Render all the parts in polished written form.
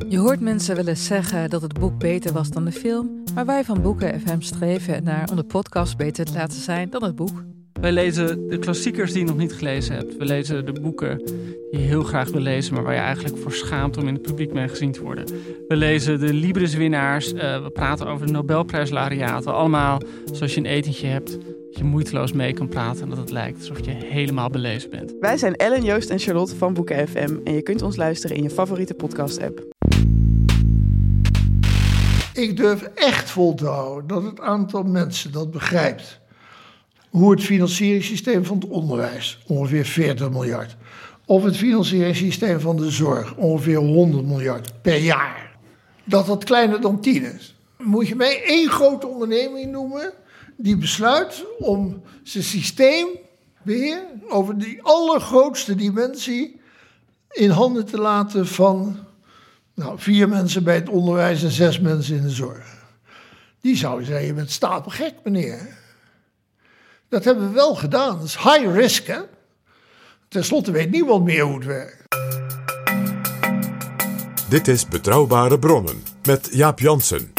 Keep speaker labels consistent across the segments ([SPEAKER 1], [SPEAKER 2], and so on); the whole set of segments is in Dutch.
[SPEAKER 1] Je hoort mensen wel eens zeggen dat het boek beter was dan de film, maar wij van Boeken FM streven ernaar om de podcast beter te laten zijn dan het boek.
[SPEAKER 2] Wij lezen de klassiekers die je nog niet gelezen hebt. We lezen de boeken die je heel graag wil lezen, maar waar je eigenlijk voor schaamt om in het publiek mee gezien te worden. We lezen de Libris-winnaars. We praten over de Nobelprijslaureaten. Allemaal zoals je een etentje hebt, dat je moeiteloos mee kan praten en dat het lijkt alsof je helemaal belezen bent.
[SPEAKER 3] Wij zijn Ellen, Joost en Charlotte van Boeken FM en je kunt ons luisteren in je favoriete podcast-app.
[SPEAKER 4] Ik durf echt vol te houden dat het aantal mensen dat begrijpt hoe het financieringssysteem van het onderwijs, ongeveer 40 miljard, of het financieringssysteem van de zorg, ongeveer 100 miljard per jaar, dat kleiner dan 10 is. Moet je mij één grote onderneming noemen die besluit om zijn systeembeheer over die allergrootste dimensie in handen te laten van 4 mensen bij het onderwijs en 6 mensen in de zorg. Die zou zeggen, je bent stapelgek, meneer. Dat hebben we wel gedaan. Dat is high risk, hè? Ten slotte weet niemand meer hoe het werkt.
[SPEAKER 5] Dit is Betrouwbare Bronnen met Jaap Jansen.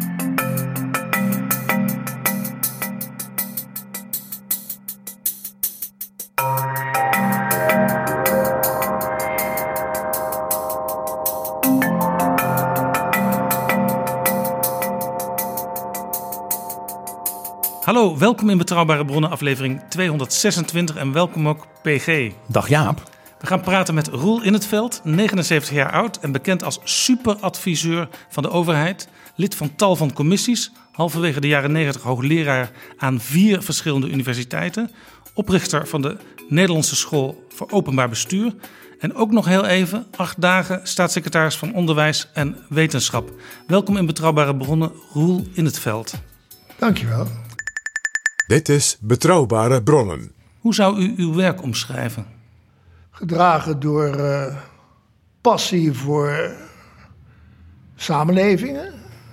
[SPEAKER 6] Hallo, welkom in Betrouwbare Bronnen, aflevering 226 en welkom ook PG.
[SPEAKER 7] Dag Jaap.
[SPEAKER 6] We gaan praten met Roel In 't Veld, 79 jaar oud en bekend als superadviseur van de overheid. Lid van tal van commissies, halverwege de jaren 90 hoogleraar aan 4 verschillende universiteiten. Oprichter van de Nederlandse School voor Openbaar Bestuur. En ook nog heel even 8 dagen staatssecretaris van Onderwijs en Wetenschap. Welkom in Betrouwbare Bronnen, Roel In 't Veld.
[SPEAKER 4] Dankjewel.
[SPEAKER 5] Dit is Betrouwbare Bronnen.
[SPEAKER 6] Hoe zou u uw werk omschrijven?
[SPEAKER 4] Gedragen door passie voor samenlevingen.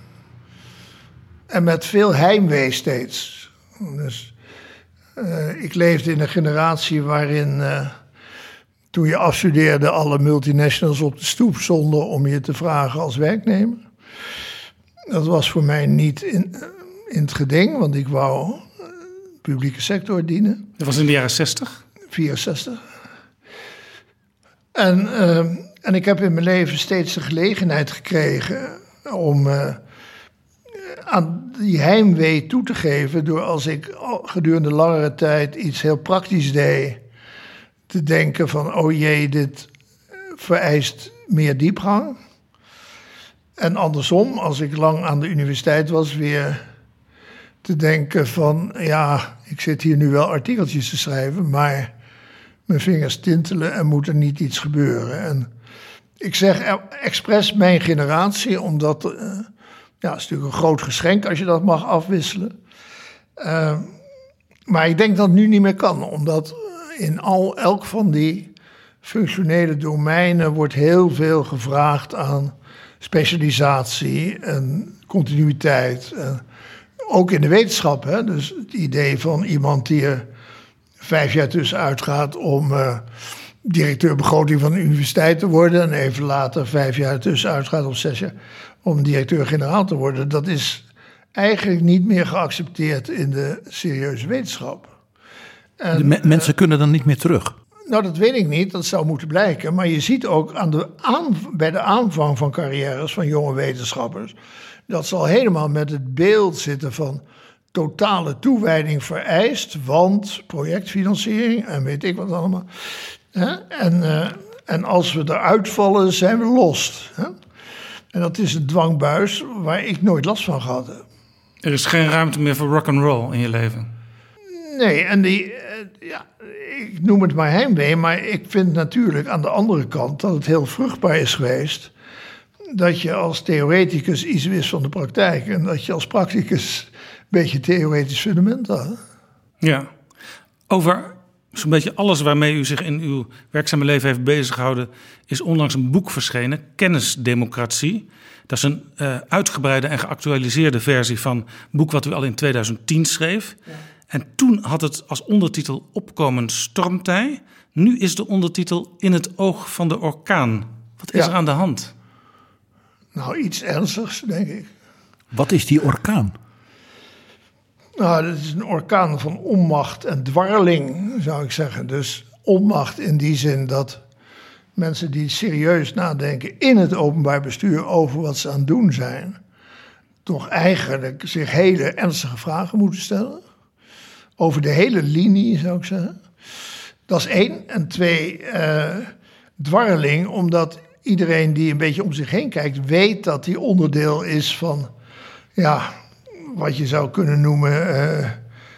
[SPEAKER 4] En met veel heimwee steeds. Dus ik leefde in een generatie waarin toen je afstudeerde alle multinationals op de stoep stonden om je te vragen als werknemer. Dat was voor mij niet in het geding, want ik wou publieke sector dienen.
[SPEAKER 6] Dat was in de jaren 60?
[SPEAKER 4] 64. En ik heb in mijn leven steeds de gelegenheid gekregen om aan die heimwee toe te geven door als ik gedurende langere tijd iets heel praktisch deed, te denken van oh jee, dit vereist meer diepgang. En andersom, als ik lang aan de universiteit was, weer te denken van ja, ik zit hier nu wel artikeltjes te schrijven, maar mijn vingers tintelen en moet er niet iets gebeuren. En ik zeg expres mijn generatie, omdat het is natuurlijk een groot geschenk als je dat mag afwisselen. Maar ik denk dat het nu niet meer kan, omdat in elk van die functionele domeinen wordt heel veel gevraagd aan specialisatie en continuïteit. Ook in de wetenschap, hè? Dus het idee van iemand die er 5 jaar tussenuit gaat om directeur begroting van de universiteit te worden en even later 5 jaar tussenuit gaat of 6 jaar om directeur-generaal te worden, dat is eigenlijk niet meer geaccepteerd in de serieuze wetenschap. En,
[SPEAKER 7] mensen kunnen dan niet meer terug?
[SPEAKER 4] Nou, dat weet ik niet, dat zou moeten blijken. Maar je ziet ook bij de aanvang van carrières van jonge wetenschappers dat ze al helemaal met het beeld zitten van totale toewijding vereist, want projectfinanciering en weet ik wat allemaal. En als we eruit vallen, zijn we lost. En dat is een dwangbuis waar ik nooit last van gehad heb.
[SPEAKER 6] Er is geen ruimte meer voor rock'n'roll in je leven?
[SPEAKER 4] Nee, en ik noem het maar heimwee, maar ik vind natuurlijk aan de andere kant dat het heel vruchtbaar is geweest dat je als theoreticus iets wist van de praktijk en dat je als practicus een beetje theoretisch fundament had. Ja.
[SPEAKER 6] Over zo'n beetje alles waarmee u zich in uw werkzame leven heeft bezighouden is onlangs een boek verschenen, Kennisdemocratie. Dat is een uitgebreide en geactualiseerde versie van een boek wat u al in 2010 schreef. Ja. En toen had het als ondertitel Opkomend stormtij. Nu is de ondertitel In het oog van de orkaan. Wat is er aan de hand?
[SPEAKER 4] Nou, iets ernstigs, denk ik.
[SPEAKER 7] Wat is die orkaan?
[SPEAKER 4] Nou, dat is een orkaan van onmacht en dwarreling, zou ik zeggen. Dus onmacht in die zin dat mensen die serieus nadenken in het openbaar bestuur over wat ze aan het doen zijn, toch eigenlijk zich hele ernstige vragen moeten stellen. Over de hele linie, zou ik zeggen. Dat is 1. En 2, dwarreling, omdat iedereen die een beetje om zich heen kijkt, weet dat die onderdeel is van, ja, wat je zou kunnen noemen,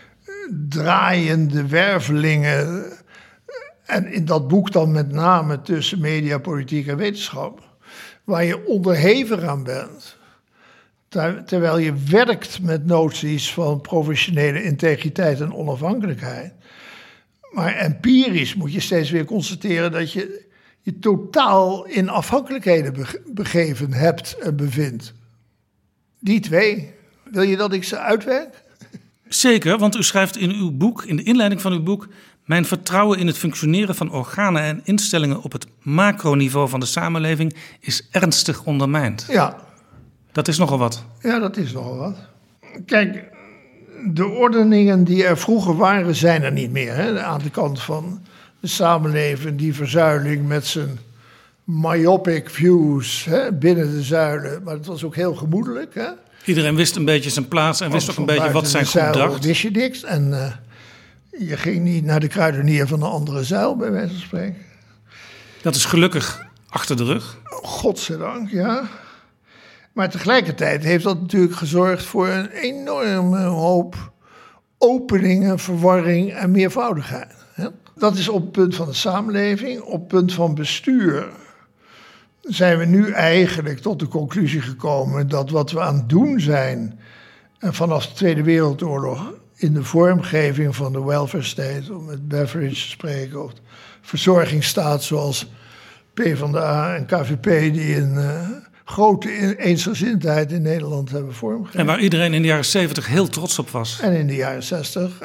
[SPEAKER 4] draaiende wervelingen. En in dat boek dan met name tussen media, politiek en wetenschap, waar je onderhevig aan bent. Terwijl je werkt met noties van professionele integriteit en onafhankelijkheid. Maar empirisch moet je steeds weer constateren dat je je totaal in afhankelijkheden begeven hebt en bevindt. Die 2. Wil je dat ik ze uitwerk?
[SPEAKER 6] Zeker, want u schrijft in uw boek, in de inleiding van uw boek, mijn vertrouwen in het functioneren van organen en instellingen op het macroniveau van de samenleving is ernstig ondermijnd.
[SPEAKER 4] Ja.
[SPEAKER 6] Dat is nogal wat.
[SPEAKER 4] Ja, dat is nogal wat. Kijk, de ordeningen die er vroeger waren, zijn er niet meer. Hè? Aan de kant van de samenleving, die verzuiling met zijn myopic views, hè, binnen de zuilen. Maar het was ook heel gemoedelijk. Hè?
[SPEAKER 6] Iedereen wist een beetje zijn plaats en wist ook een beetje wat zijn goed dacht.
[SPEAKER 4] Wist je niks en je ging niet naar de kruidenier van een andere zuil, bij wijze van spreken.
[SPEAKER 6] Dat is gelukkig achter de rug.
[SPEAKER 4] Godzijdank, ja. Maar tegelijkertijd heeft dat natuurlijk gezorgd voor een enorme hoop openingen, verwarring en meervoudigheid. Hè? Dat is op het punt van de samenleving. Op het punt van bestuur zijn we nu eigenlijk tot de conclusie gekomen dat wat we aan het doen zijn vanaf de Tweede Wereldoorlog in de vormgeving van de welfare state, om met Beveridge te spreken, of de verzorgingsstaat zoals PvdA en KVP die een grote eensgezindheid in Nederland hebben vormgegeven.
[SPEAKER 6] En waar iedereen in de jaren 70 heel trots op was.
[SPEAKER 4] En in de jaren 60.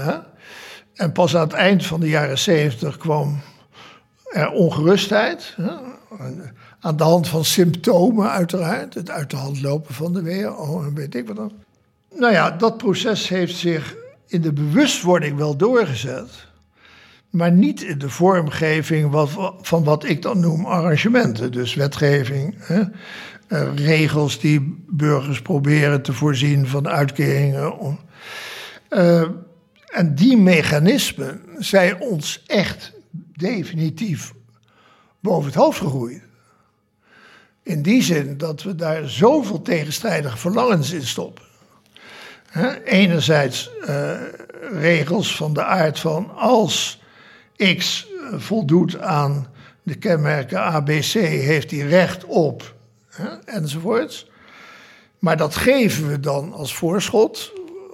[SPEAKER 4] En pas aan het eind van de jaren 70 kwam er ongerustheid. Aan de hand van symptomen uiteraard. Het uit de hand lopen van de WHO en weet ik wat dan. Nou ja, dat proces heeft zich in de bewustwording wel doorgezet. Maar niet in de vormgeving van wat ik dan noem arrangementen. Dus wetgeving, regels die burgers proberen te voorzien van uitkeringen. En die mechanismen zijn ons echt definitief boven het hoofd gegroeid. In die zin dat we daar zoveel tegenstrijdige verlangens in stoppen. Enerzijds regels van de aard van als X voldoet aan de kenmerken ABC, heeft hij recht op, enzovoorts. Maar dat geven we dan als voorschot.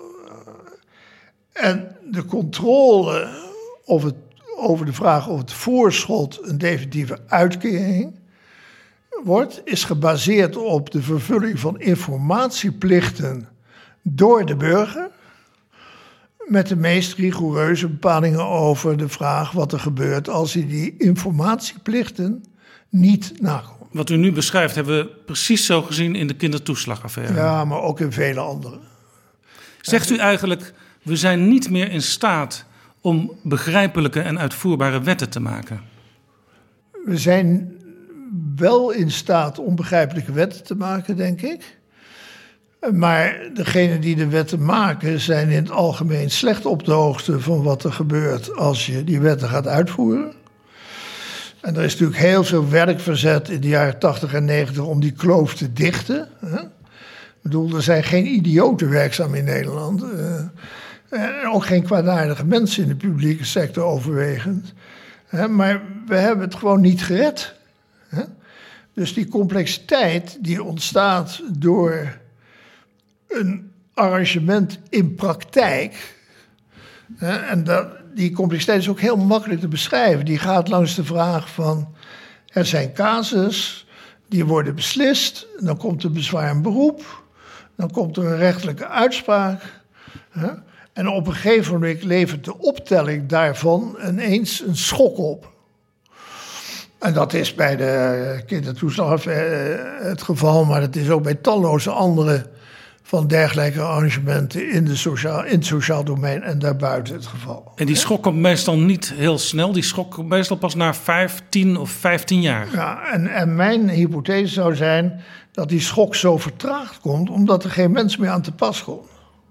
[SPEAKER 4] En de controle over de vraag of het voorschot een definitieve uitkering wordt, is gebaseerd op de vervulling van informatieplichten door de burger, met de meest rigoureuze bepalingen over de vraag wat er gebeurt als hij die informatieplichten niet nakomt.
[SPEAKER 6] Wat u nu beschrijft hebben we precies zo gezien in de kindertoeslagaffaire.
[SPEAKER 4] Ja, maar ook in vele andere.
[SPEAKER 6] Zegt u eigenlijk, we zijn niet meer in staat om begrijpelijke en uitvoerbare wetten te maken?
[SPEAKER 4] We zijn wel in staat om begrijpelijke wetten te maken, denk ik. Maar degenen die de wetten maken zijn in het algemeen slecht op de hoogte van wat er gebeurt als je die wetten gaat uitvoeren. En er is natuurlijk heel veel werk verzet in de jaren 80 en 90 om die kloof te dichten. Ik bedoel, er zijn geen idioten werkzaam in Nederland. Ook geen kwaadaardige mensen in de publieke sector overwegend. Maar we hebben het gewoon niet gered. Dus die complexiteit die ontstaat door een arrangement in praktijk. En die complexiteit is ook heel makkelijk te beschrijven. Die gaat langs de vraag van, er zijn casus, die worden beslist. Dan komt er bezwaar en beroep. Dan komt er een rechtelijke uitspraak. En op een gegeven moment levert de optelling daarvan ineens een schok op. En dat is bij de kindertoeslag het geval, maar het is ook bij talloze andere van dergelijke arrangementen in het sociaal domein en daarbuiten het geval.
[SPEAKER 6] En die schok komt meestal niet heel snel. Die schok komt meestal pas na 5, 10 of 15 jaar.
[SPEAKER 4] Ja, en mijn hypothese zou zijn dat die schok zo vertraagd komt omdat er geen mens meer aan te pas komt.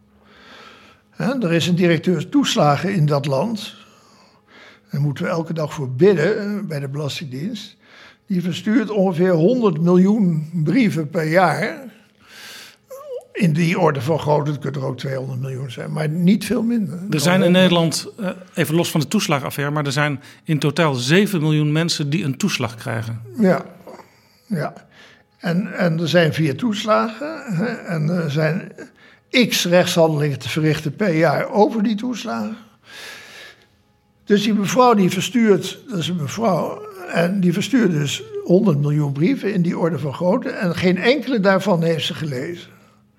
[SPEAKER 4] Er is een directeur toeslagen in dat land. Daar moeten we elke dag voor bidden bij de Belastingdienst. Die verstuurt ongeveer 100 miljoen brieven per jaar. In die orde van grootte, het kunnen er ook 200 miljoen zijn, maar niet veel minder.
[SPEAKER 6] Er zijn in Nederland, even los van de toeslagaffaire, maar er zijn in totaal 7 miljoen mensen die een toeslag krijgen.
[SPEAKER 4] Ja. En er zijn 4 toeslagen en er zijn x rechtshandelingen te verrichten per jaar over die toeslagen. Dus die mevrouw die verstuurt, dat is een mevrouw, en die verstuurt dus 100 miljoen brieven in die orde van grootte en geen enkele daarvan heeft ze gelezen.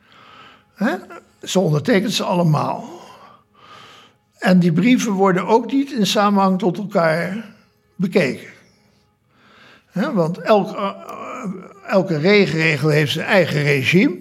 [SPEAKER 4] Ze ondertekent ze allemaal. En die brieven worden ook niet in samenhang tot elkaar bekeken. Want elke regel heeft zijn eigen regime.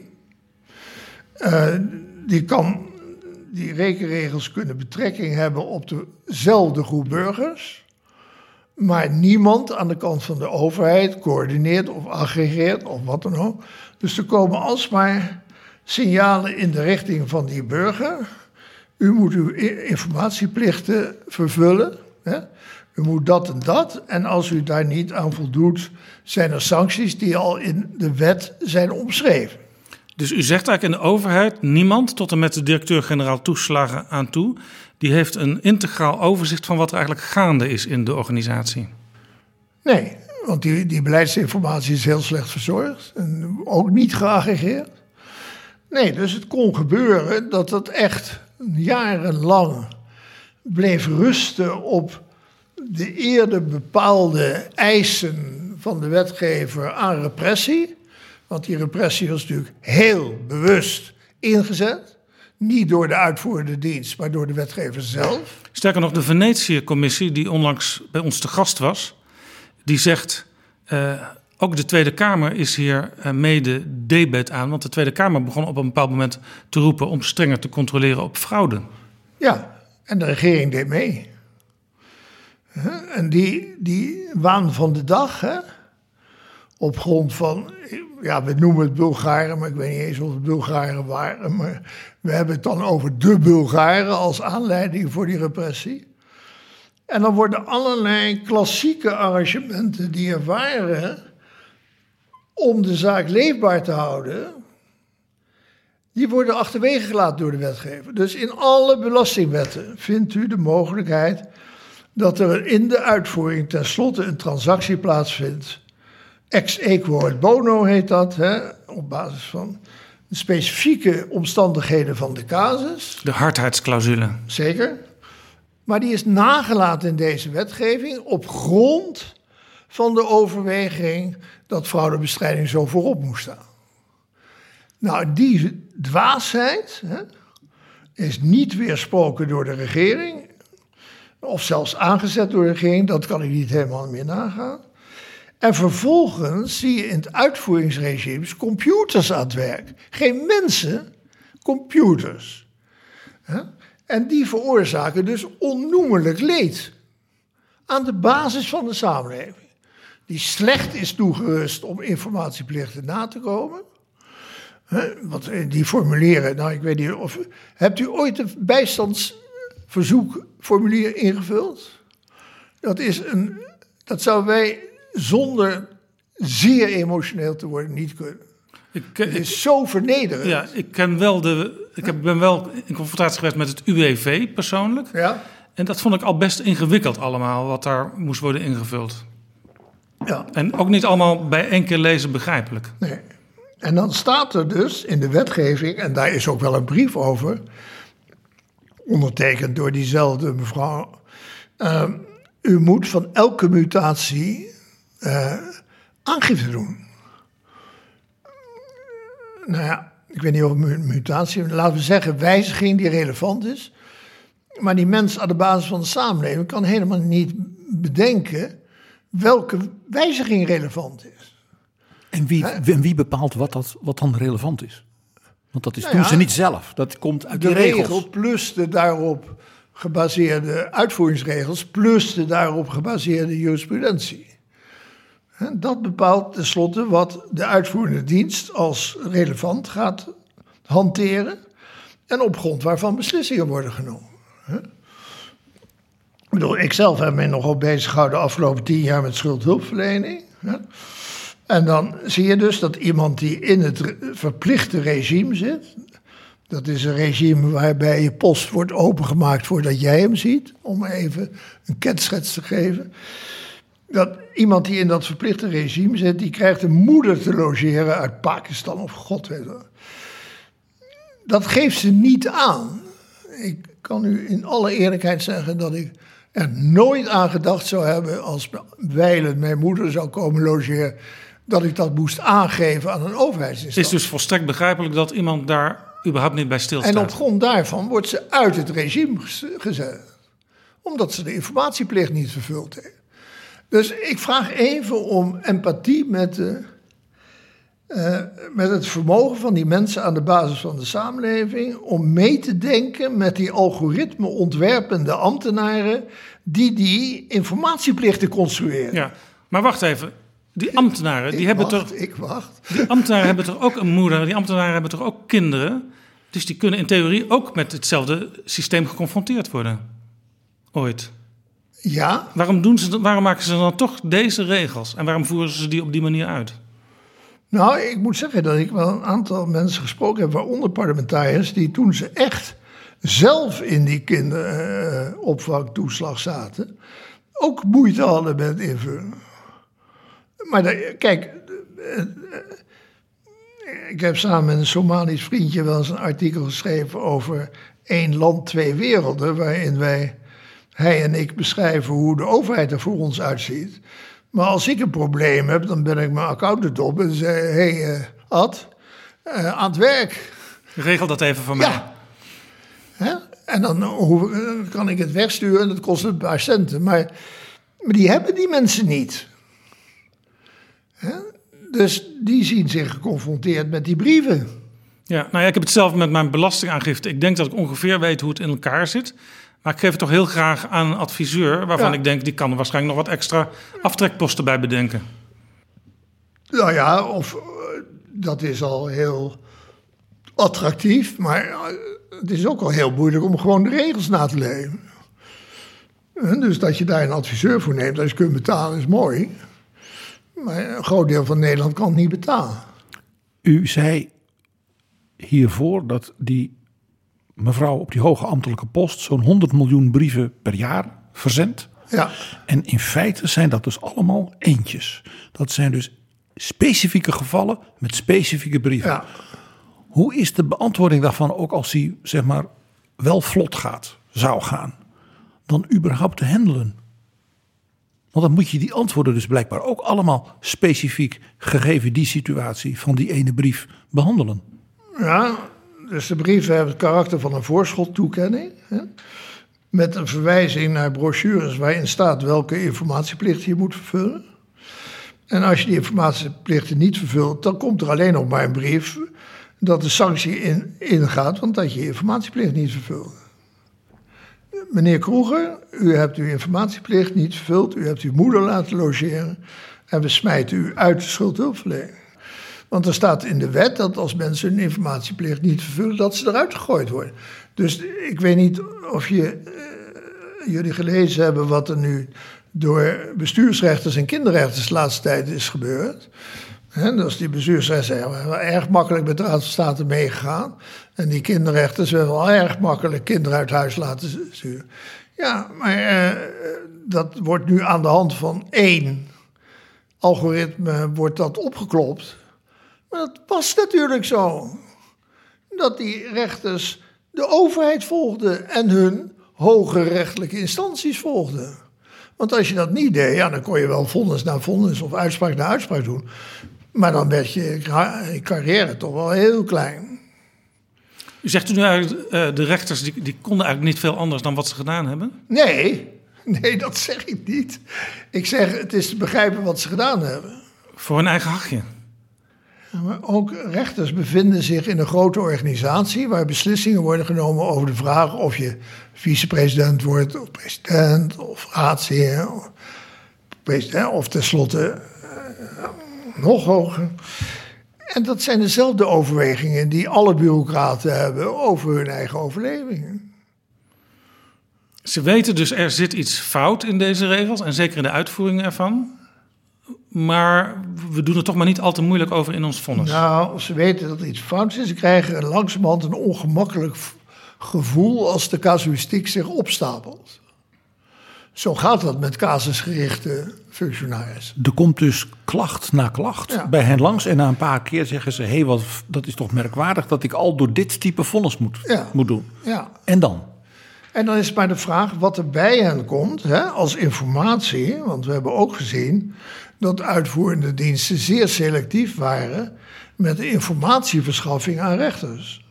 [SPEAKER 4] Die rekenregels kunnen betrekking hebben op dezelfde groep burgers. Maar niemand aan de kant van de overheid coördineert of aggregeert of wat dan ook. Dus er komen alsmaar signalen in de richting van die burger. U moet uw informatieplichten vervullen. U moet dat en dat. En als u daar niet aan voldoet, zijn er sancties die al in de wet zijn omschreven.
[SPEAKER 6] Dus u zegt eigenlijk in de overheid, niemand, tot en met de directeur-generaal toeslagen aan toe, die heeft een integraal overzicht van wat er eigenlijk gaande is in de organisatie.
[SPEAKER 4] Nee, want die beleidsinformatie is heel slecht verzorgd en ook niet geaggregeerd. Nee, dus het kon gebeuren dat het echt jarenlang bleef rusten op de eerder bepaalde eisen van de wetgever aan repressie. Want die repressie was natuurlijk heel bewust ingezet. Niet door de uitvoerende dienst, maar door de wetgever zelf.
[SPEAKER 6] Sterker nog, de Venetië-commissie, die onlangs bij ons te gast was, die zegt, ook de Tweede Kamer is hier mede debet aan. Want de Tweede Kamer begon op een bepaald moment te roepen om strenger te controleren op fraude.
[SPEAKER 4] Ja, en de regering deed mee. En die waan van de dag, op grond van, ja, we noemen het Bulgaren, maar ik weet niet eens of het Bulgaren waren. Maar we hebben het dan over de Bulgaren als aanleiding voor die repressie. En dan worden allerlei klassieke arrangementen die er waren om de zaak leefbaar te houden, die worden achterwege gelaten door de wetgever. Dus in alle belastingwetten vindt u de mogelijkheid dat er in de uitvoering tenslotte een transactie plaatsvindt. Ex equo et bono heet dat, op basis van de specifieke omstandigheden van de casus.
[SPEAKER 6] De hardheidsclausule.
[SPEAKER 4] Zeker. Maar die is nagelaten in deze wetgeving op grond van de overweging dat fraudebestrijding zo voorop moest staan. Nou, die dwaasheid is niet weersproken door de regering, of zelfs aangezet door de regering, dat kan ik niet helemaal meer nagaan. En vervolgens zie je in het uitvoeringsregimes computers aan het werk. Geen mensen, computers. En die veroorzaken dus onnoemelijk leed aan de basis van de samenleving. Die slecht is toegerust om informatieplichten na te komen. Want die formuleren, nou ik weet niet of... Hebt u ooit een bijstandsverzoekformulier ingevuld? Dat zouden wij zonder zeer emotioneel te worden niet kunnen. Het is zo vernederend.
[SPEAKER 6] Ja, ik ben wel in confrontatie geweest met het UWV persoonlijk.
[SPEAKER 4] Ja.
[SPEAKER 6] En dat vond ik al best ingewikkeld allemaal, wat daar moest worden ingevuld.
[SPEAKER 4] Ja.
[SPEAKER 6] En ook niet allemaal bij één keer lezen begrijpelijk.
[SPEAKER 4] Nee. En dan staat er dus in de wetgeving, en daar is ook wel een brief over, ondertekend door diezelfde mevrouw. U moet van elke mutatie aangifte doen. Nou ja, ik weet niet of een mutatie, laten we zeggen wijziging die relevant is. Maar die mens aan de basis van de samenleving kan helemaal niet bedenken welke wijziging relevant is.
[SPEAKER 7] En wie bepaalt wat dan relevant is? Want dat doen ze niet zelf. Dat komt uit de regels.
[SPEAKER 4] Regel plus de daarop gebaseerde uitvoeringsregels... plus de daarop gebaseerde jurisprudentie. Dat bepaalt tenslotte wat de uitvoerende dienst als relevant gaat hanteren... en op grond waarvan beslissingen worden genomen. Ik zelf heb me nogal bezig gehouden de afgelopen 10 jaar met schuldhulpverlening. En dan zie je dus dat iemand die in het verplichte regime zit... dat is een regime waarbij je post wordt opengemaakt voordat jij hem ziet... om even een kenschets te geven... dat iemand die in dat verplichte regime zit... die krijgt een moeder te logeren uit Pakistan of god weet wat. Dat geeft ze niet aan. Ik kan u in alle eerlijkheid zeggen dat ik er nooit aan gedacht zou hebben... als wijlen mijn moeder zou komen logeren... dat ik dat moest aangeven aan een overheidsinstantie.
[SPEAKER 6] Het is dus volstrekt begrijpelijk dat iemand daar überhaupt niet bij stilstaat.
[SPEAKER 4] En op grond daarvan wordt ze uit het regime gezet. Omdat ze de informatieplicht niet vervuld heeft. Dus ik vraag even om empathie met het vermogen van die mensen aan de basis van de samenleving... om mee te denken met die algoritme ontwerpende ambtenaren... die informatieplichten construeren.
[SPEAKER 6] Ja, maar wacht even. Die ambtenaren, die ambtenaren hebben toch ook een moeder, die ambtenaren hebben toch ook kinderen? Dus die kunnen in theorie ook met hetzelfde systeem geconfronteerd worden. Ooit.
[SPEAKER 4] Ja.
[SPEAKER 6] Waarom maken ze dan toch deze regels? En waarom voeren ze die op die manier uit?
[SPEAKER 4] Nou, ik moet zeggen dat ik wel een aantal mensen gesproken heb... waaronder parlementariërs die toen ze echt zelf in die kinderopvangtoeslag zaten... ook moeite hadden met invullen. Maar kijk, ik heb samen met een Somalisch vriendje wel eens een artikel geschreven over 1 land, 2 werelden, waarin hij en ik beschrijven hoe de overheid er voor ons uitziet. Maar als ik een probleem heb, dan ben ik mijn accountant op en zeg, Ad, aan het werk.
[SPEAKER 6] Regel dat even voor mij.
[SPEAKER 4] Ja. Hè? En dan kan ik het wegsturen en dat kost een paar centen. Maar die hebben die mensen niet. Dus die zien zich geconfronteerd met die brieven.
[SPEAKER 6] Ja, nou ja, ik heb het zelf met mijn belastingaangifte. Ik denk dat ik ongeveer weet hoe het in elkaar zit. Maar ik geef het toch heel graag aan een adviseur... waarvan ik denk, die kan er waarschijnlijk nog wat extra aftrekposten bij bedenken.
[SPEAKER 4] Nou ja, of dat is al heel attractief... maar het is ook al heel moeilijk om gewoon de regels na te leven. Dus dat je daar een adviseur voor neemt... als je kunt betalen, is mooi... Maar een groot deel van Nederland kan het niet betalen.
[SPEAKER 7] U zei hiervoor dat die mevrouw op die hoge ambtelijke post... zo'n 100 miljoen brieven per jaar verzendt.
[SPEAKER 4] Ja.
[SPEAKER 7] En in feite zijn dat dus allemaal eentjes. Dat zijn dus specifieke gevallen met specifieke brieven.
[SPEAKER 4] Ja.
[SPEAKER 7] Hoe is de beantwoording daarvan ook als die zeg maar wel vlot zou gaan... dan überhaupt te handelen? Want dan moet je die antwoorden dus blijkbaar ook allemaal specifiek... gegeven die situatie van die ene brief behandelen.
[SPEAKER 4] Ja, dus de brieven hebben het karakter van een voorschottoekenning. Met een verwijzing naar brochures waarin staat welke informatieplichten je moet vervullen. En als je die informatieplichten niet vervult, dan komt er alleen nog maar een brief... dat de sanctie ingaat, want dat je informatieplicht niet vervult. Meneer Kroeger, u hebt uw informatieplicht niet vervuld. U hebt uw moeder laten logeren. En we smijten u uit de schuldhulpverlening. Want er staat in de wet dat als mensen hun informatieplicht niet vervullen... dat ze eruit gegooid worden. Dus ik weet niet of jullie gelezen hebben... wat er nu door bestuursrechters en kinderrechters de laatste tijd is gebeurd. Dus die bestuursrechters zijn wel erg makkelijk met de Raad van State meegegaan. En die kinderrechters hebben wel erg makkelijk kinderen uit huis laten sturen. Ja, maar dat wordt nu aan de hand van 1 algoritme wordt dat opgeklopt. Maar dat was natuurlijk zo. Dat die rechters de overheid volgden en hun hogere rechtelijke instanties volgden. Want als je dat niet deed, ja, dan kon je wel vonnis na vonnis of uitspraak na uitspraak doen. Maar dan werd je carrière toch wel heel klein.
[SPEAKER 6] U zegt nu eigenlijk, de rechters die konden eigenlijk niet veel anders dan wat ze gedaan hebben?
[SPEAKER 4] Nee, Nee, dat zeg ik niet. Ik zeg, het is te begrijpen wat ze gedaan hebben.
[SPEAKER 6] Voor hun eigen hachje.
[SPEAKER 4] Ja, maar ook rechters bevinden zich in een grote organisatie waar beslissingen worden genomen over de vraag of je vicepresident wordt, of president, of raadsheer, of president, of tenslotte nog hoger. En dat zijn dezelfde overwegingen die alle bureaucraten hebben over hun eigen overlevingen.
[SPEAKER 6] Ze weten dus er zit iets fout in deze regels en zeker in de uitvoering ervan. Maar we doen er toch maar niet al te moeilijk over in ons vonnis.
[SPEAKER 4] Nou, ze weten dat er iets fout is. Ze krijgen langzamerhand een ongemakkelijk gevoel als de casuïstiek zich opstapelt. Zo gaat dat met casusgerichte functionarissen.
[SPEAKER 7] Er komt dus klacht na klacht bij hen langs. En na een paar keer zeggen ze... hé, dat is toch merkwaardig dat ik al door dit type vonnis moet doen.
[SPEAKER 4] Ja.
[SPEAKER 7] En dan?
[SPEAKER 4] En dan is het maar de vraag wat er bij hen komt als informatie. Want we hebben ook gezien dat uitvoerende diensten zeer selectief waren met de informatieverschaffing aan rechters.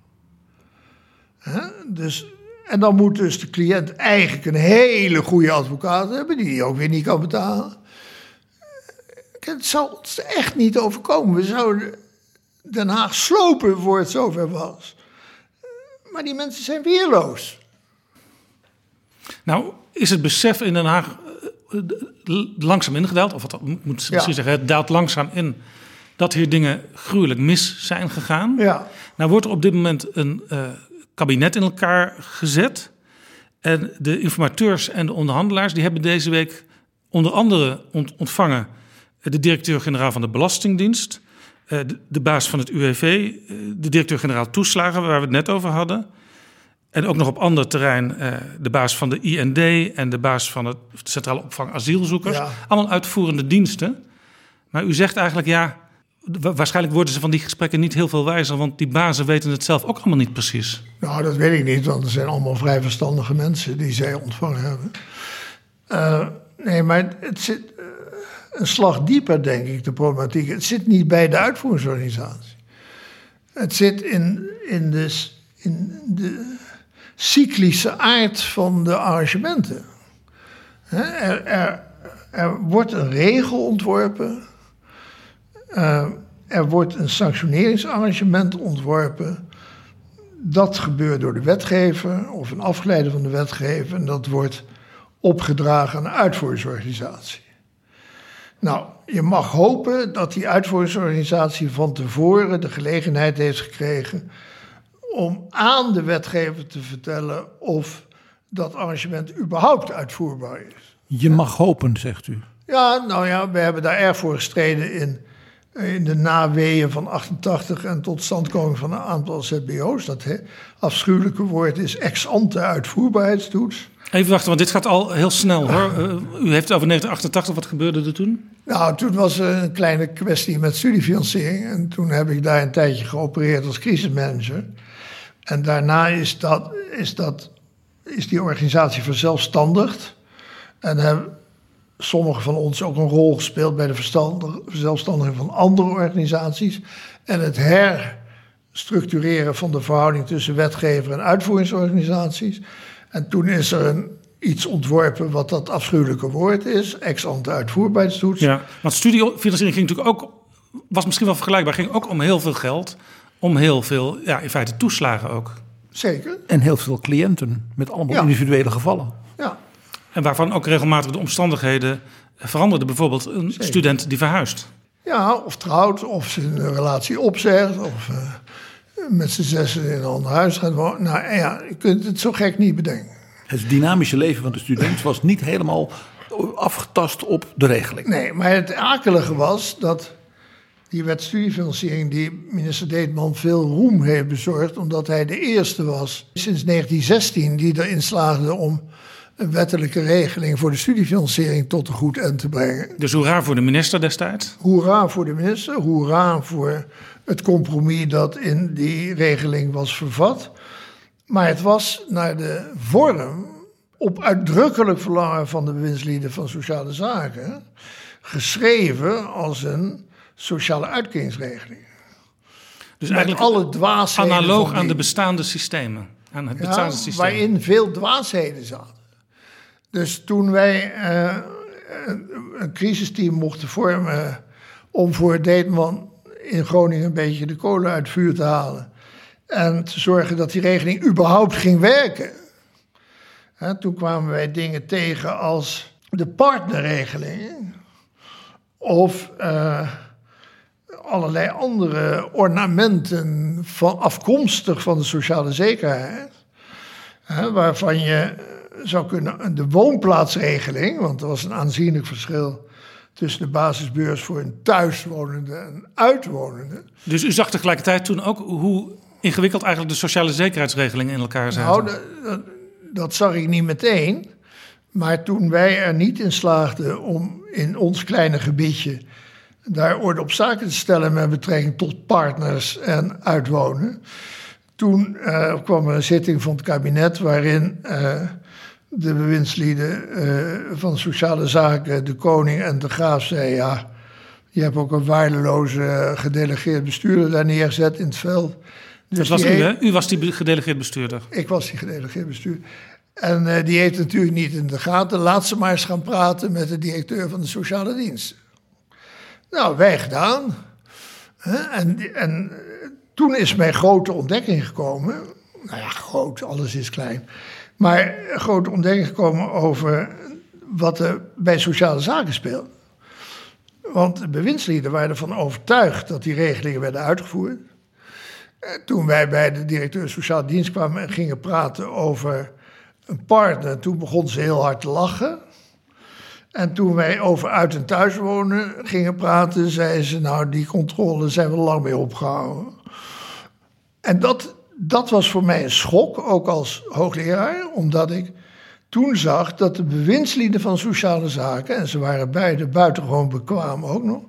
[SPEAKER 4] En dan moet dus de cliënt eigenlijk een hele goede advocaat hebben die hij ook weer niet kan betalen. Het zou ons echt niet overkomen. We zouden Den Haag slopen voor het zover was. Maar die mensen zijn weerloos.
[SPEAKER 6] Nou, is het besef in Den Haag langzaam ingedaald, of wat moet misschien zeggen, het daalt langzaam in, dat hier dingen gruwelijk mis zijn gegaan.
[SPEAKER 4] Ja.
[SPEAKER 6] Nou wordt er op dit moment een kabinet in elkaar gezet. En de informateurs en de onderhandelaars die hebben deze week onder andere ontvangen de directeur-generaal van de Belastingdienst, de baas van het UWV, de directeur-generaal toeslagen, waar we het net over hadden. En ook nog op ander terrein de baas van de IND en de baas van het Centrale Opvang Asielzoekers. Ja. Allemaal uitvoerende diensten. Maar u zegt eigenlijk, waarschijnlijk worden ze van die gesprekken niet heel veel wijzer, want die bazen weten het zelf ook allemaal niet precies.
[SPEAKER 4] Nou, dat weet ik niet, want er zijn allemaal vrij verstandige mensen die zij ontvangen hebben. Nee, maar het zit een slag dieper, denk ik, de problematiek. Het zit niet bij de uitvoeringsorganisatie. Het zit in de cyclische aard van de arrangementen. Er wordt een regel ontworpen. Er wordt een sanctioneringsarrangement ontworpen. Dat gebeurt door de wetgever of een afgeleide van de wetgever. En dat wordt opgedragen aan de uitvoeringsorganisatie. Nou, je mag hopen dat die uitvoeringsorganisatie van tevoren de gelegenheid heeft gekregen om aan de wetgever te vertellen of dat arrangement überhaupt uitvoerbaar is.
[SPEAKER 7] Je mag hopen, zegt u.
[SPEAKER 4] Ja, nou ja, we hebben daar erg voor gestreden in de naweeën van 88 en totstandkoming van een aantal ZBO's. Dat afschuwelijke woord is ex-ante uitvoerbaarheidstoets.
[SPEAKER 6] Even wachten, want dit gaat al heel snel hoor. U heeft het over 1988, wat gebeurde er toen? Nou,
[SPEAKER 4] toen was er een kleine kwestie met studiefinanciering. En toen heb ik daar een tijdje geopereerd als crisismanager. En daarna is die organisatie verzelfstandigd. En hebben sommigen van ons ook een rol gespeeld bij de verzelfstandiging van andere organisaties. En het herstructureren van de verhouding tussen wetgever en uitvoeringsorganisaties. En toen is er iets ontworpen wat dat afschuwelijke woord is. Ex-ante uitvoerbaarheidstoets.
[SPEAKER 6] Ja, want studiefinanciering ging natuurlijk ook, was misschien wel vergelijkbaar, ging ook om heel veel geld. Om heel veel, in feite toeslagen ook.
[SPEAKER 4] Zeker.
[SPEAKER 7] En heel veel cliënten met allemaal individuele gevallen.
[SPEAKER 4] Ja.
[SPEAKER 6] En waarvan ook regelmatig de omstandigheden veranderden. Bijvoorbeeld een student die verhuist. Ja,
[SPEAKER 4] of trouwt, of ze een relatie opzegt, of met z'n zessen in een ander huis gaat wonen. Nou ja, je kunt het zo gek niet bedenken.
[SPEAKER 7] Het dynamische leven van de student was niet helemaal afgetast op de regeling.
[SPEAKER 4] Nee, maar het akelige was dat die wet studiefinanciering die minister Deetman veel roem heeft bezorgd, omdat hij de eerste was sinds 1916 die erin slaagde om een wettelijke regeling voor de studiefinanciering tot een goed eind te brengen.
[SPEAKER 6] Dus hoera voor de minister destijds?
[SPEAKER 4] Hoera voor de minister, hoera voor het compromis dat in die regeling was vervat. Maar het was naar de vorm, op uitdrukkelijk verlangen van de bewindslieden van sociale zaken, geschreven als een sociale uitkeringsregeling.
[SPEAKER 6] Dus eigenlijk
[SPEAKER 4] alle dwaasheden
[SPEAKER 6] analoog aan de bestaande systemen. Aan het bestaande systeem.
[SPEAKER 4] Waarin veel dwaasheden zaten. Dus toen wij een crisisteam mochten vormen om voor Deetman in Groningen een beetje de kolen uit het vuur te halen en te zorgen dat die regeling überhaupt ging werken. Toen kwamen wij dingen tegen als de partnerregeling of allerlei andere ornamenten afkomstig van de sociale zekerheid, waarvan je zou kunnen de woonplaatsregeling, want er was een aanzienlijk verschil tussen de basisbeurs voor een thuiswonende en uitwonende.
[SPEAKER 6] Dus u zag tegelijkertijd toen ook hoe ingewikkeld eigenlijk de sociale zekerheidsregelingen in elkaar zaten?
[SPEAKER 4] Nou, dat zag ik niet meteen. Maar toen wij er niet in slaagden om in ons kleine gebiedje daar orde op zaken te stellen met betrekking tot partners en uitwonen, toen kwam er een zitting van het kabinet waarin de bewindslieden van sociale zaken, de koning en de graaf zei, ja, je hebt ook een waardeloze gedelegeerd bestuurder daar neergezet in het veld. Dus
[SPEAKER 6] dat was u, hè? U was die gedelegeerd bestuurder.
[SPEAKER 4] Ik was die gedelegeerd bestuurder. En die heeft natuurlijk niet in de gaten. Laat ze maar eens gaan praten met de directeur van de sociale dienst. Nou, wij gedaan. En toen is mijn grote ontdekking gekomen. Nou ja, groot, alles is klein. Maar een grote ontdekking gekomen over wat er bij sociale zaken speelt. Want de bewindslieden waren ervan overtuigd dat die regelingen werden uitgevoerd. Toen wij bij de directeur sociale dienst kwamen en gingen praten over een partner, toen begon ze heel hard te lachen. En toen wij over uit- en thuiswonen gingen praten, zei ze, nou, die controle zijn we lang mee opgehouden. En dat was voor mij een schok, ook als hoogleraar, omdat ik toen zag dat de bewindslieden van sociale zaken, en ze waren beide buitengewoon bekwaam ook nog,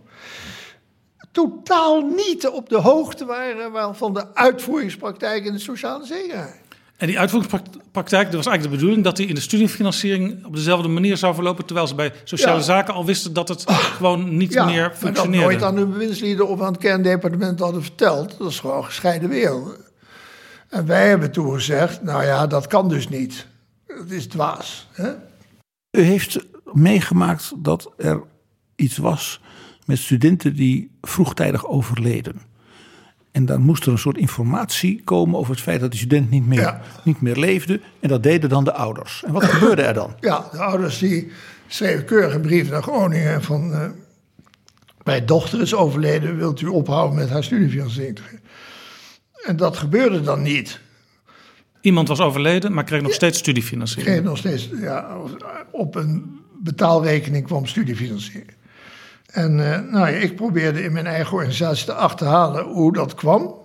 [SPEAKER 4] totaal niet op de hoogte waren van de uitvoeringspraktijk in de sociale zekerheid.
[SPEAKER 6] En die uitvoeringspraktijk, dat was eigenlijk de bedoeling dat die in de studiefinanciering op dezelfde manier zou verlopen, terwijl ze bij sociale zaken al wisten dat het gewoon niet meer functioneerde.
[SPEAKER 4] Maar dat nooit aan de bewindslieden of aan het kerndepartement hadden verteld. Dat is gewoon gescheiden wereld. En wij hebben toen gezegd, nou ja, dat kan dus niet. Dat is dwaas. Hè?
[SPEAKER 7] U heeft meegemaakt dat er iets was met studenten die vroegtijdig overleden. En dan moest er een soort informatie komen over het feit dat die student niet meer leefde. En dat deden dan de ouders. En wat gebeurde er dan?
[SPEAKER 4] Ja, de ouders die schreven keurig een brief naar Groningen van mijn dochter is overleden, wilt u ophouden met haar studiefinanciering? En dat gebeurde dan niet.
[SPEAKER 6] Iemand was overleden, maar kreeg nog steeds studiefinanciering.
[SPEAKER 4] Kreeg nog steeds, op een betaalrekening kwam studiefinanciering. En ik probeerde in mijn eigen organisatie te achterhalen hoe dat kwam.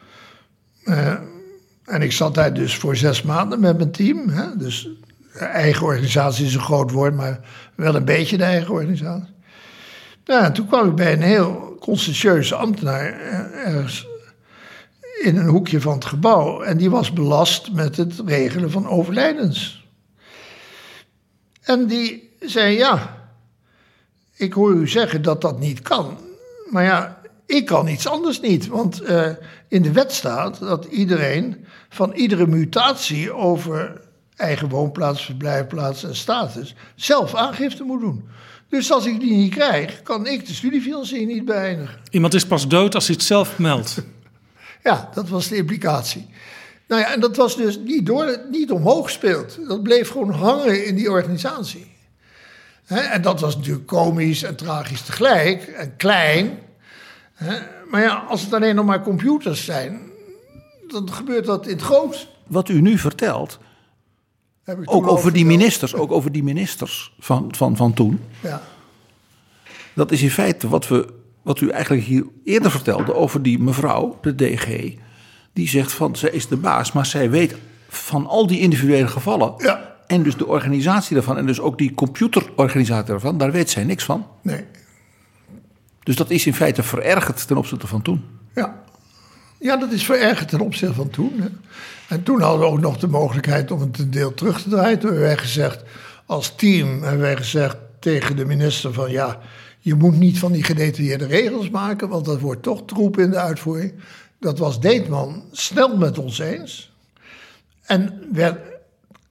[SPEAKER 4] En ik zat daar dus voor 6 maanden met mijn team. Hè? Dus eigen organisatie is een groot woord, maar wel een beetje de eigen organisatie. Nou, en toen kwam ik bij een heel conscientieuze ambtenaar ergens in een hoekje van het gebouw. En die was belast met het regelen van overlijdens. En die zei, ja, ik hoor u zeggen dat dat niet kan. Maar ja, ik kan iets anders niet. Want in de wet staat dat iedereen van iedere mutatie over eigen woonplaats, verblijfplaats en status zelf aangifte moet doen. Dus als ik die niet krijg, kan ik de studiefinanciering niet beëindigen.
[SPEAKER 6] Iemand is pas dood als hij het zelf meldt.
[SPEAKER 4] Ja, dat was de implicatie. Nou ja, en dat was dus niet omhoog gespeeld. Dat bleef gewoon hangen in die organisatie. En dat was natuurlijk komisch en tragisch tegelijk en klein. Maar ja, als het alleen nog maar computers zijn, dan gebeurt dat in het groot.
[SPEAKER 7] Wat u nu vertelt, ook over die ministers van toen.
[SPEAKER 4] Ja.
[SPEAKER 7] Dat is in feite wat u eigenlijk hier eerder vertelde over die mevrouw, de DG. Die zegt van, zij is de baas, maar zij weet van al die individuele gevallen.
[SPEAKER 4] Ja.
[SPEAKER 7] En dus de organisatie daarvan en dus ook die computerorganisatie daarvan, daar weet zij niks van.
[SPEAKER 4] Nee.
[SPEAKER 7] Dus dat is in feite verergerd ten opzichte van toen.
[SPEAKER 4] Ja, dat is verergerd ten opzichte van toen. Hè. En toen hadden we ook nog de mogelijkheid om het een deel terug te draaien. Toen hebben wij gezegd, als team hebben wij gezegd tegen de minister van, ja, je moet niet van die gedetailleerde regels maken, want dat wordt toch troep in de uitvoering. Dat was Deetman snel met ons eens. En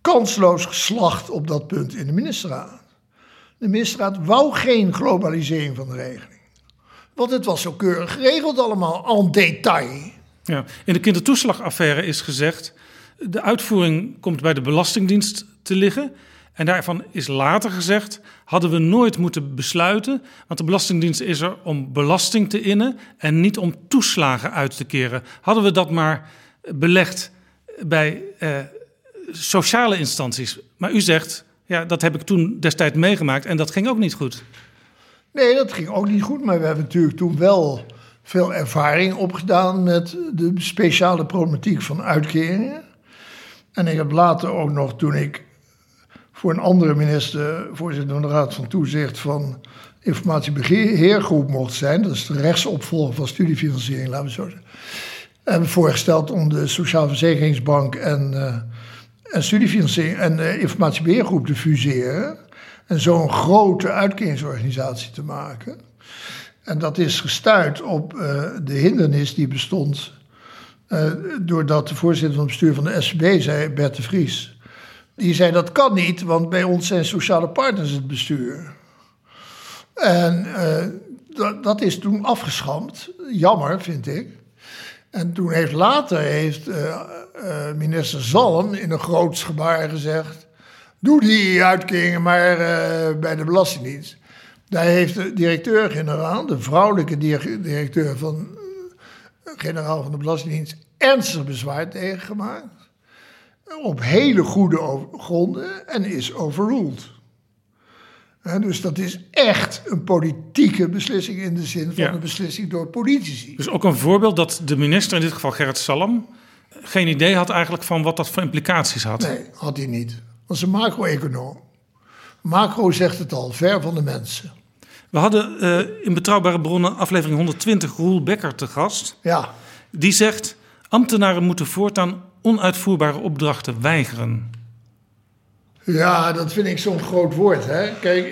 [SPEAKER 4] kansloos geslacht op dat punt in de ministerraad. De ministerraad wou geen globalisering van de regeling. Want het was zo keurig geregeld allemaal, en detail.
[SPEAKER 6] Ja, in de kindertoeslagaffaire is gezegd, de uitvoering komt bij de Belastingdienst te liggen. En daarvan is later gezegd, hadden we nooit moeten besluiten, want de Belastingdienst is er om belasting te innen en niet om toeslagen uit te keren. Hadden we dat maar belegd bij sociale instanties. Maar u zegt, ja, dat heb ik toen destijds meegemaakt en dat ging ook niet goed.
[SPEAKER 4] Nee, dat ging ook niet goed, maar we hebben natuurlijk toen wel veel ervaring opgedaan met de speciale problematiek van uitkeringen. En ik heb later ook nog, toen ik voor een andere minister voorzitter van de Raad van Toezicht van Informatiebeheergroep mocht zijn, dat is de rechtsopvolger van studiefinanciering, laten we zo zeggen, hebben voorgesteld om de Sociaal Verzekeringsbank en studiefinanciering en Informatiebeheergroep te fuseren en zo een grote uitkeringsorganisatie te maken. En dat is gestuit op de hindernis die bestond doordat de voorzitter van het bestuur van de SVB zei, Bert de Vries, die zei dat kan niet, want bij ons zijn sociale partners het bestuur. En dat is toen afgeschampt. Jammer, vind ik. En toen heeft minister Zalm in een groots gebaar gezegd, doe die uitkeringen maar bij de Belastingdienst. Daar heeft de directeur-generaal, de vrouwelijke directeur-generaal van de Belastingdienst, ernstig bezwaar tegen gemaakt. Op hele goede gronden en is overruled. Dus dat is echt een politieke beslissing in de zin van een beslissing door politici.
[SPEAKER 6] Dus ook een voorbeeld dat de minister, in dit geval Gerrit Salm, geen idee had eigenlijk van wat dat voor implicaties had.
[SPEAKER 4] Nee, had hij niet. Dat was een macro-econoom. Macro zegt het al, ver van de mensen.
[SPEAKER 6] We hadden in Betrouwbare Bronnen aflevering 120 Roel Becker te gast.
[SPEAKER 4] Ja.
[SPEAKER 6] Die zegt, ambtenaren moeten voortaan onuitvoerbare opdrachten weigeren.
[SPEAKER 4] Ja, dat vind ik zo'n groot woord. Hè? Kijk,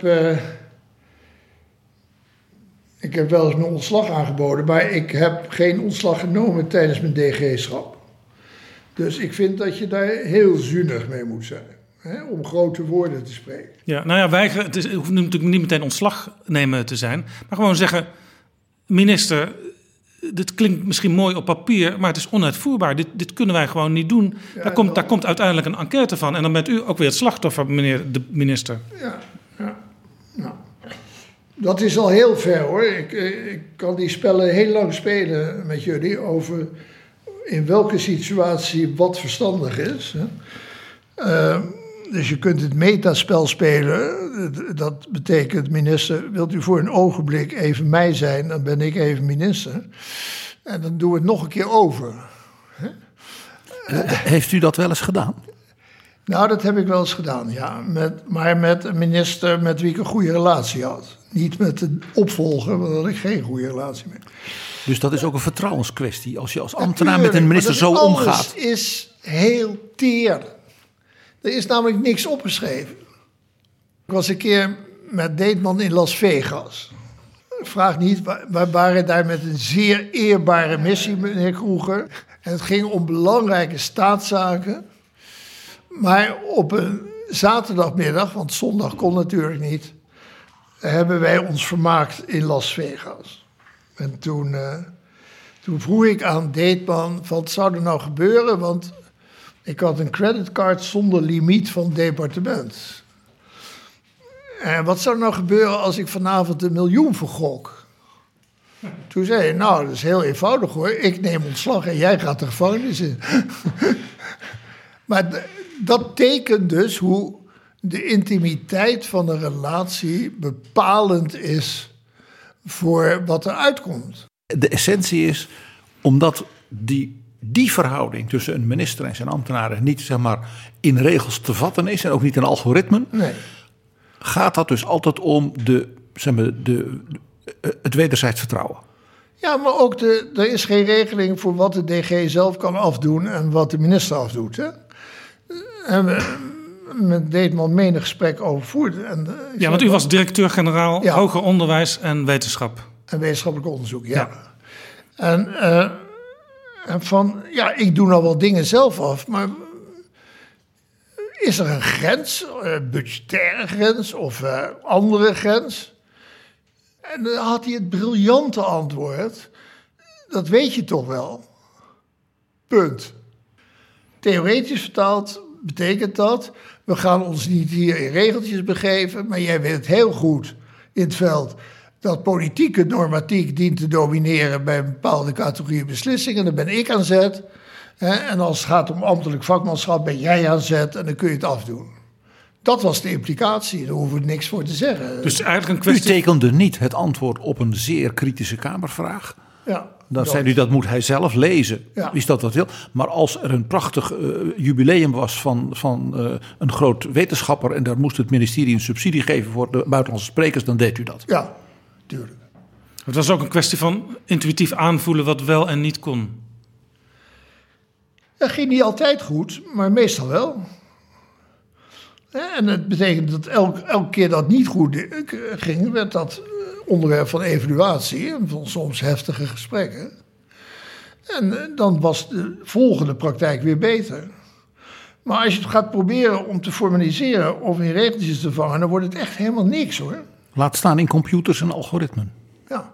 [SPEAKER 4] ik heb wel eens mijn ontslag aangeboden, maar ik heb geen ontslag genomen tijdens mijn DG-schap. Dus ik vind dat je daar heel zuinig mee moet zijn, hè? Om grote woorden te spreken.
[SPEAKER 6] Ja, nou ja, weigeren, het hoeft natuurlijk niet meteen ontslag nemen te zijn, maar gewoon zeggen, minister, dit klinkt misschien mooi op papier, maar het is onuitvoerbaar. Dit kunnen wij gewoon niet doen. Ja, daar komt uiteindelijk een enquête van. En dan bent u ook weer het slachtoffer, meneer de minister.
[SPEAKER 4] Ja. Nou, dat is al heel ver, hoor. Ik kan die spellen heel lang spelen met jullie over in welke situatie wat verstandig is. Hè? Dus je kunt het metaspel spelen. Dat betekent, minister, wilt u voor een ogenblik even mij zijn, dan ben ik even minister. En dan doen we het nog een keer over.
[SPEAKER 7] Heeft u dat wel eens gedaan?
[SPEAKER 4] Nou, dat heb ik wel eens gedaan, ja. Maar met een minister met wie ik een goede relatie had. Niet met de opvolger, want daar had ik geen goede relatie mee.
[SPEAKER 7] Dus dat is ook een vertrouwenskwestie. Als je als ambtenaar met een minister zo omgaat.
[SPEAKER 4] Alles is heel teer. Er is namelijk niks opgeschreven. Ik was een keer met Deetman in Las Vegas. Vraag niet, we waren daar met een zeer eerbare missie, meneer Kroeger. En het ging om belangrijke staatszaken. Maar op een zaterdagmiddag, want zondag kon natuurlijk niet, hebben wij ons vermaakt in Las Vegas. En toen vroeg ik aan Deetman, wat zou er nou gebeuren? Want ik had een creditcard zonder limiet van het departement. En wat zou er nou gebeuren als ik vanavond $1 miljoen vergok? Toen zei hij, nou, dat is heel eenvoudig hoor. Ik neem ontslag en jij gaat de gevangenis in. Maar dat tekent dus hoe de intimiteit van een relatie bepalend is voor wat er uitkomt.
[SPEAKER 7] De essentie is, omdat die verhouding tussen een minister en zijn ambtenaren niet, zeg maar, in regels te vatten is en ook niet in algoritmen,
[SPEAKER 4] nee,
[SPEAKER 7] gaat dat dus altijd om het wederzijds vertrouwen.
[SPEAKER 4] Ja, maar ook er is geen regeling voor wat de DG zelf kan afdoen en wat de minister afdoet. Hè? En met Deetman menig gesprek over voert.
[SPEAKER 6] Ja, want u was directeur-generaal Hoger Onderwijs en Wetenschap.
[SPEAKER 4] En wetenschappelijk onderzoek, ja. En ik doe nou wel dingen zelf af, maar is er een grens, budgettaire grens of andere grens? En dan had hij het briljante antwoord, dat weet je toch wel. Punt. Theoretisch vertaald betekent dat, we gaan ons niet hier in regeltjes begeven, maar jij weet heel goed in het veld dat politieke normatiek dient te domineren bij een bepaalde categorie beslissingen. Daar ben ik aan zet. En als het gaat om ambtelijk vakmanschap ben jij aan zet en dan kun je het afdoen. Dat was de implicatie, daar hoeven we niks voor te zeggen.
[SPEAKER 6] Dus eigenlijk een kwestie...
[SPEAKER 7] U tekende niet het antwoord op een zeer kritische Kamervraag.
[SPEAKER 4] Ja,
[SPEAKER 7] Dan zei u, dat moet hij zelf lezen.
[SPEAKER 4] Ja.
[SPEAKER 7] Is dat wat wil? Maar als er een prachtig jubileum was van een groot wetenschapper en daar moest het ministerie een subsidie geven voor de buitenlandse sprekers, dan deed u dat.
[SPEAKER 4] Ja, tuurlijk.
[SPEAKER 6] Het was ook een kwestie van intuïtief aanvoelen wat wel en niet kon.
[SPEAKER 4] Dat ging niet altijd goed, maar meestal wel. En het betekent dat elke keer dat niet goed ging, werd dat onderwerp van evaluatie en van soms heftige gesprekken. En dan was de volgende praktijk weer beter. Maar als je het gaat proberen om te formaliseren of in regeltjes te vangen, dan wordt het echt helemaal niks hoor.
[SPEAKER 7] Laat staan in computers en algoritmen.
[SPEAKER 4] Ja.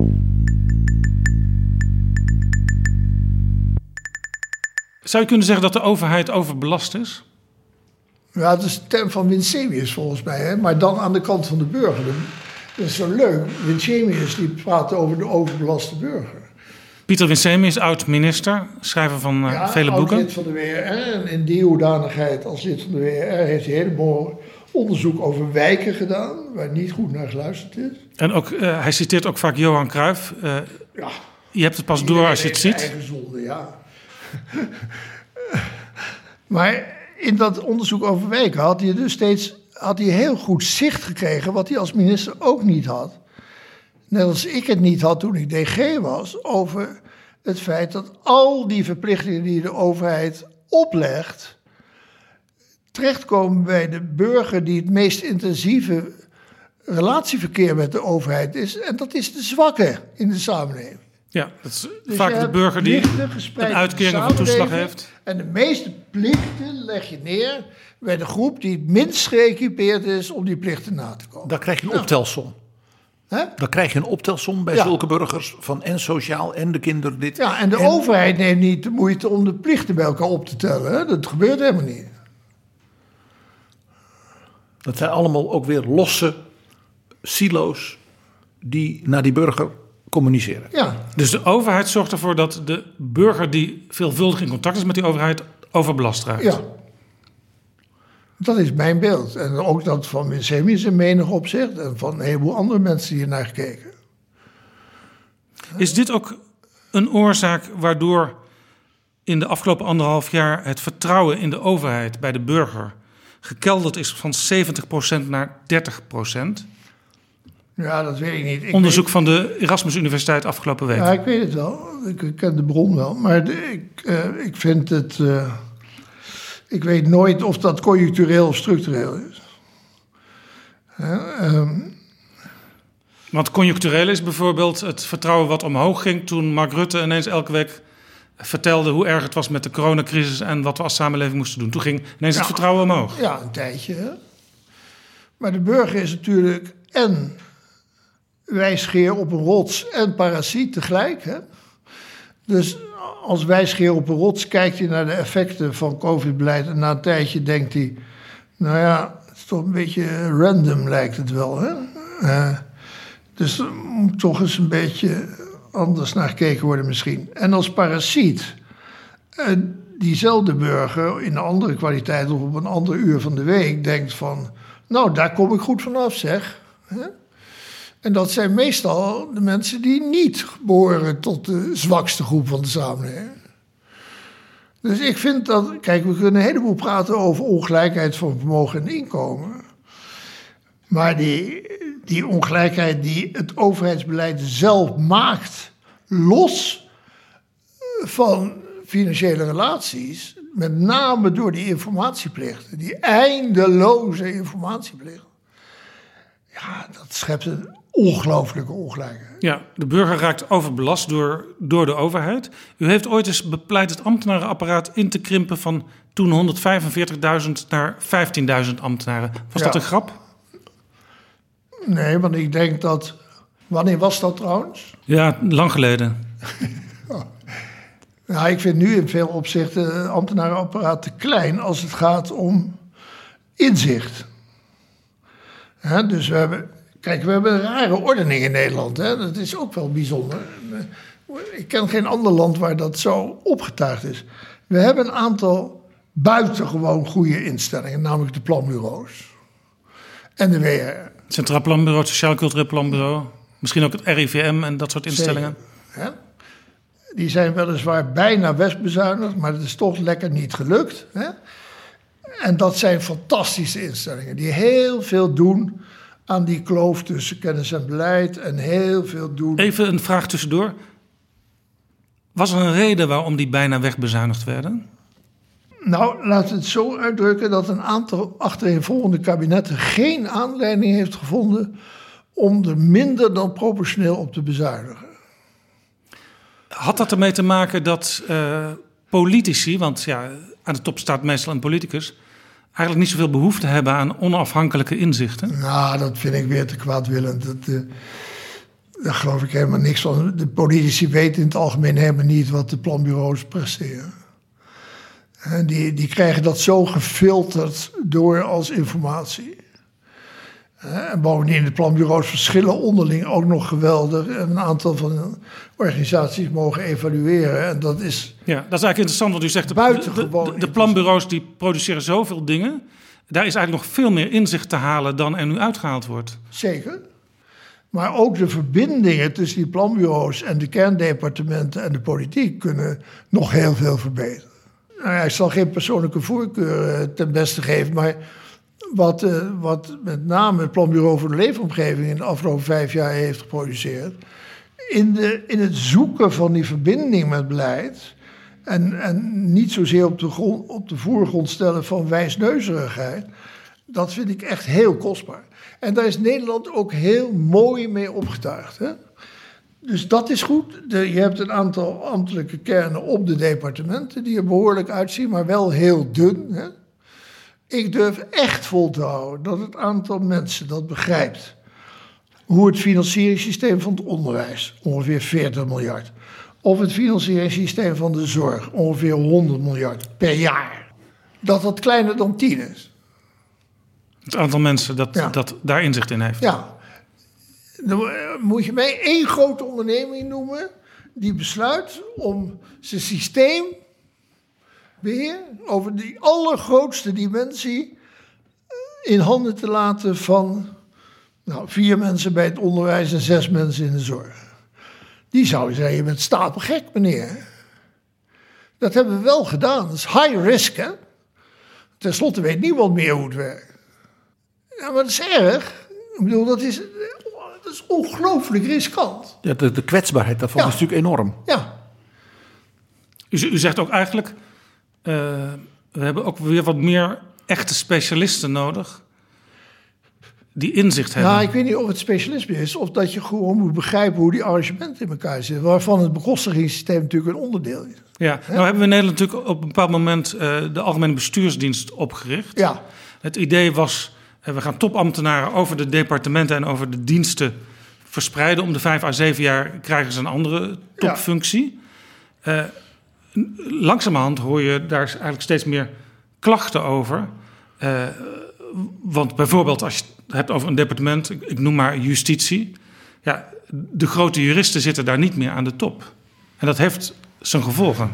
[SPEAKER 6] Zou je kunnen zeggen dat de overheid overbelast is?
[SPEAKER 4] Ja, dat is de term van Winsemius volgens mij, hè? Maar dan aan de kant van de burger. Dat is zo leuk. Winsemius die praat over de overbelaste burger.
[SPEAKER 6] Pieter Winsemius, oud-minister, schrijver van vele boeken.
[SPEAKER 4] Lid van de WRR. En in die hoedanigheid als lid van de WRR heeft hij helemaal onderzoek over wijken gedaan, waar niet goed naar geluisterd is.
[SPEAKER 6] En ook, hij citeert ook vaak Johan Cruijff. Je hebt het pas door als je het ziet.
[SPEAKER 4] Eigen zonde, ja. Maar in dat onderzoek over wijken had hij dus had hij heel goed zicht gekregen wat hij als minister ook niet had. Net als ik het niet had toen ik DG was, over het feit dat al die verplichtingen die de overheid oplegt, terechtkomen bij de burger die het meest intensieve relatieverkeer met de overheid is. En dat is de zwakke in de samenleving.
[SPEAKER 6] Ja, dat is
[SPEAKER 4] Dus
[SPEAKER 6] vaak de burger die een uitkering of een toeslag heeft.
[SPEAKER 4] En de meeste plichten leg je neer bij de groep die het minst geëquipeerd is om die plichten na te komen.
[SPEAKER 7] Daar krijg je een optelsom.
[SPEAKER 4] Hè?
[SPEAKER 7] Dan krijg je een optelsom bij zulke burgers van en sociaal en de kinderen dit.
[SPEAKER 4] Ja, en de overheid neemt niet de moeite om de plichten bij elkaar op te tellen. Hè? Dat gebeurt helemaal niet.
[SPEAKER 7] Dat zijn allemaal ook weer losse silo's die naar die burger communiceren.
[SPEAKER 4] Ja,
[SPEAKER 6] Dus de overheid zorgt ervoor dat de burger die veelvuldig in contact is met die overheid overbelast raakt.
[SPEAKER 4] ja. Dat is mijn beeld. En ook dat van Winsemius in menig opzicht en van een heleboel andere mensen die er naar gekeken.
[SPEAKER 6] Is dit ook een oorzaak waardoor in de afgelopen 1,5 jaar het vertrouwen in de overheid bij de burger gekelderd is van 70% naar 30%?
[SPEAKER 4] Ja, dat weet ik niet.
[SPEAKER 6] Onderzoek van de Erasmus Universiteit afgelopen week.
[SPEAKER 4] Ja, ik weet het wel. Ik ken de bron wel. Maar ik vind het... ik weet nooit of dat conjunctureel of structureel is.
[SPEAKER 6] Want conjunctureel is bijvoorbeeld het vertrouwen wat omhoog ging toen Mark Rutte ineens elke week vertelde hoe erg het was met de coronacrisis en wat we als samenleving moesten doen. Toen ging ineens het vertrouwen omhoog.
[SPEAKER 4] Ja, een tijdje. Hè? Maar de burger is natuurlijk en wijsgeer op een rots en parasiet tegelijk. Hè? Dus als wijsgeer op een rots kijkt hij naar de effecten van COVID-beleid en na een tijdje denkt hij, nou ja, het is toch een beetje random lijkt het wel. Hè? Dus er moet toch eens een beetje anders naar gekeken worden misschien. En als parasiet, diezelfde burger in een andere kwaliteit of op een ander uur van de week denkt van, nou daar kom ik goed vanaf zeg. En dat zijn meestal de mensen die niet behoren tot de zwakste groep van de samenleving. Dus ik vind dat, kijk, we kunnen een heleboel praten over ongelijkheid van vermogen en inkomen. Maar die ongelijkheid die het overheidsbeleid zelf maakt, los van financiële relaties, met name door die informatieplichten, die eindeloze informatieplichten. Ja, dat schept een ongelooflijke ongelijkheid.
[SPEAKER 6] Ja, de burger raakt overbelast door de overheid. U heeft ooit eens bepleit het ambtenarenapparaat in te krimpen van toen 145.000 naar 15.000 ambtenaren. Was dat een grap?
[SPEAKER 4] Nee, want ik denk dat... Wanneer was dat trouwens?
[SPEAKER 6] Ja, lang geleden.
[SPEAKER 4] Nou, ik vind nu in veel opzichten het ambtenarenapparaat te klein als het gaat om inzicht. Dus we hebben een rare ordening in Nederland. Dat is ook wel bijzonder. Ik ken geen ander land waar dat zo opgetuigd is. We hebben een aantal buitengewoon goede instellingen, namelijk de planbureaus en de WR.
[SPEAKER 6] Centraal Planbureau, het Sociaal Cultureel Planbureau. Misschien ook het RIVM en dat soort instellingen.
[SPEAKER 4] Zeker, die zijn weliswaar bijna wegbezuinigd, maar dat is toch lekker niet gelukt. En dat zijn fantastische instellingen die heel veel doen aan die kloof tussen kennis en beleid en heel veel doen...
[SPEAKER 6] Even een vraag tussendoor. Was er een reden waarom die bijna wegbezuinigd werden?
[SPEAKER 4] Nou, laten we het zo uitdrukken dat een aantal achtereenvolgende kabinetten geen aanleiding heeft gevonden om er minder dan proportioneel op te bezuinigen.
[SPEAKER 6] Had dat ermee te maken dat politici, want ja, aan de top staat meestal een politicus, eigenlijk niet zoveel behoefte hebben aan onafhankelijke inzichten?
[SPEAKER 4] Nou, dat vind ik weer te kwaadwillend. Daar geloof ik helemaal niks van. De politici weten in het algemeen helemaal niet wat de planbureaus presteren. En die krijgen dat zo gefilterd door als informatie. En bovendien, de planbureaus verschillen onderling ook nog geweldig. En een aantal van de organisaties mogen evalueren. En dat is...
[SPEAKER 6] Ja, dat is eigenlijk interessant wat u zegt. De planbureaus die produceren zoveel dingen. Daar is eigenlijk nog veel meer inzicht te halen dan er nu uitgehaald wordt.
[SPEAKER 4] Zeker. Maar ook de verbindingen tussen die planbureaus en de kerndepartementen en de politiek kunnen nog heel veel verbeteren. Nou ja, ik zal geen persoonlijke voorkeur ten beste geven, maar wat met name het Planbureau voor de Leefomgeving in de afgelopen 5 jaar heeft geproduceerd, in het zoeken van die verbinding met beleid en niet zozeer op de voorgrond stellen van wijsneuzerigheid, dat vind ik echt heel kostbaar. En daar is Nederland ook heel mooi mee opgetuigd. Hè? Dus dat is goed. Je hebt een aantal ambtelijke kernen op de departementen die er behoorlijk uitzien, maar wel heel dun. Hè? Ik durf echt vol te houden dat het aantal mensen dat begrijpt hoe het financieringssysteem van het onderwijs, ongeveer 40 miljard, of het financieringssysteem van de zorg, ongeveer 100 miljard per jaar, dat kleiner dan 10 is.
[SPEAKER 6] Het aantal mensen dat daar inzicht in heeft.
[SPEAKER 4] Ja. Dan moet je mij 1 grote onderneming noemen die besluit om zijn systeembeheer over die allergrootste dimensie in handen te laten van 4 mensen bij het onderwijs en 6 mensen in de zorg. Die zou zeggen, je bent stapelgek, meneer. Dat hebben we wel gedaan. Dat is high risk, hè. Ten slotte weet niemand meer hoe het werkt. Ja, maar dat is erg. Ik bedoel, dat is ongelooflijk riskant.
[SPEAKER 7] Ja, de kwetsbaarheid daarvan is natuurlijk enorm.
[SPEAKER 4] Ja.
[SPEAKER 6] U zegt ook eigenlijk, we hebben ook weer wat meer echte specialisten nodig die inzicht hebben.
[SPEAKER 4] Nou, ik weet niet of het specialisme is of dat je gewoon moet begrijpen hoe die arrangementen in elkaar zitten, waarvan het bekostigingssysteem natuurlijk een onderdeel is.
[SPEAKER 6] Ja, nou hebben we in Nederland natuurlijk op een bepaald moment de Algemene Bestuursdienst opgericht.
[SPEAKER 4] Ja.
[SPEAKER 6] Het idee was, we gaan topambtenaren over de departementen en over de diensten verspreiden. Om de 5 à 7 jaar krijgen ze een andere topfunctie. Ja. Langzamerhand hoor je daar eigenlijk steeds meer klachten over. Want bijvoorbeeld als je het hebt over een departement, ik noem maar justitie. Ja, de grote juristen zitten daar niet meer aan de top. En dat heeft zijn gevolgen.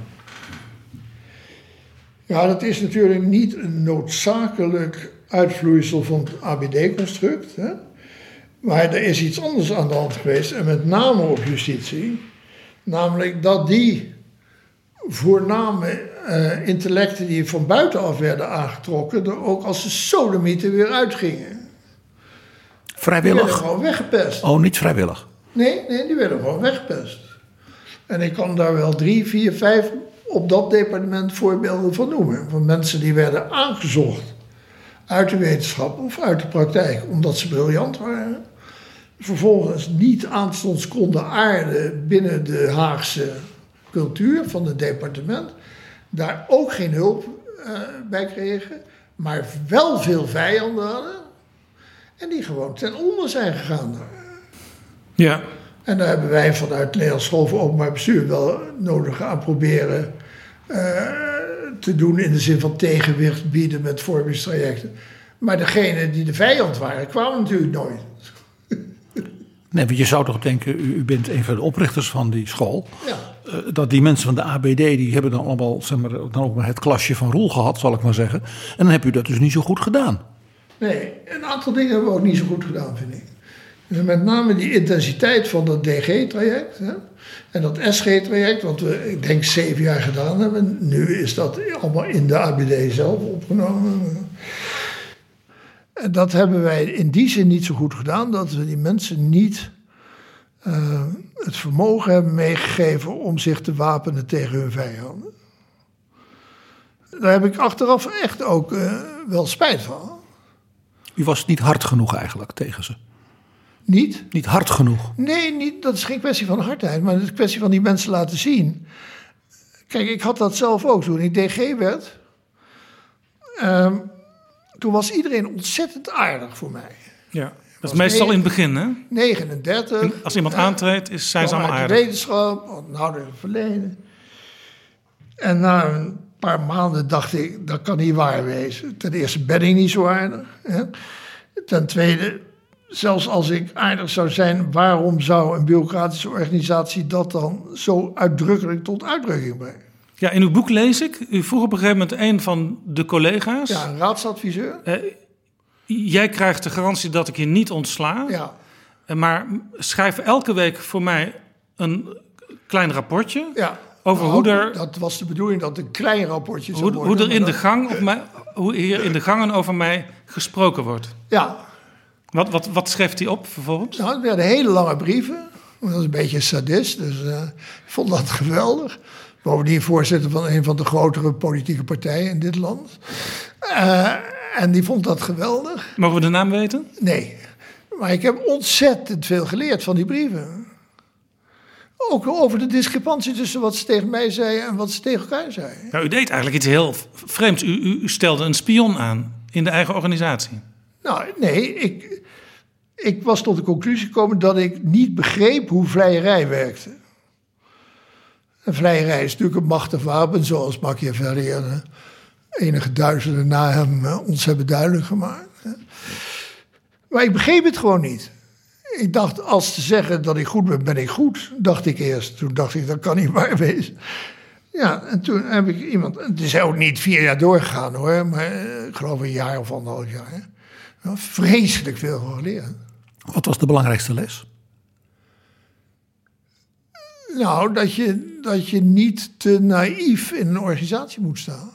[SPEAKER 4] Ja, dat is natuurlijk niet een noodzakelijk uitvloeisel van het ABD-construct. Hè? Maar er is iets anders aan de hand geweest, en met name op justitie. Namelijk dat die voorname intellecten die van buitenaf werden aangetrokken, er ook als de sodomieten weer uitgingen.
[SPEAKER 7] Vrijwillig?
[SPEAKER 4] Die werden gewoon weggepest.
[SPEAKER 7] Oh, niet vrijwillig?
[SPEAKER 4] Nee, die werden gewoon weggepest. En ik kan daar wel 3, 4, 5 op dat departement voorbeelden van noemen. Van mensen die werden aangezocht uit de wetenschap of uit de praktijk, omdat ze briljant waren. Vervolgens niet aanstonds konden aarden binnen de Haagse cultuur van het departement. Daar ook geen hulp bij kregen, maar wel veel vijanden hadden. En die gewoon ten onder zijn gegaan.
[SPEAKER 6] Ja.
[SPEAKER 4] En daar hebben wij vanuit de Nederlandse School voor Openbaar Bestuur wel nodig aan proberen te doen in de zin van tegenwicht bieden met vormingstrajecten. Maar degenen die de vijand waren, kwamen natuurlijk nooit.
[SPEAKER 7] Nee, want je zou toch denken, u bent een van de oprichters van die school.
[SPEAKER 4] Ja.
[SPEAKER 7] Dat die mensen van de ABD, die hebben dan allemaal zeg maar, dan ook maar het klasje van Roel gehad, zal ik maar zeggen. En dan heb u dat dus niet zo goed gedaan.
[SPEAKER 4] Nee, een aantal dingen hebben we ook niet zo goed gedaan, vind ik. Dus met name die intensiteit van dat DG-traject en dat SG-traject, wat we, ik denk, 7 jaar gedaan hebben. Nu is dat allemaal in de ABD zelf opgenomen. En dat hebben wij in die zin niet zo goed gedaan, dat we die mensen niet het vermogen hebben meegegeven om zich te wapenen tegen hun vijanden. Daar heb ik achteraf echt ook wel spijt van.
[SPEAKER 7] U was niet hard genoeg eigenlijk tegen ze.
[SPEAKER 4] Niet?
[SPEAKER 7] Niet hard genoeg.
[SPEAKER 4] Nee, dat is geen kwestie van hardheid, maar het is een kwestie van die mensen laten zien. Kijk, ik had dat zelf ook toen ik DG werd. Toen was iedereen ontzettend aardig voor mij.
[SPEAKER 6] Ja. Dat is meestal in het begin, hè?
[SPEAKER 4] 39.
[SPEAKER 6] En als iemand aantreedt, zijn ze allemaal
[SPEAKER 4] uit
[SPEAKER 6] aardig.
[SPEAKER 4] de wetenschap, nou het verleden. En na een paar maanden dacht ik, dat kan niet waar wezen. Ten eerste ben ik niet zo aardig. Hè? Ten tweede, zelfs als ik aardig zou zijn, waarom zou een bureaucratische organisatie dat dan zo uitdrukkelijk tot uitdrukking brengen?
[SPEAKER 6] Ja, in uw boek lees ik, u vroeg op een gegeven moment een van de collega's.
[SPEAKER 4] Ja, een raadsadviseur.
[SPEAKER 6] Jij krijgt de garantie dat ik je niet ontsla.
[SPEAKER 4] Ja.
[SPEAKER 6] Maar schrijf elke week voor mij een klein rapportje.
[SPEAKER 4] Ja.
[SPEAKER 6] Over hoe er...
[SPEAKER 4] Dat was de bedoeling, dat een klein rapportje zou worden.
[SPEAKER 6] Hoe er in de gang hoe hier in de gangen over mij gesproken wordt.
[SPEAKER 4] Ja.
[SPEAKER 6] Wat schreef hij op vervolgens?
[SPEAKER 4] Nou, het werden hele lange brieven. Dat was een beetje een sadist, dus ik vond dat geweldig. Bovendien voorzitter van een van de grotere politieke partijen in dit land. En die vond dat geweldig.
[SPEAKER 6] Mogen we de naam weten?
[SPEAKER 4] Nee, maar ik heb ontzettend veel geleerd van die brieven. Ook over de discrepantie tussen wat ze tegen mij zeiden en wat ze tegen elkaar zeiden.
[SPEAKER 6] Nou, u deed eigenlijk iets heel vreemds. U stelde een spion aan in de eigen organisatie.
[SPEAKER 4] Nou, nee, ik was tot de conclusie gekomen dat ik niet begreep hoe vleierij werkte. En vleierij is natuurlijk een machtig wapen, zoals Machiavelli en enige duizenden na hem ons hebben duidelijk gemaakt. Maar ik begreep het gewoon niet. Ik dacht, als te zeggen dat ik goed ben, ben ik goed, dacht ik eerst. Toen dacht ik, dat kan niet waar wezen. Ja, en toen heb ik iemand... Het is ook niet 4 jaar doorgegaan hoor, maar ik geloof een jaar of 1,5 jaar. Nou, vreselijk veel geleerd.
[SPEAKER 7] Wat was de belangrijkste les?
[SPEAKER 4] Nou, dat je niet te naïef in een organisatie moet staan.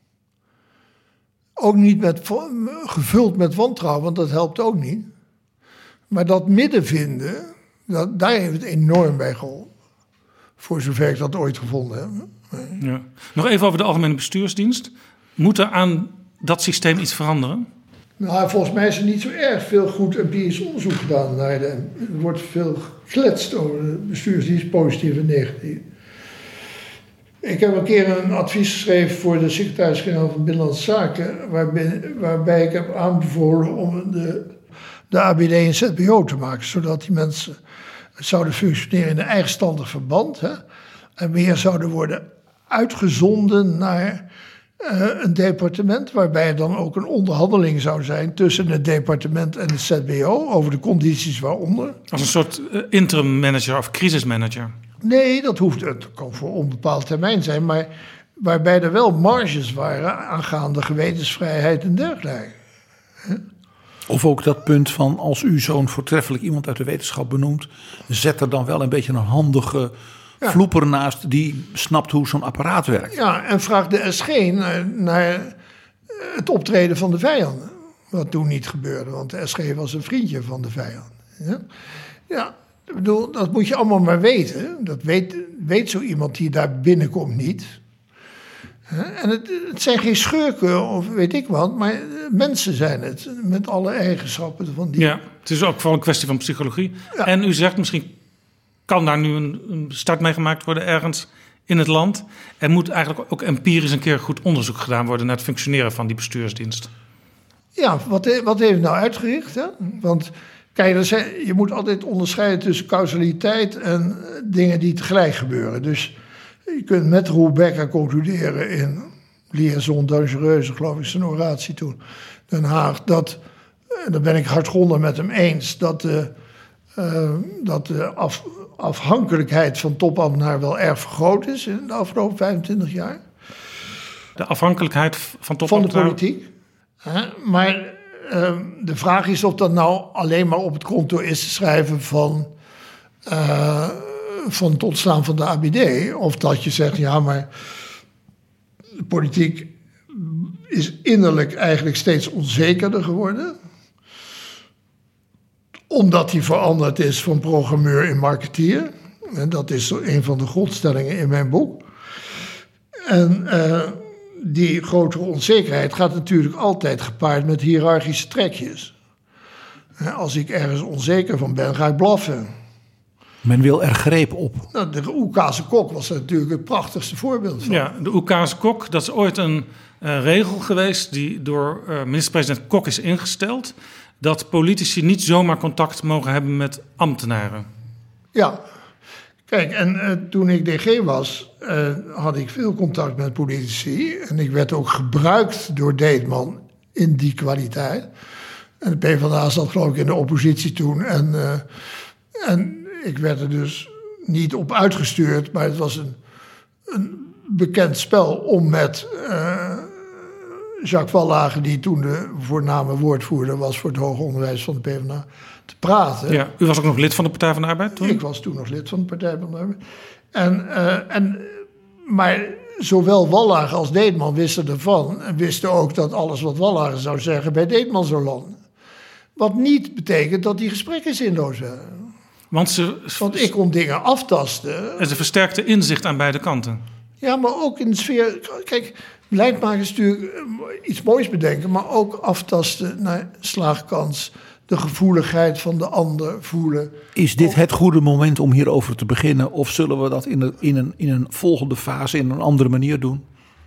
[SPEAKER 4] Ook niet gevuld met wantrouwen, want dat helpt ook niet. Maar dat midden vinden, daar heeft het enorm bij geholpen. Voor zover ik dat ooit gevonden heb.
[SPEAKER 6] Ja. Nog even over de Algemene Bestuursdienst. Moet er aan dat systeem iets veranderen?
[SPEAKER 4] Nou, volgens mij is er niet zo erg veel goed empirisch onderzoek gedaan naar er wordt veel gekletst over de bestuursdienst, positief en negatief. Ik heb een keer een advies geschreven voor de secretaris-generaal van Binnenlandse Zaken, waarbij ik heb aanbevolen om de ABD een ZBO te maken, zodat die mensen zouden functioneren in een eigenstandig verband. Hè, en meer zouden worden uitgezonden naar een departement, waarbij er dan ook een onderhandeling zou zijn tussen het departement en het ZBO over de condities waaronder.
[SPEAKER 6] Als een soort interim manager of crisismanager?
[SPEAKER 4] Nee, dat hoeft, het kan voor onbepaald termijn zijn, maar waarbij er wel marges waren aangaande gewetensvrijheid en dergelijke.
[SPEAKER 7] Of ook dat punt van, als u zo'n voortreffelijk iemand uit de wetenschap benoemt, zet er dan wel een beetje een handige vloeper naast die snapt hoe zo'n apparaat werkt. Ja,
[SPEAKER 4] en vraag de SG naar het optreden van de vijanden. Wat toen niet gebeurde, want de SG was een vriendje van de vijand. Ja, ik bedoel, dat moet je allemaal maar weten. Dat weet zo iemand die daar binnenkomt niet. En het zijn geen schurken of weet ik wat, maar mensen zijn het. Met alle eigenschappen van die.
[SPEAKER 6] Ja, het is ook vooral een kwestie van psychologie. Ja. En u zegt, misschien kan daar nu een start mee gemaakt worden ergens in het land. Er moet eigenlijk ook empirisch een keer goed onderzoek gedaan worden naar het functioneren van die bestuursdienst.
[SPEAKER 4] Ja, wat heeft het nou uitgericht? Hè? Want kijk, je moet altijd onderscheiden tussen causaliteit en dingen die tegelijk gebeuren. Dus je kunt met Roel Becker concluderen in Liaison Dangereuse, geloof ik, zijn oratie toen, Den Haag, dat, daar ben ik hardgrondig met hem eens, dat de afhankelijkheid van topambtenaar wel erg vergroot is in de afgelopen 25 jaar.
[SPEAKER 6] De afhankelijkheid van topambtenaar?
[SPEAKER 4] Van de politiek. Maar de vraag is of dat nou alleen maar op het konto is te schrijven van het ontstaan van de ABD. Of dat je zegt, ja, maar de politiek is innerlijk eigenlijk steeds onzekerder geworden. Omdat hij veranderd is van programmeur in marketeer. En dat is een van de grondstellingen in mijn boek. En die grotere onzekerheid gaat natuurlijk altijd gepaard met hiërarchische trekjes. Als ik ergens onzeker van ben, ga ik blaffen.
[SPEAKER 7] Men wil er greep op.
[SPEAKER 4] Nou, de Oekase Kok was natuurlijk het prachtigste voorbeeld van.
[SPEAKER 6] Ja, de Oekase Kok, dat is ooit een regel geweest die door minister-president Kok is ingesteld, dat politici niet zomaar contact mogen hebben met ambtenaren.
[SPEAKER 4] Ja, kijk, en toen ik DG was, had ik veel contact met politici. En ik werd ook gebruikt door Deetman in die kwaliteit. En de PvdA zat geloof ik in de oppositie toen. En ik werd er dus niet op uitgestuurd, maar het was een bekend spel om met Jacques Wallage, die toen de voorname woordvoerder was voor het hoger onderwijs van de PvdA, te praten.
[SPEAKER 6] Ja, u was ook nog lid van de Partij van de Arbeid toen?
[SPEAKER 4] Ik was toen nog lid van de Partij van de Arbeid. Maar zowel Wallage als Deetman wisten ervan en wisten ook dat alles wat Wallage zou zeggen bij Deetman zou landen. Wat niet betekent dat die gesprekken zinloos waren.
[SPEAKER 6] Want
[SPEAKER 4] ik kon dingen aftasten.
[SPEAKER 6] En ze versterkte inzicht aan beide kanten.
[SPEAKER 4] Ja, maar ook in de sfeer. Kijk, beleidmakers natuurlijk iets moois bedenken, maar ook aftasten naar slaagkans, de gevoeligheid van de ander voelen.
[SPEAKER 7] Is dit het goede moment om hierover te beginnen, of zullen we dat in een volgende fase in een andere manier doen?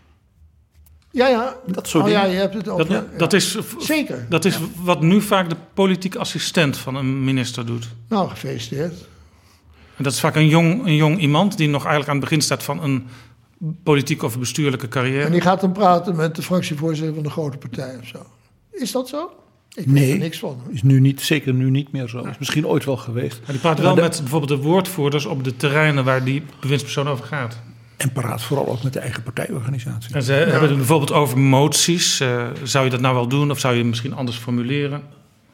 [SPEAKER 4] Ja.
[SPEAKER 7] Dat soort dingen.
[SPEAKER 4] Ja, je hebt het over.
[SPEAKER 6] Dat is,
[SPEAKER 4] zeker.
[SPEAKER 6] Dat is wat nu vaak de politieke assistent van een minister doet.
[SPEAKER 4] Nou, gefeliciteerd.
[SPEAKER 6] En dat is vaak een jong iemand die nog eigenlijk aan het begin staat van een politieke of bestuurlijke carrière.
[SPEAKER 4] En die gaat dan praten met de fractievoorzitter van de grote partij of zo. Is dat zo? Ik weet er niks van.
[SPEAKER 7] Is nu niet, zeker nu niet meer zo. Is misschien ooit wel geweest.
[SPEAKER 6] Maar die praat wel met bijvoorbeeld de woordvoerders op de terreinen waar die bewindspersoon over gaat.
[SPEAKER 7] En praat vooral ook met de eigen partijorganisatie.
[SPEAKER 6] En ze hebben het bijvoorbeeld over moties. Zou je dat nou wel doen of zou je misschien anders formuleren?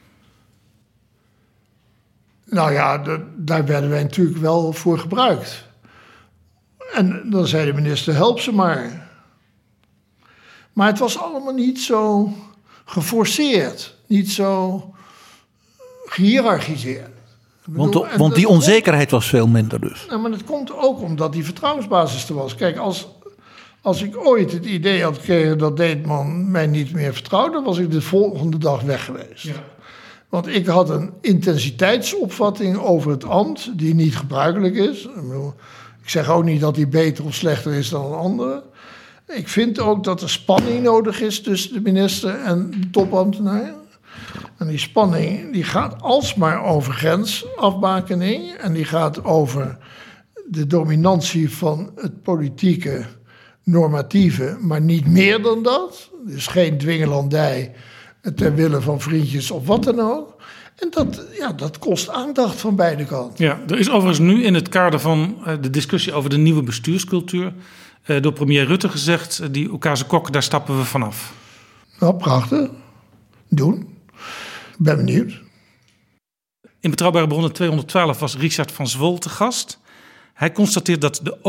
[SPEAKER 4] Nou ja, daar werden wij natuurlijk wel voor gebruikt. En dan zei de minister, help ze maar. Maar het was allemaal niet zo geforceerd. Niet zo gehiërarchiseerd.
[SPEAKER 7] Want die onzekerheid was veel minder dus.
[SPEAKER 4] Nou, maar dat komt ook omdat die vertrouwensbasis er was. Kijk, als ik ooit het idee had gekregen dat Deetman mij niet meer vertrouwde, was ik de volgende dag weg geweest. Ja. Want ik had een intensiteitsopvatting over het ambt die niet gebruikelijk is. Ik zeg ook niet dat die beter of slechter is dan een andere. Ik vind ook dat er spanning nodig is tussen de minister en de topambtenaar. En die spanning die gaat alsmaar over grensafbakening. En die gaat over de dominantie van het politieke normatieve, maar niet meer dan dat. Dus geen dwingelandij ter wille van vriendjes of wat dan ook. En dat kost aandacht van beide kanten.
[SPEAKER 6] Ja, er is overigens nu in het kader van de discussie over de nieuwe bestuurscultuur door premier Rutte gezegd, die Oekase Kok, daar stappen we vanaf.
[SPEAKER 4] Nou, prachtig. Doen. Ik ben benieuwd.
[SPEAKER 6] In Betrouwbare Bronnen 212 was Richard van Zwol te gast. Hij constateert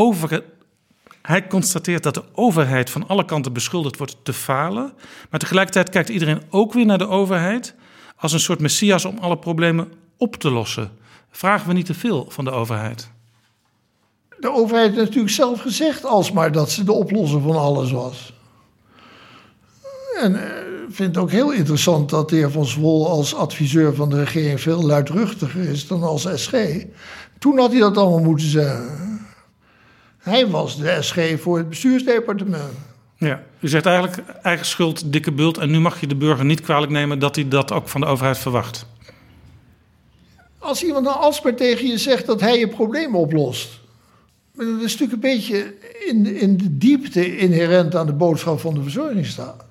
[SPEAKER 6] dat de overheid van alle kanten beschuldigd wordt te falen. Maar tegelijkertijd kijkt iedereen ook weer naar de overheid als een soort messias om alle problemen op te lossen. Vragen we niet te veel van de overheid?
[SPEAKER 4] de overheid heeft natuurlijk zelf gezegd alsmaar dat ze de oplosser van alles was. En ik vind het ook heel interessant dat de heer Van Zwol als adviseur van de regering veel luidruchtiger is dan als SG. Toen had hij dat allemaal moeten zeggen. Hij was de SG voor het bestuursdepartement.
[SPEAKER 6] Ja, u zegt eigenlijk eigen schuld, dikke bult. En nu mag je de burger niet kwalijk nemen dat hij dat ook van de overheid verwacht.
[SPEAKER 4] Als iemand dan alsmaar tegen je zegt dat hij je probleem oplost. Maar dat is natuurlijk een beetje in de diepte inherent aan de boodschap van de verzorgingsstaat.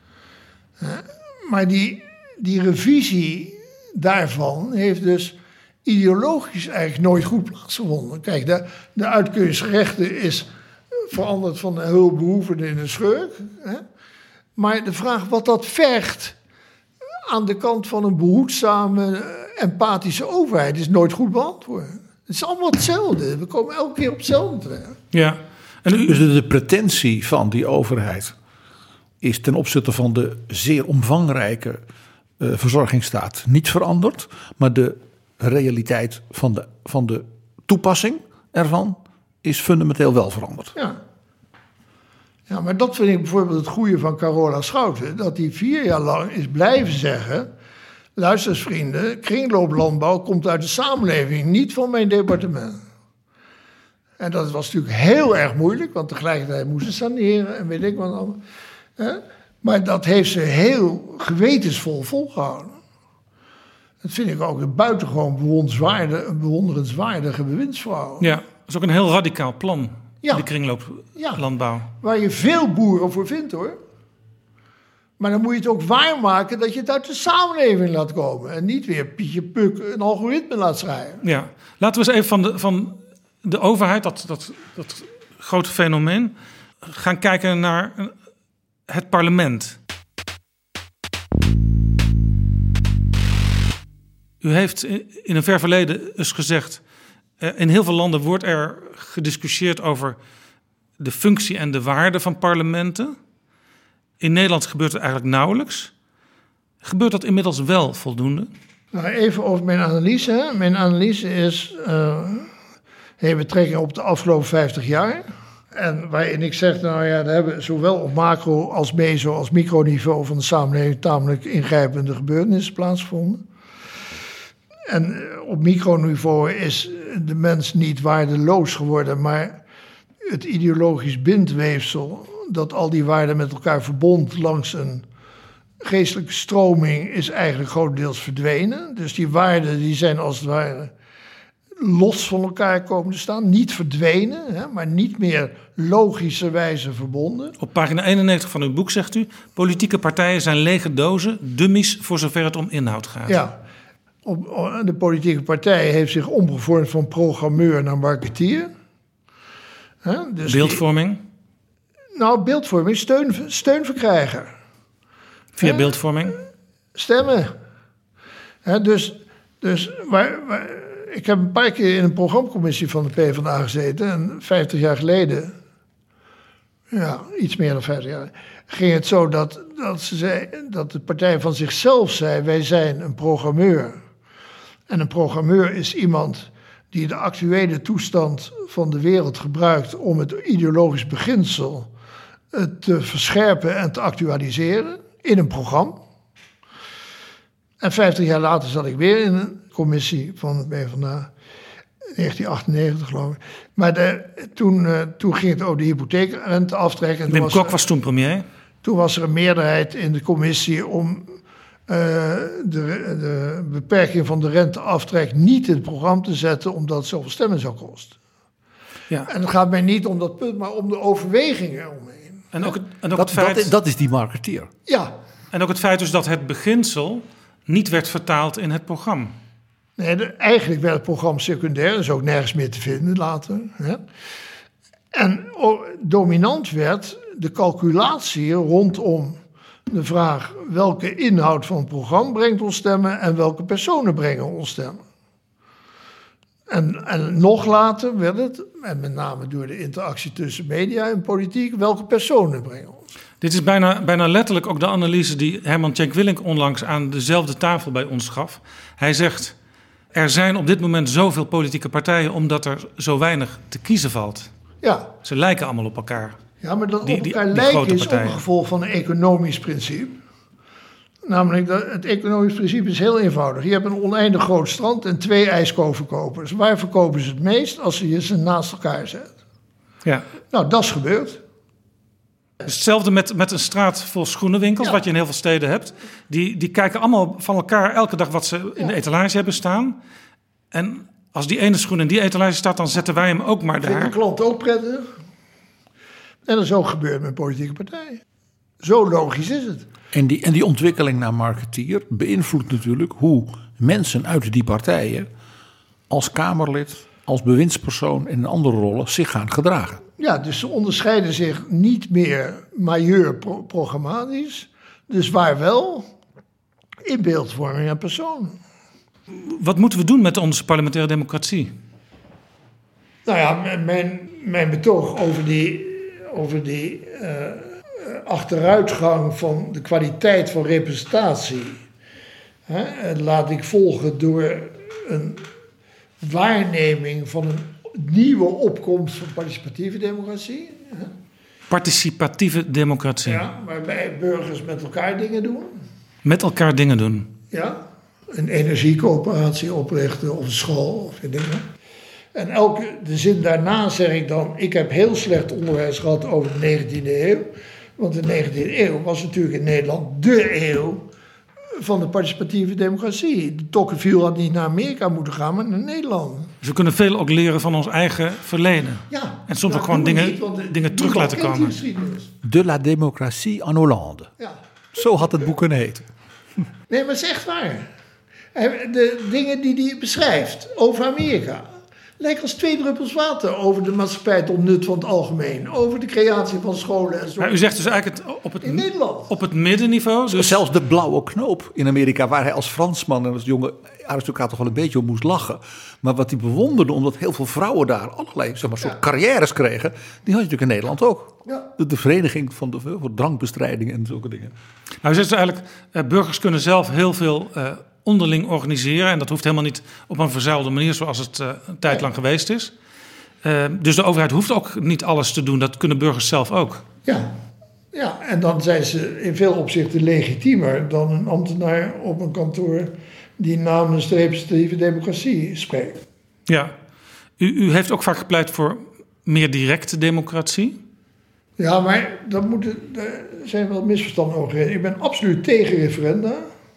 [SPEAKER 4] Maar die revisie daarvan heeft dus ideologisch eigenlijk nooit goed plaatsgevonden. Kijk, de uitkeringsrechten is veranderd van een hulpbehoevende in een schurk. Hè? Maar de vraag wat dat vergt aan de kant van een behoedzame, empathische overheid is nooit goed beantwoord. Het is allemaal hetzelfde. We komen elke keer op hetzelfde terecht.
[SPEAKER 6] Ja. En
[SPEAKER 7] Dus de pretentie van die overheid is ten opzichte van de zeer omvangrijke verzorgingsstaat niet veranderd. Maar de realiteit van de toepassing ervan is fundamenteel wel veranderd.
[SPEAKER 4] Ja, maar dat vind ik bijvoorbeeld het goede van Carola Schouten. Dat die 4 jaar lang is blijven zeggen... luister eens vrienden, kringlooplandbouw komt uit de samenleving, niet van mijn departement. En dat was natuurlijk heel erg moeilijk, want tegelijkertijd moest ze saneren en weet ik wat allemaal. Maar dat heeft ze heel gewetensvol volgehouden. Dat vind ik ook een buitengewoon bewonderenswaardige bewindsvrouw.
[SPEAKER 6] ja, dat is ook een heel radicaal plan,
[SPEAKER 4] Ja.
[SPEAKER 6] de kringlooplandbouw.
[SPEAKER 4] Waar je veel boeren voor vindt, hoor. Maar dan moet je het ook waarmaken dat je het uit de samenleving laat komen. En niet weer Pietje Puk een algoritme laat schrijven.
[SPEAKER 6] Ja, laten we eens even van de overheid, dat grote fenomeen, gaan kijken naar het parlement. U heeft in een ver verleden eens gezegd, in heel veel landen wordt er gediscussieerd over de functie en de waarde van parlementen. In Nederland gebeurt het eigenlijk nauwelijks. Gebeurt dat inmiddels wel voldoende?
[SPEAKER 4] Nou, even over mijn analyse. Hè. Mijn analyse heeft betrekking op de afgelopen 50 jaar. En waarin ik zeg, nou ja, daar hebben zowel op macro als meso als microniveau van de samenleving tamelijk ingrijpende gebeurtenissen plaatsgevonden. En op microniveau is de mens niet waardeloos geworden, maar het ideologisch bindweefsel dat al die waarden met elkaar verbond langs een geestelijke stroming is eigenlijk grotendeels verdwenen. Dus die waarden die zijn als het ware los van elkaar komen te staan. Niet verdwenen, hè, maar niet meer logischerwijze verbonden.
[SPEAKER 6] Op pagina 91 van uw boek zegt u, politieke partijen zijn lege dozen, dummies voor zover het om inhoud gaat.
[SPEAKER 4] Ja, de politieke partij heeft zich omgevormd van programmeur naar marketeer. Hè, dus
[SPEAKER 6] beeldvorming?
[SPEAKER 4] Beeldvorming, steunverkrijger.
[SPEAKER 6] Via beeldvorming?
[SPEAKER 4] Stemmen. Dus ik heb een paar keer in een programmacommissie van de PvdA gezeten. En 50 jaar geleden, ja, iets meer dan 50 jaar, ging het zo dat ze zei, dat de partij van zichzelf zei, wij zijn een programmeur. En een programmeur is iemand die de actuele toestand van de wereld gebruikt om het ideologisch beginsel te verscherpen en te actualiseren in een programma. En 50 jaar later zat ik weer in een commissie van het PvdA, 1998 geloof ik. Maar toen ging het over de hypotheekrenteaftrek.
[SPEAKER 6] Wim Kok was toen premier.
[SPEAKER 4] Toen was er een meerderheid in de commissie om de beperking van de renteaftrek niet in het programma te zetten, omdat het zoveel stemmen zou kosten. Ja. En het gaat mij niet om dat punt, maar om de overwegingen omheen.
[SPEAKER 7] Dat is die marketeer.
[SPEAKER 4] Ja.
[SPEAKER 6] En ook het feit dus dat het beginsel niet werd vertaald in het programma.
[SPEAKER 4] Nee, eigenlijk werd het programma secundair, dat is ook nergens meer te vinden later. Hè. En dominant werd de calculatie rondom de vraag welke inhoud van het programma brengt ons stemmen en welke personen brengen ons stemmen. En nog later werd het, en met name door de interactie tussen media en politiek, welke personen brengen ons.
[SPEAKER 6] Dit is bijna letterlijk ook de analyse die Herman Tjenk Willink onlangs aan dezelfde tafel bij ons gaf. Hij zegt, er zijn op dit moment zoveel politieke partijen omdat er zo weinig te kiezen valt.
[SPEAKER 4] Ja,
[SPEAKER 6] Ze lijken allemaal op elkaar.
[SPEAKER 4] ja, maar dat
[SPEAKER 6] Die-
[SPEAKER 4] op
[SPEAKER 6] die
[SPEAKER 4] elkaar
[SPEAKER 6] grote
[SPEAKER 4] lijken is ook
[SPEAKER 6] partijen.
[SPEAKER 4] een gevolg van een economisch principe. Namelijk, het economisch principe is heel eenvoudig. Je hebt een oneindig groot strand en 2 ijskoverkopers. Waar verkopen ze het meest? Als je ze naast elkaar zet.
[SPEAKER 6] Ja.
[SPEAKER 4] Nou, dat is gebeurd.
[SPEAKER 6] Dus hetzelfde met een straat vol schoenenwinkels,
[SPEAKER 4] Ja.
[SPEAKER 6] wat je in heel veel steden hebt. Die kijken allemaal van elkaar elke dag wat ze in de etalage hebben staan. En als die ene schoen in die etalage staat, dan zetten wij hem ook maar
[SPEAKER 4] Vindt de
[SPEAKER 6] daar.
[SPEAKER 4] klant ook prettig? En dat is ook gebeurd met politieke partijen. Zo logisch is het.
[SPEAKER 7] En die ontwikkeling naar marketeer beïnvloedt natuurlijk hoe mensen uit die partijen als Kamerlid, als bewindspersoon en in andere rollen zich gaan gedragen.
[SPEAKER 4] Ja, dus ze onderscheiden zich niet meer majeur programmatisch. Dus waar wel? In beeldvorming en persoon.
[SPEAKER 6] Wat moeten we doen met onze parlementaire democratie?
[SPEAKER 4] Nou ja, mijn betoog over die achteruitgang van de kwaliteit van representatie laat ik volgen door een waarneming van een nieuwe opkomst van participatieve democratie.
[SPEAKER 6] Participatieve democratie.
[SPEAKER 4] Ja, waarbij burgers met elkaar dingen doen.
[SPEAKER 6] Met elkaar dingen doen.
[SPEAKER 4] Ja, een energiecoöperatie oprichten of een school of dingen. En de zin daarna zeg ik dan, ik heb heel slecht onderwijs gehad over de 19e eeuw. Want de 19e eeuw was natuurlijk in Nederland dé eeuw van de participatieve democratie. De Tocqueville had niet naar Amerika moeten gaan, maar naar Nederland.
[SPEAKER 6] Dus we kunnen veel ook leren van ons eigen verleden.
[SPEAKER 4] Ja,
[SPEAKER 6] En soms
[SPEAKER 4] dat
[SPEAKER 6] ook gewoon
[SPEAKER 4] doen we
[SPEAKER 6] dingen-
[SPEAKER 4] niet, want
[SPEAKER 6] dingen terug
[SPEAKER 4] niemand
[SPEAKER 6] laten
[SPEAKER 4] kent die
[SPEAKER 6] komen.
[SPEAKER 4] geschiedenis.
[SPEAKER 7] De la démocratie en Hollande.
[SPEAKER 4] Ja.
[SPEAKER 7] Zo had het boek kunnen heten.
[SPEAKER 4] Nee, maar het is echt waar. De dingen die hij beschrijft over Amerika lijken als 2 druppels water over de maatschappij tot nut van het algemeen. Over de creatie van scholen en zo.
[SPEAKER 6] Maar u zegt dus eigenlijk
[SPEAKER 4] In Nederland.
[SPEAKER 6] op het middenniveau. Dus
[SPEAKER 7] Zelfs de blauwe knoop in Amerika, waar hij als Fransman en als jonge aristocraat toch wel een beetje om moest lachen. Maar wat hij bewonderde, omdat heel veel vrouwen daar allerlei soort carrières kregen, die had je natuurlijk in Nederland ook.
[SPEAKER 4] Ja.
[SPEAKER 7] De vereniging voor drankbestrijding en zulke dingen.
[SPEAKER 6] nou, u zegt dus eigenlijk, burgers kunnen zelf heel veel onderling organiseren. En dat hoeft helemaal niet op een verzuilde manier zoals het een tijd lang geweest is. Dus de overheid hoeft ook niet alles te doen. Dat kunnen burgers zelf ook.
[SPEAKER 4] Ja, en dan zijn ze in veel opzichten legitiemer dan een ambtenaar op een kantoor die namens de representatieve democratie spreekt.
[SPEAKER 6] Ja. U heeft ook vaak gepleit voor meer directe democratie.
[SPEAKER 4] Ja, maar daar zijn wel misverstanden over. Ik ben absoluut tegen referenda.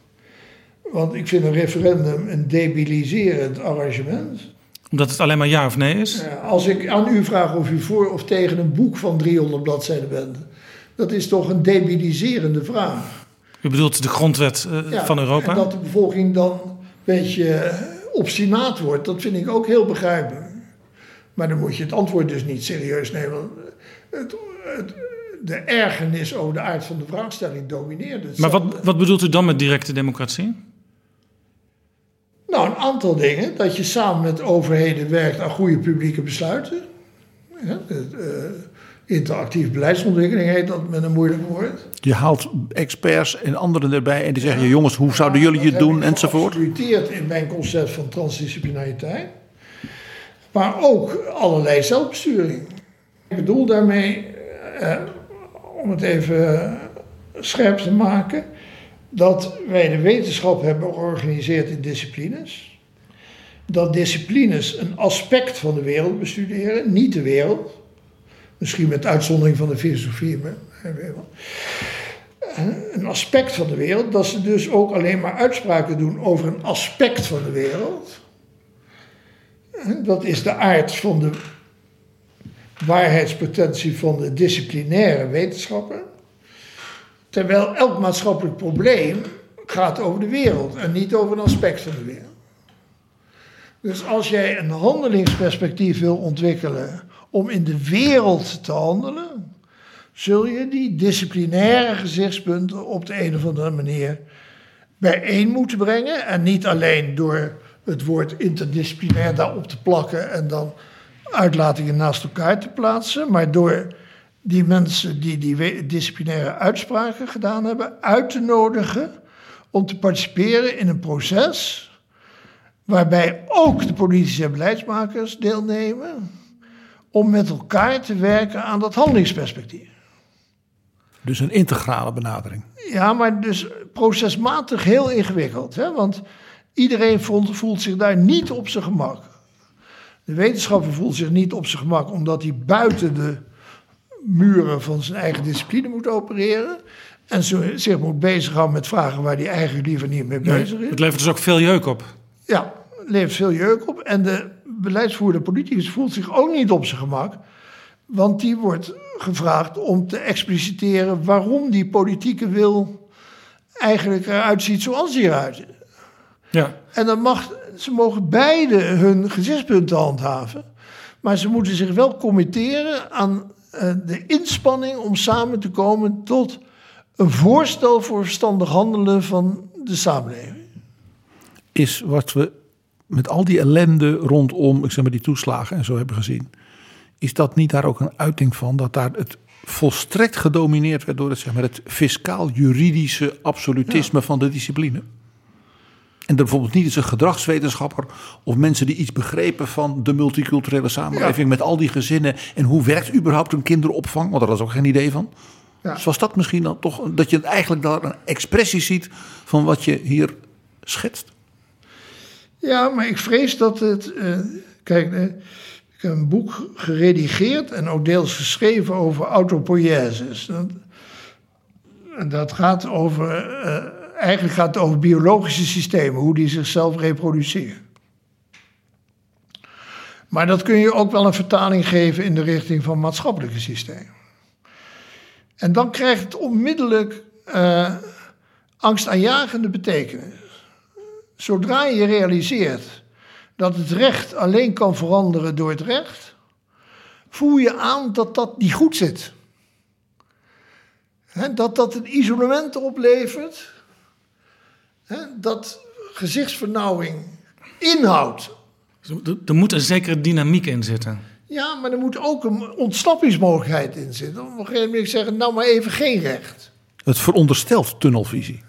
[SPEAKER 4] Want ik vind een referendum een debiliserend arrangement.
[SPEAKER 6] Omdat het alleen maar ja of nee is.
[SPEAKER 4] Als ik aan u vraag of u voor of tegen een boek van 300 bladzijden bent, dat is toch een debiliserende vraag.
[SPEAKER 6] U bedoelt de grondwet van Europa.
[SPEAKER 4] En dat de bevolking dan een beetje obstinaat wordt, dat vind ik ook heel begrijpelijk. Maar dan moet je het antwoord dus niet serieus nemen. De ergernis over de aard van de vraagstelling domineert.
[SPEAKER 6] Maar wat bedoelt u dan met directe democratie?
[SPEAKER 4] Nou, een aantal dingen. Dat je samen met overheden werkt aan goede publieke besluiten. Ja, interactieve beleidsontwikkeling heet dat met een moeilijk woord.
[SPEAKER 7] Je haalt experts en anderen erbij en die zeggen, jongens, hoe zouden jullie het doen enzovoort.
[SPEAKER 4] Dat heb ik geabsoluteerd in mijn concept van transdisciplinariteit. Maar ook allerlei zelfbesturing. Ik bedoel daarmee, om het even scherp te maken, dat wij de wetenschap hebben georganiseerd in disciplines. Dat disciplines een aspect van de wereld bestuderen, niet de wereld. Misschien met uitzondering van de filosofie, maar een aspect van de wereld. Dat ze dus ook alleen maar uitspraken doen over een aspect van de wereld. Dat is de aard van de waarheidspotentie van de disciplinaire wetenschappen. Terwijl elk maatschappelijk probleem gaat over de wereld en niet over een aspect van de wereld. Dus als jij een handelingsperspectief wil ontwikkelen om in de wereld te handelen, zul je die disciplinaire gezichtspunten op de een of andere manier bijeen moeten brengen. En niet alleen door het woord interdisciplinair daarop te plakken en dan uitlatingen naast elkaar te plaatsen, maar door die mensen die disciplinaire uitspraken gedaan hebben uit te nodigen om te participeren in een proces waarbij ook de politici en beleidsmakers deelnemen, om met elkaar te werken aan dat handelingsperspectief.
[SPEAKER 7] Dus een integrale benadering.
[SPEAKER 4] Ja, maar dus procesmatig heel ingewikkeld. Hè? Want iedereen voelt zich daar niet op zijn gemak. De wetenschapper voelt zich niet op zijn gemak omdat hij buiten de muren van zijn eigen discipline moet opereren. En zich moet bezighouden met vragen waar hij eigenlijk liever niet mee bezig is.
[SPEAKER 6] Het levert dus ook veel jeuk op.
[SPEAKER 4] Ja, het levert veel jeuk op. En de beleidsvoerder politicus voelt zich ook niet op zijn gemak. Want die wordt gevraagd om te expliciteren waarom die politieke wil eigenlijk eruit ziet zoals die eruit ziet.
[SPEAKER 6] Ja.
[SPEAKER 4] En ze mogen beide hun gezichtspunten handhaven. Maar ze moeten zich wel committeren aan de inspanning om samen te komen tot een voorstel voor verstandig handelen van de samenleving.
[SPEAKER 7] Is wat we met al die ellende rondom, ik zeg maar, die toeslagen en zo hebben gezien, is dat niet daar ook een uiting van dat daar het volstrekt gedomineerd werd door het, zeg maar, het fiscaal-juridische absolutisme van de discipline? En er bijvoorbeeld niet eens een gedragswetenschapper of mensen die iets begrepen van de multiculturele samenleving met al die gezinnen en hoe werkt überhaupt een kinderopvang, want daar was ook geen idee van. Ja. Dus was dat misschien dan toch dat je het eigenlijk daar een expressie ziet van wat je hier schetst?
[SPEAKER 4] Ja, maar ik vrees dat het... Kijk, ik heb een boek geredigeerd en ook deels geschreven over autopoieses. En dat gaat over... Eigenlijk gaat het over biologische systemen, hoe die zichzelf reproduceren. Maar dat kun je ook wel een vertaling geven in de richting van maatschappelijke systemen. En dan krijgt het onmiddellijk angstaanjagende betekenis. Zodra je realiseert dat het recht alleen kan veranderen door het recht, voel je aan dat dat niet goed zit. Dat dat een isolement oplevert, dat gezichtsvernauwing inhoudt.
[SPEAKER 6] Er moet een zekere dynamiek in zitten.
[SPEAKER 4] Ja, maar er moet ook een ontsnappingsmogelijkheid in zitten. Op een gegeven moment zeggen, nou maar even geen recht.
[SPEAKER 7] Het veronderstelt tunnelvisie.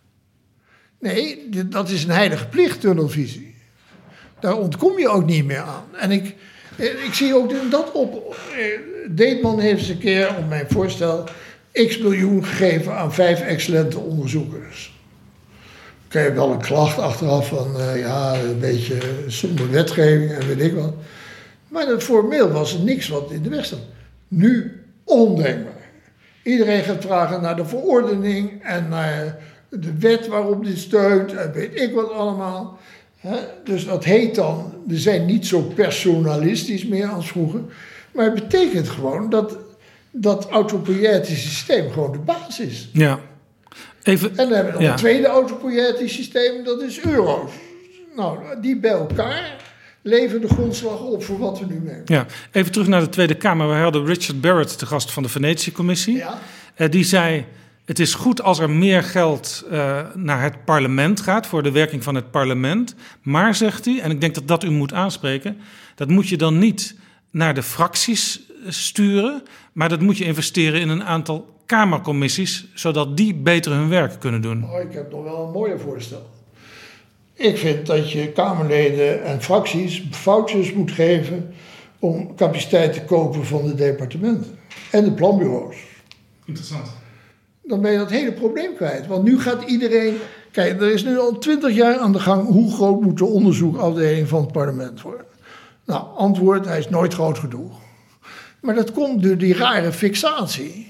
[SPEAKER 4] Nee, dat is een heilige plicht, tunnelvisie. Daar ontkom je ook niet meer aan. En ik zie ook dat op. Deetman heeft eens een keer op mijn voorstel x miljoen gegeven aan 5 excellente onderzoekers. Dan krijg je wel een klacht achteraf van een beetje somber wetgeving en weet ik wat. Maar formeel was het niks wat in de weg stond. Nu ondenkbaar. Iedereen gaat vragen naar de verordening en naar de wet waarop dit steunt en weet ik wat allemaal. Dus dat heet dan, we zijn niet zo personalistisch meer als vroeger. Maar het betekent gewoon dat autopoietische systeem gewoon de basis is.
[SPEAKER 6] Ja.
[SPEAKER 4] En dan hebben we nog een tweede autopoietisch systeem, dat is euro's. Nou, die bij elkaar leveren de grondslag op voor wat we nu merken.
[SPEAKER 6] Ja, even terug naar de Tweede Kamer. We hadden Richard Barrett, de gast van de Venetië-commissie. Ja. Die zei, het is goed als er meer geld naar het parlement gaat, voor de werking van het parlement. Maar, zegt hij, en ik denk dat dat u moet aanspreken, dat moet je dan niet naar de fracties sturen, maar dat moet je investeren in een aantal kamercommissies, zodat die beter hun werk kunnen doen.
[SPEAKER 4] Oh, ik heb nog wel een mooier voorstel. Ik vind dat je kamerleden en fracties vouchers moet geven om capaciteit te kopen van de departementen en de planbureaus.
[SPEAKER 6] Interessant.
[SPEAKER 4] Dan ben je dat hele probleem kwijt. Want nu gaat iedereen... Kijk, er is nu al 20 jaar aan de gang, hoe groot moet de onderzoekafdeling van het parlement worden? Nou, antwoord, hij is nooit groot genoeg. Maar dat komt door die rare fixatie.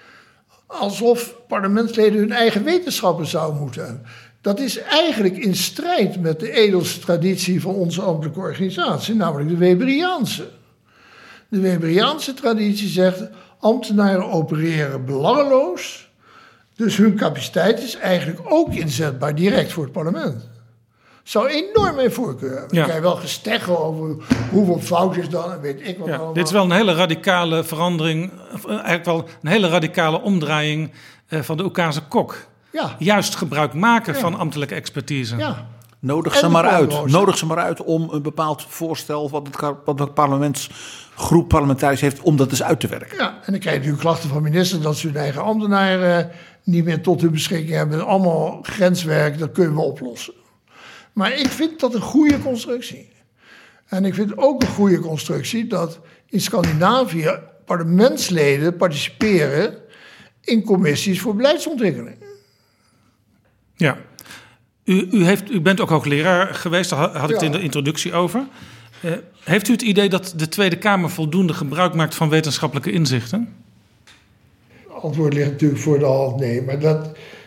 [SPEAKER 4] Alsof parlementsleden hun eigen wetenschappen zouden moeten hebben. Dat is eigenlijk in strijd met de edelste traditie van onze ambtelijke organisatie, namelijk de Weberiaanse. De Weberiaanse traditie zegt, ambtenaren opereren belangeloos, dus hun capaciteit is eigenlijk ook inzetbaar direct voor het parlement. Zou enorm mijn voorkeur hebben. Dan kan je wel gesteggel over hoeveel foutjes dan en weet ik wat allemaal.
[SPEAKER 6] Dit is wel een hele radicale verandering, eigenlijk wel een hele radicale omdraaiing van de Oekase kok.
[SPEAKER 4] Ja.
[SPEAKER 6] Juist gebruik maken van ambtelijke expertise.
[SPEAKER 4] Ja.
[SPEAKER 7] Nodig ze maar uit om een bepaald voorstel wat de parlementsgroep parlementariërs heeft om dat eens uit te werken.
[SPEAKER 4] Ja, en dan krijg je natuurlijk klachten van ministers dat ze hun eigen ambtenaren niet meer tot hun beschikking hebben. Allemaal grenswerk, dat kunnen we oplossen. Maar ik vind dat een goede constructie. En ik vind ook een goede constructie dat in Scandinavië parlementsleden participeren in commissies voor beleidsontwikkeling.
[SPEAKER 6] Ja. U bent ook hoogleraar geweest, daar had ik het in de introductie over. Heeft u het idee dat de Tweede Kamer voldoende gebruik maakt van wetenschappelijke inzichten?
[SPEAKER 4] Het antwoord ligt natuurlijk voor de hand, nee. Maar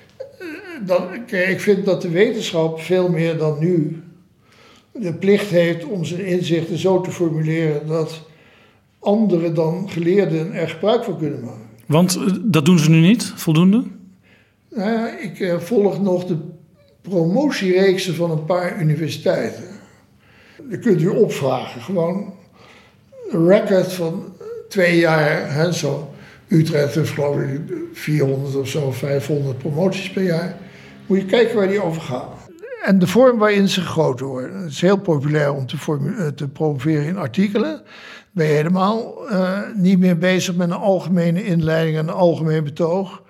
[SPEAKER 4] ik vind dat de wetenschap veel meer dan nu de plicht heeft om zijn inzichten zo te formuleren dat anderen dan geleerden er gebruik van kunnen maken.
[SPEAKER 6] Want dat doen ze nu niet, voldoende?
[SPEAKER 4] Nou ja, ik volg nog de promotiereeksen van een paar universiteiten. Dat kunt u opvragen. Gewoon een record van 2 jaar. Hè, zo. Utrecht heeft geloof ik 400 of zo, 500 promoties per jaar. Moet je kijken waar die over gaan. En de vorm waarin ze gegoten worden. Het is heel populair om te promoveren in artikelen. Ben je helemaal niet meer bezig met een algemene inleiding en een algemeen betoog.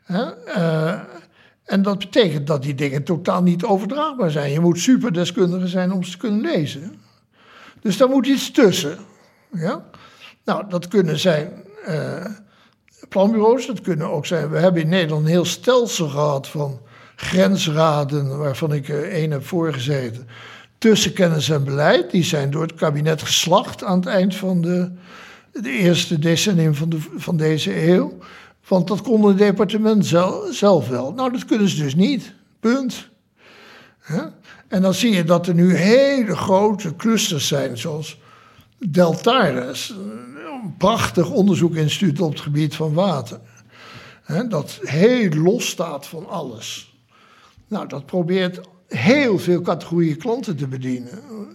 [SPEAKER 4] En dat betekent dat die dingen totaal niet overdraagbaar zijn. Je moet superdeskundige zijn om ze te kunnen lezen. Dus daar moet iets tussen. Ja? Nou, dat kunnen zijn planbureaus, dat kunnen ook zijn... We hebben in Nederland een heel stelsel gehad van grensraden, waarvan ik 1 heb voorgezeten. Tussenkennis en beleid, die zijn door het kabinet geslacht aan het eind van de eerste decennium van deze eeuw. Want dat kon het departement zelf wel. Nou, dat kunnen ze dus niet. Punt. Ja? En dan zie je dat er nu hele grote clusters zijn, zoals Deltares, een prachtig onderzoekinstituut op het gebied van water. Dat heel los staat van alles. Nou, dat probeert heel veel categorieën klanten te bedienen.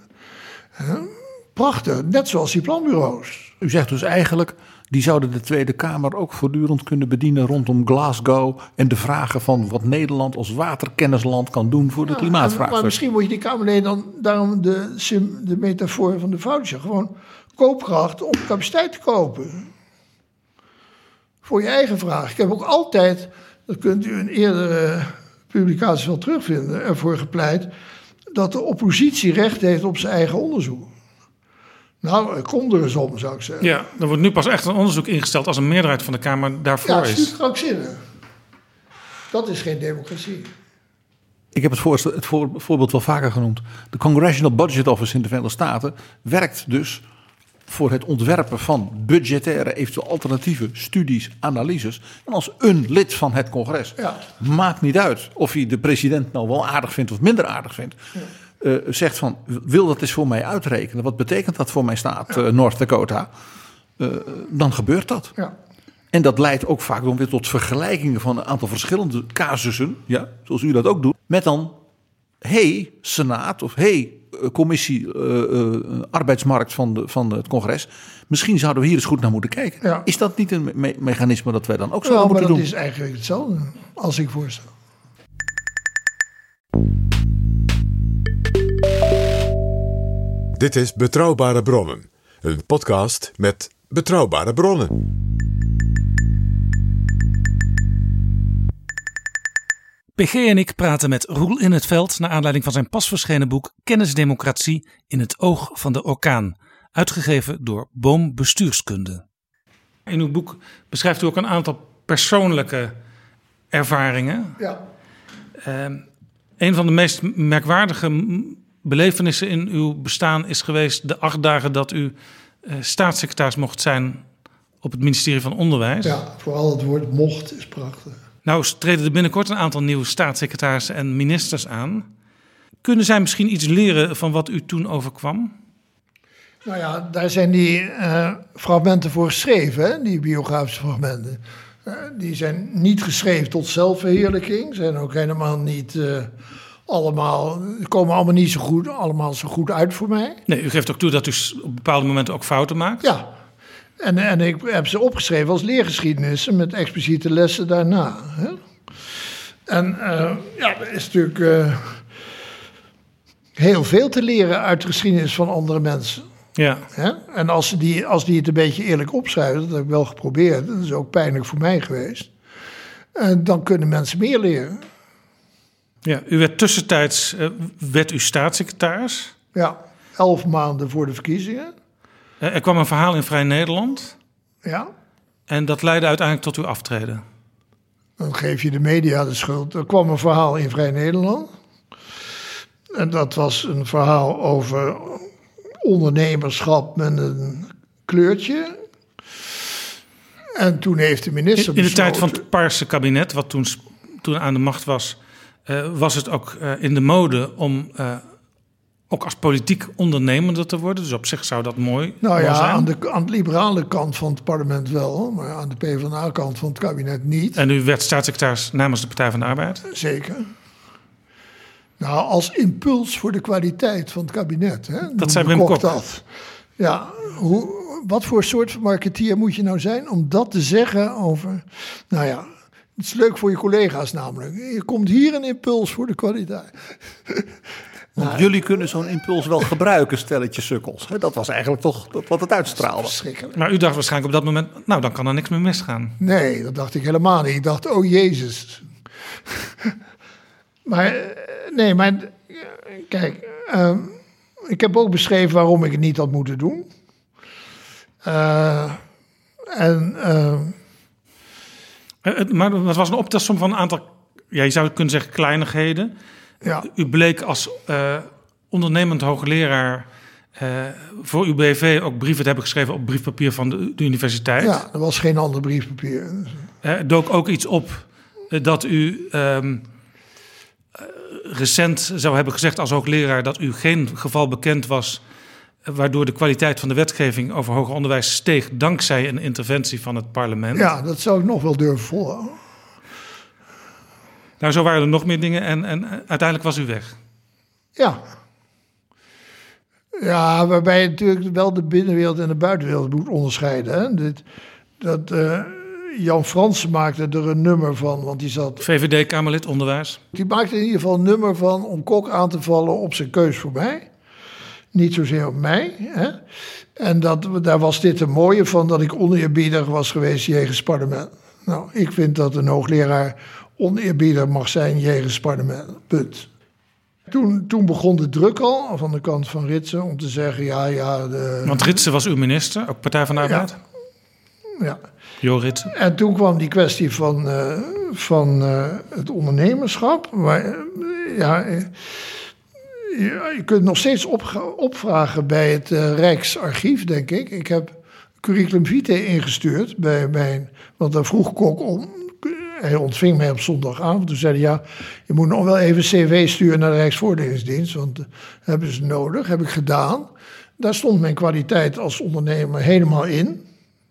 [SPEAKER 4] Prachtig, net zoals die planbureaus.
[SPEAKER 7] U zegt dus eigenlijk, die zouden de Tweede Kamer ook voortdurend kunnen bedienen rondom Glasgow en de vragen van wat Nederland als waterkennisland kan doen voor de klimaatvraagstuk.
[SPEAKER 4] Maar misschien moet je die Kamerleden dan, daarom de metafoor van de voucher, gewoon koopkracht om capaciteit te kopen. Voor je eigen vraag. Ik heb ook altijd, dat kunt u in eerdere publicaties wel terugvinden, ervoor gepleit dat de oppositie recht heeft op zijn eigen onderzoek. Nou, kom er eens om, zou ik zeggen.
[SPEAKER 6] Ja, er wordt nu pas echt een onderzoek ingesteld als een meerderheid van de Kamer daarvoor is.
[SPEAKER 4] Ja, dat is krankzinnig. Dat is geen democratie.
[SPEAKER 7] Ik heb het voorbeeld wel vaker genoemd. De Congressional Budget Office in de Verenigde Staten werkt dus voor het ontwerpen van budgettaire, eventueel alternatieve studies, analyses. En als een lid van het congres. Ja. Maakt niet uit of hij de president nou wel aardig vindt of minder aardig vindt. Ja. Zegt van, wil dat eens voor mij uitrekenen? Wat betekent dat voor mijn staat North Dakota? Dan gebeurt dat. Ja. En dat leidt ook vaak dan weer tot vergelijkingen van een aantal verschillende casussen. Ja, zoals u dat ook doet. Met dan, Senaat of commissie arbeidsmarkt van het congres. Misschien zouden we hier eens goed naar moeten kijken. Ja. Is dat niet een mechanisme dat wij dan ook zouden moeten doen?
[SPEAKER 4] Dat is eigenlijk hetzelfde, als ik voorstel.
[SPEAKER 5] Dit is Betrouwbare Bronnen, een podcast met betrouwbare bronnen.
[SPEAKER 6] PG en ik praten met Roel in het Veld naar aanleiding van zijn pas verschenen boek Kennisdemocratie in het oog van de orkaan, uitgegeven door Boom Bestuurskunde. In uw boek beschrijft u ook een aantal persoonlijke ervaringen.
[SPEAKER 4] Ja.
[SPEAKER 6] Een van de meest merkwaardige belevenissen in uw bestaan is geweest de 8 dagen dat u staatssecretaris mocht zijn op het ministerie van Onderwijs.
[SPEAKER 4] Ja, vooral het woord mocht is prachtig.
[SPEAKER 6] Nou treden er binnenkort een aantal nieuwe staatssecretarissen en ministers aan. Kunnen zij misschien iets leren van wat u toen overkwam?
[SPEAKER 4] Nou ja, daar zijn die fragmenten voor geschreven, hè? Die biografische fragmenten. Die zijn niet geschreven tot zelfverheerlijking. Zijn ook helemaal niet komen allemaal niet allemaal zo goed uit voor mij.
[SPEAKER 6] Nee, u geeft ook toe dat u op bepaalde momenten ook fouten maakt.
[SPEAKER 4] Ja, en ik heb ze opgeschreven als leergeschiedenissen met expliciete lessen daarna. Hè? En er is natuurlijk heel veel te leren uit de geschiedenis van andere mensen.
[SPEAKER 6] Ja.
[SPEAKER 4] Hè? En als die het een beetje eerlijk opschrijven, dat heb ik wel geprobeerd, dat is ook pijnlijk voor mij geweest, dan kunnen mensen meer leren.
[SPEAKER 6] Ja, u werd tussentijds staatssecretaris.
[SPEAKER 4] Ja, 11 maanden voor de verkiezingen.
[SPEAKER 6] Er kwam een verhaal in Vrij Nederland.
[SPEAKER 4] Ja.
[SPEAKER 6] En dat leidde uiteindelijk tot uw aftreden.
[SPEAKER 4] Dan geef je de media de schuld. Er kwam een verhaal in Vrij Nederland. En dat was een verhaal over ondernemerschap met een kleurtje. En toen heeft de minister
[SPEAKER 6] in de tijd van het Paarse kabinet, wat toen aan de macht was, was het ook in de mode om ook als politiek ondernemender te worden. Dus op zich zou dat mooi zijn.
[SPEAKER 4] Aan de liberale kant van het parlement wel, maar aan de PvdA-kant van het kabinet niet.
[SPEAKER 6] En u werd staatssecretaris namens de Partij van de Arbeid?
[SPEAKER 4] Zeker. Nou, als impuls voor de kwaliteit van het kabinet. Hè?
[SPEAKER 6] Dat zei Wim Kok.
[SPEAKER 4] Dat. Ja, wat voor soort marketeer moet je nou zijn om dat te zeggen over... Nou ja, het is leuk voor je collega's namelijk. Je komt hier een impuls voor de kwaliteit.
[SPEAKER 7] Want jullie kunnen zo'n impuls wel gebruiken, stelletje sukkels. Dat was eigenlijk toch wat het uitstraalde.
[SPEAKER 4] Verschrikkelijk.
[SPEAKER 6] Maar u dacht waarschijnlijk op dat moment, nou dan kan er niks meer misgaan.
[SPEAKER 4] Nee, dat dacht ik helemaal niet. Ik dacht, oh Jezus. Maar kijk, ik heb ook beschreven waarom ik het niet had moeten doen.
[SPEAKER 6] Maar dat was een optelsom van een aantal, je zou kunnen zeggen kleinigheden.
[SPEAKER 4] Ja.
[SPEAKER 6] U bleek als ondernemend hoogleraar voor uw BV ook brieven te hebben geschreven op briefpapier van de universiteit.
[SPEAKER 4] Ja, er was geen ander briefpapier.
[SPEAKER 6] Dook ook iets op dat u recent zou hebben gezegd als hoogleraar dat u geen geval bekend was waardoor de kwaliteit van de wetgeving over hoger onderwijs steeg dankzij een interventie van het parlement.
[SPEAKER 4] Ja, dat zou ik nog wel durven volhouden.
[SPEAKER 6] Nou, zo waren er nog meer dingen en uiteindelijk was u weg.
[SPEAKER 4] Ja. Ja, waarbij je natuurlijk wel de binnenwereld en de buitenwereld moet onderscheiden. Hè? Jan Fransen maakte er een nummer van, want die zat...
[SPEAKER 6] VVD-Kamerlid, onderwijs.
[SPEAKER 4] Die maakte in ieder geval een nummer van om Kok aan te vallen op zijn keus voor mij. Niet zozeer op mij. Hè? En daar was dit een mooie van, dat ik oneerbiedig was geweest jegens het parlement. Nou, ik vind dat een hoogleraar oneerbiedig mag zijn jegens het parlement. Punt. Toen begon de druk al van de kant van Ritsen om te zeggen,
[SPEAKER 6] Want Ritsen was uw minister, ook Partij van de Arbeid?
[SPEAKER 4] Ja.
[SPEAKER 6] Jo Ritsen.
[SPEAKER 4] En toen kwam die kwestie van het ondernemerschap. Maar je kunt nog steeds opvragen bij het Rijksarchief, denk ik. Ik heb curriculum vitae ingestuurd want daar vroeg Kok om. Hij ontving mij op zondagavond. Toen zei hij, je moet nog wel even cv sturen naar de Rijksvoordelingsdienst, want dat hebben ze nodig. Heb ik gedaan. Daar stond mijn kwaliteit als ondernemer helemaal in.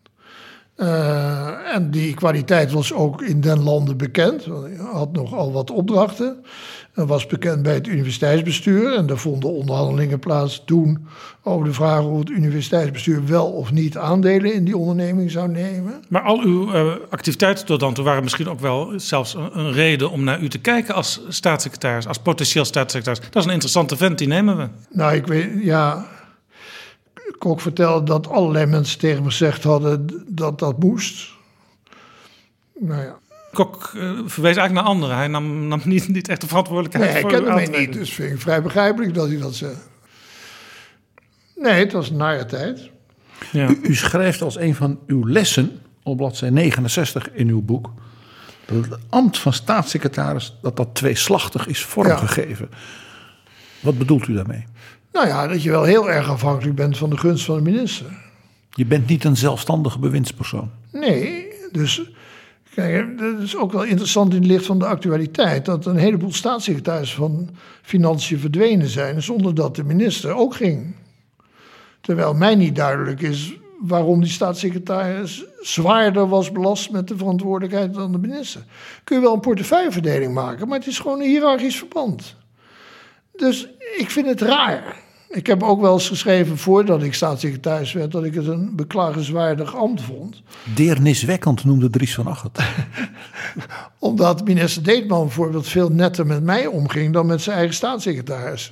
[SPEAKER 4] En die kwaliteit was ook in den landen bekend. Want ik had nogal wat opdrachten. En was bekend bij het universiteitsbestuur. En daar vonden onderhandelingen plaats toen over de vraag of het universiteitsbestuur wel of niet aandelen in die onderneming zou nemen.
[SPEAKER 6] Maar al uw activiteiten tot dan toe waren misschien ook wel zelfs een reden om naar u te kijken als staatssecretaris, als potentieel staatssecretaris. Dat is een interessante vent, die nemen we.
[SPEAKER 4] Nou, ik weet, Kok vertelde dat allerlei mensen tegen me gezegd hadden dat dat moest. Nou ja.
[SPEAKER 6] Kok verwees eigenlijk naar anderen. Hij nam niet echt de verantwoordelijkheid voor.
[SPEAKER 4] Nee, hij kende mij niet, dus vind ik vrij begrijpelijk dat hij dat zei. Nee, het was een nare tijd.
[SPEAKER 6] Ja.
[SPEAKER 7] U schrijft als een van uw lessen op bladzijde 69 in uw boek dat het ambt van staatssecretaris dat tweeslachtig is vormgegeven. Ja. Wat bedoelt u daarmee?
[SPEAKER 4] Nou ja, dat je wel heel erg afhankelijk bent van de gunst van de minister.
[SPEAKER 7] Je bent niet een zelfstandige bewindspersoon.
[SPEAKER 4] Nee, dus kijk, dat is ook wel interessant in het licht van de actualiteit, dat een heleboel staatssecretarissen van Financiën verdwenen zijn zonder dat de minister ook ging. Terwijl mij niet duidelijk is waarom die staatssecretaris zwaarder was belast met de verantwoordelijkheid dan de minister. Kun je wel een portefeuilleverdeling maken, maar het is gewoon een hiërarchisch verband. Dus ik vind het raar. Ik heb ook wel eens geschreven voordat ik staatssecretaris werd dat ik het een beklagenswaardig ambt vond.
[SPEAKER 7] Deerniswekkend noemde Dries van Acht.
[SPEAKER 4] Omdat minister Deetman bijvoorbeeld veel netter met mij omging dan met zijn eigen staatssecretaris.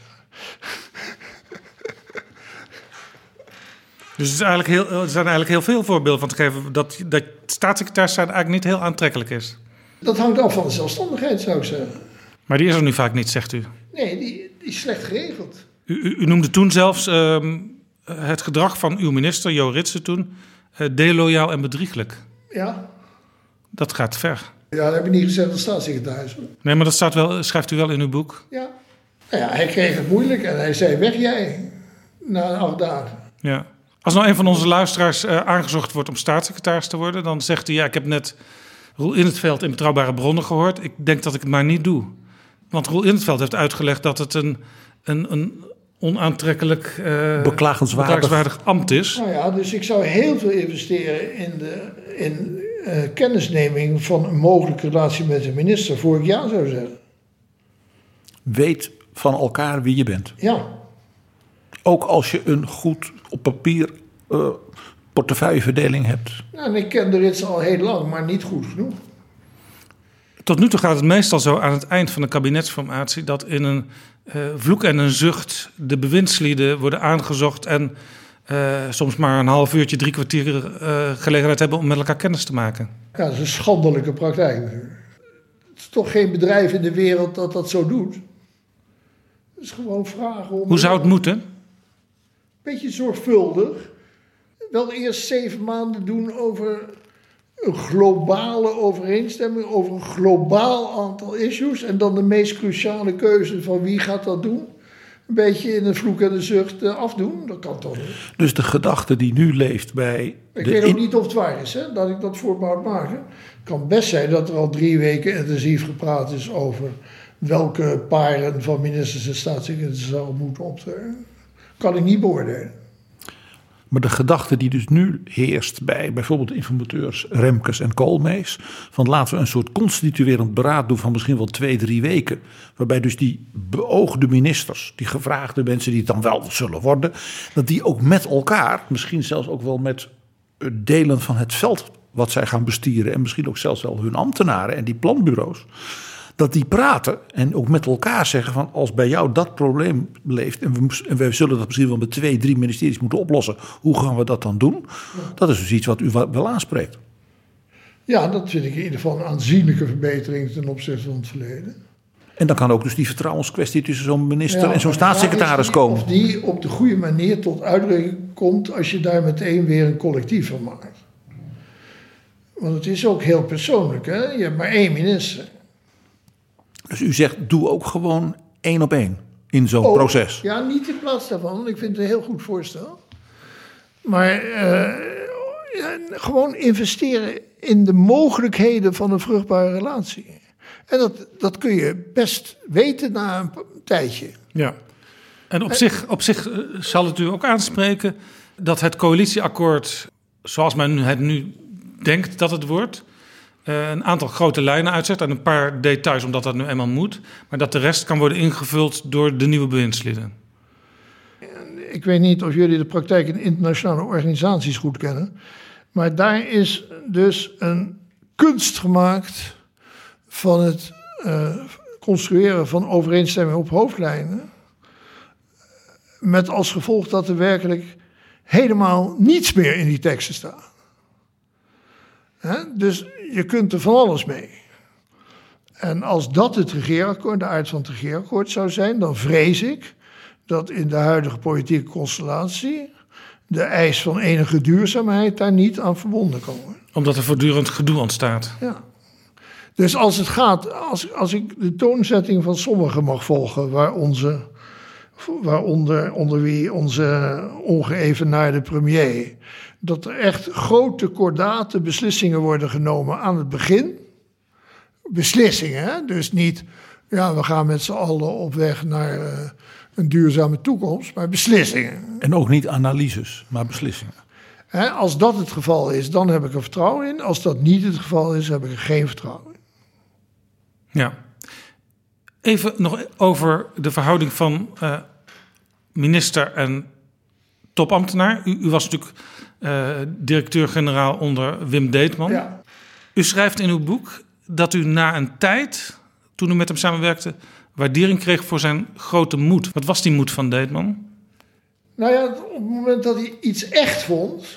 [SPEAKER 6] Dus er zijn eigenlijk heel veel voorbeelden van te geven dat staatssecretaris zijn eigenlijk niet heel aantrekkelijk is.
[SPEAKER 4] Dat hangt af van de zelfstandigheid, zou ik zeggen.
[SPEAKER 6] Maar die is er nu vaak niet, zegt u.
[SPEAKER 4] Nee, die is slecht geregeld.
[SPEAKER 6] U noemde toen zelfs het gedrag van uw minister, Jo Ritsen toen, deloyaal en bedrieglijk.
[SPEAKER 4] Ja.
[SPEAKER 6] Dat gaat ver.
[SPEAKER 4] Ja, dat heb ik niet gezegd als staatssecretaris.
[SPEAKER 6] Nee, maar dat schrijft u wel in uw boek.
[SPEAKER 4] Ja. Nou ja, hij kreeg het moeilijk en hij zei, weg jij, na 8 dagen.
[SPEAKER 6] Ja. Als nou een van onze luisteraars aangezocht wordt om staatssecretaris te worden, dan zegt hij, ja, ik heb net Roel In 't Veld in Betrouwbare Bronnen gehoord. Ik denk dat ik het maar niet doe. Want Roel In 't Veld heeft uitgelegd dat het een onaantrekkelijk beklagenswaardig ambt is.
[SPEAKER 4] Nou ja, dus ik zou heel veel investeren in kennisneming van een mogelijke relatie met de minister voor ik ja zou zeggen.
[SPEAKER 7] Weet van elkaar wie je bent.
[SPEAKER 4] Ja.
[SPEAKER 7] Ook als je een goed op papier portefeuilleverdeling hebt.
[SPEAKER 4] Nou, en ik ken de Ritsen al heel lang, maar niet goed genoeg.
[SPEAKER 6] Tot nu toe gaat het meestal zo aan het eind van de kabinetsformatie dat in een vloek en een zucht de bewindslieden worden aangezocht en soms maar een half uurtje, 3 kwartier gelegenheid hebben om met elkaar kennis te maken.
[SPEAKER 4] Ja, dat is een schandelijke praktijk. Het is toch geen bedrijf in de wereld dat zo doet. Het is gewoon vragen om...
[SPEAKER 6] Hoe zou het moeten?
[SPEAKER 4] Beetje zorgvuldig. Wel eerst 7 maanden doen over een globale overeenstemming, over een globaal aantal issues en dan de meest cruciale keuze van wie gaat dat doen. Een beetje in een vloek en een zucht afdoen. Dat kan toch niet.
[SPEAKER 7] Dus de gedachte die nu leeft bij...
[SPEAKER 4] Ik weet ook niet of het waar is, hè, dat ik dat voorbehoud maken. Het kan best zijn dat er al 3 weken intensief gepraat is over welke paren van ministers en staatssecretaris zouden moeten optreden. Kan ik niet beoordelen.
[SPEAKER 7] Maar de gedachte die dus nu heerst bij bijvoorbeeld de informateurs Remkes en Koolmees, van laten we een soort constituerend beraad doen van misschien wel 2-3 weken. Waarbij dus die beoogde ministers, die gevraagde mensen die het dan wel zullen worden, dat die ook met elkaar, misschien zelfs ook wel met delen van het veld wat zij gaan bestieren en misschien ook zelfs wel hun ambtenaren en die planbureaus, dat die praten en ook met elkaar zeggen van als bij jou dat probleem leeft en we zullen dat misschien wel met 2-3 ministeries moeten oplossen. Hoe gaan we dat dan doen? Dat is dus iets wat u wel aanspreekt.
[SPEAKER 4] Ja, dat vind ik in ieder geval een aanzienlijke verbetering ten opzichte van het verleden.
[SPEAKER 7] En dan kan ook dus die vertrouwenskwestie tussen zo'n minister en zo'n staatssecretaris komen.
[SPEAKER 4] Of die op de goede manier tot uitdrukking komt als je daar meteen weer een collectief van maakt. Want het is ook heel persoonlijk, hè? Je hebt maar 1 minister.
[SPEAKER 7] Dus u zegt, doe ook gewoon 1 op 1 in zo'n proces.
[SPEAKER 4] Ja, niet in plaats daarvan, want ik vind het een heel goed voorstel. Maar gewoon investeren in de mogelijkheden van een vruchtbare relatie. En dat kun je best weten na een tijdje.
[SPEAKER 6] Ja. En op zich zal het u ook aanspreken dat het coalitieakkoord, zoals men het nu denkt dat het wordt, een aantal grote lijnen uitzet en een paar details, omdat dat nu eenmaal moet. Maar dat de rest kan worden ingevuld door de nieuwe bewindslieden.
[SPEAKER 4] Ik weet niet of jullie de praktijk in internationale organisaties goed kennen. Maar daar is dus een kunst gemaakt van het construeren van overeenstemming op hoofdlijnen. Met als gevolg dat er werkelijk helemaal niets meer in die teksten staat. Dus je kunt er van alles mee. En als dat het regeerakkoord, de aard van het regeerakkoord zou zijn, dan vrees ik dat in de huidige politieke constellatie de eis van enige duurzaamheid daar niet aan verbonden kan worden.
[SPEAKER 6] Omdat er voortdurend gedoe ontstaat.
[SPEAKER 4] Ja. Dus als het gaat, als ik de toonzetting van sommigen mag volgen, onder wie onze ongeëvenaarde premier, dat er echt grote kordate beslissingen worden genomen aan het begin. Beslissingen, hè? Dus niet, ja, we gaan met z'n allen op weg naar een duurzame toekomst, maar beslissingen.
[SPEAKER 7] En ook niet analyses, maar beslissingen.
[SPEAKER 4] Als dat het geval is, dan heb ik er vertrouwen in. Als dat niet het geval is, heb ik er geen vertrouwen in.
[SPEAKER 6] Ja. Even nog over de verhouding van minister en topambtenaar. U was natuurlijk directeur-generaal onder Wim Deetman.
[SPEAKER 4] Ja.
[SPEAKER 6] U schrijft in uw boek dat u na een tijd, toen u met hem samenwerkte, waardering kreeg voor zijn grote moed. Wat was die moed van Deetman?
[SPEAKER 4] Nou ja, op het moment dat hij iets echt vond,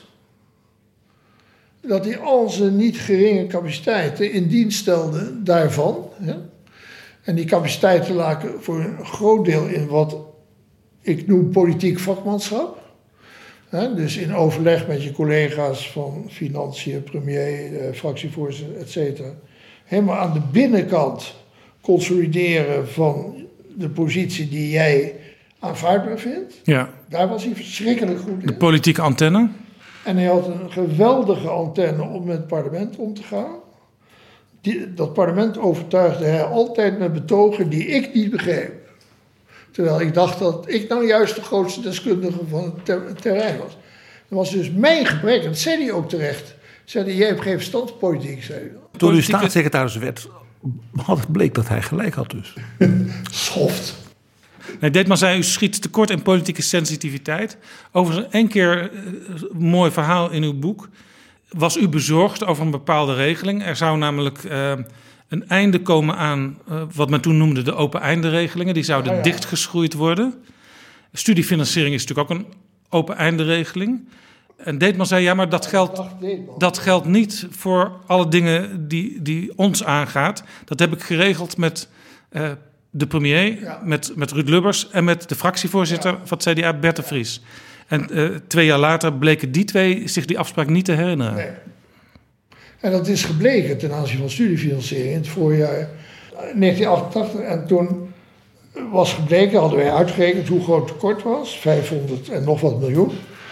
[SPEAKER 4] dat hij al zijn niet geringe capaciteiten in dienst stelde daarvan. Hè? En die capaciteiten lagen voor een groot deel in wat ik noem politiek vakmanschap. Dus in overleg met je collega's van financiën, premier, fractievoorzitter, et cetera. Helemaal aan de binnenkant consolideren van de positie die jij aanvaardbaar vindt.
[SPEAKER 6] Ja.
[SPEAKER 4] Daar was hij verschrikkelijk goed in.
[SPEAKER 6] De politieke antenne.
[SPEAKER 4] En hij had een geweldige antenne om met het parlement om te gaan. Dat parlement overtuigde hij altijd met betogen die ik niet begreep. Terwijl ik dacht dat ik nou juist de grootste deskundige van het terrein was. Dat was dus mijn gebrek, en dat zei hij ook terecht. Zei hij, jij hebt geen verstand van politiek, zei hij.
[SPEAKER 7] Toen u staatssecretaris werd, bleek dat hij gelijk had dus.
[SPEAKER 4] Schoft.
[SPEAKER 6] Nee, Deetman zei, u schiet tekort in politieke sensitiviteit. Overigens, één keer een mooi verhaal in uw boek. Was u bezorgd over een bepaalde regeling? Er zou namelijk een einde komen aan wat men toen noemde de open eindenregelingen. Die zouden dichtgeschroeid worden. Studiefinanciering is natuurlijk ook een open eindenregeling. En Deetman zei, ja, maar dat geldt niet voor alle dingen die ons aangaat. Dat heb ik geregeld met de premier, met Ruud Lubbers en met de fractievoorzitter van het CDA, Bert de Vries. En 2 jaar later bleken die twee zich die afspraak niet te herinneren.
[SPEAKER 4] Nee. En dat is gebleken ten aanzien van studiefinanciering in het voorjaar 1988. En toen was gebleken, hadden wij uitgerekend hoe groot het tekort was. 500 en nog wat miljoen.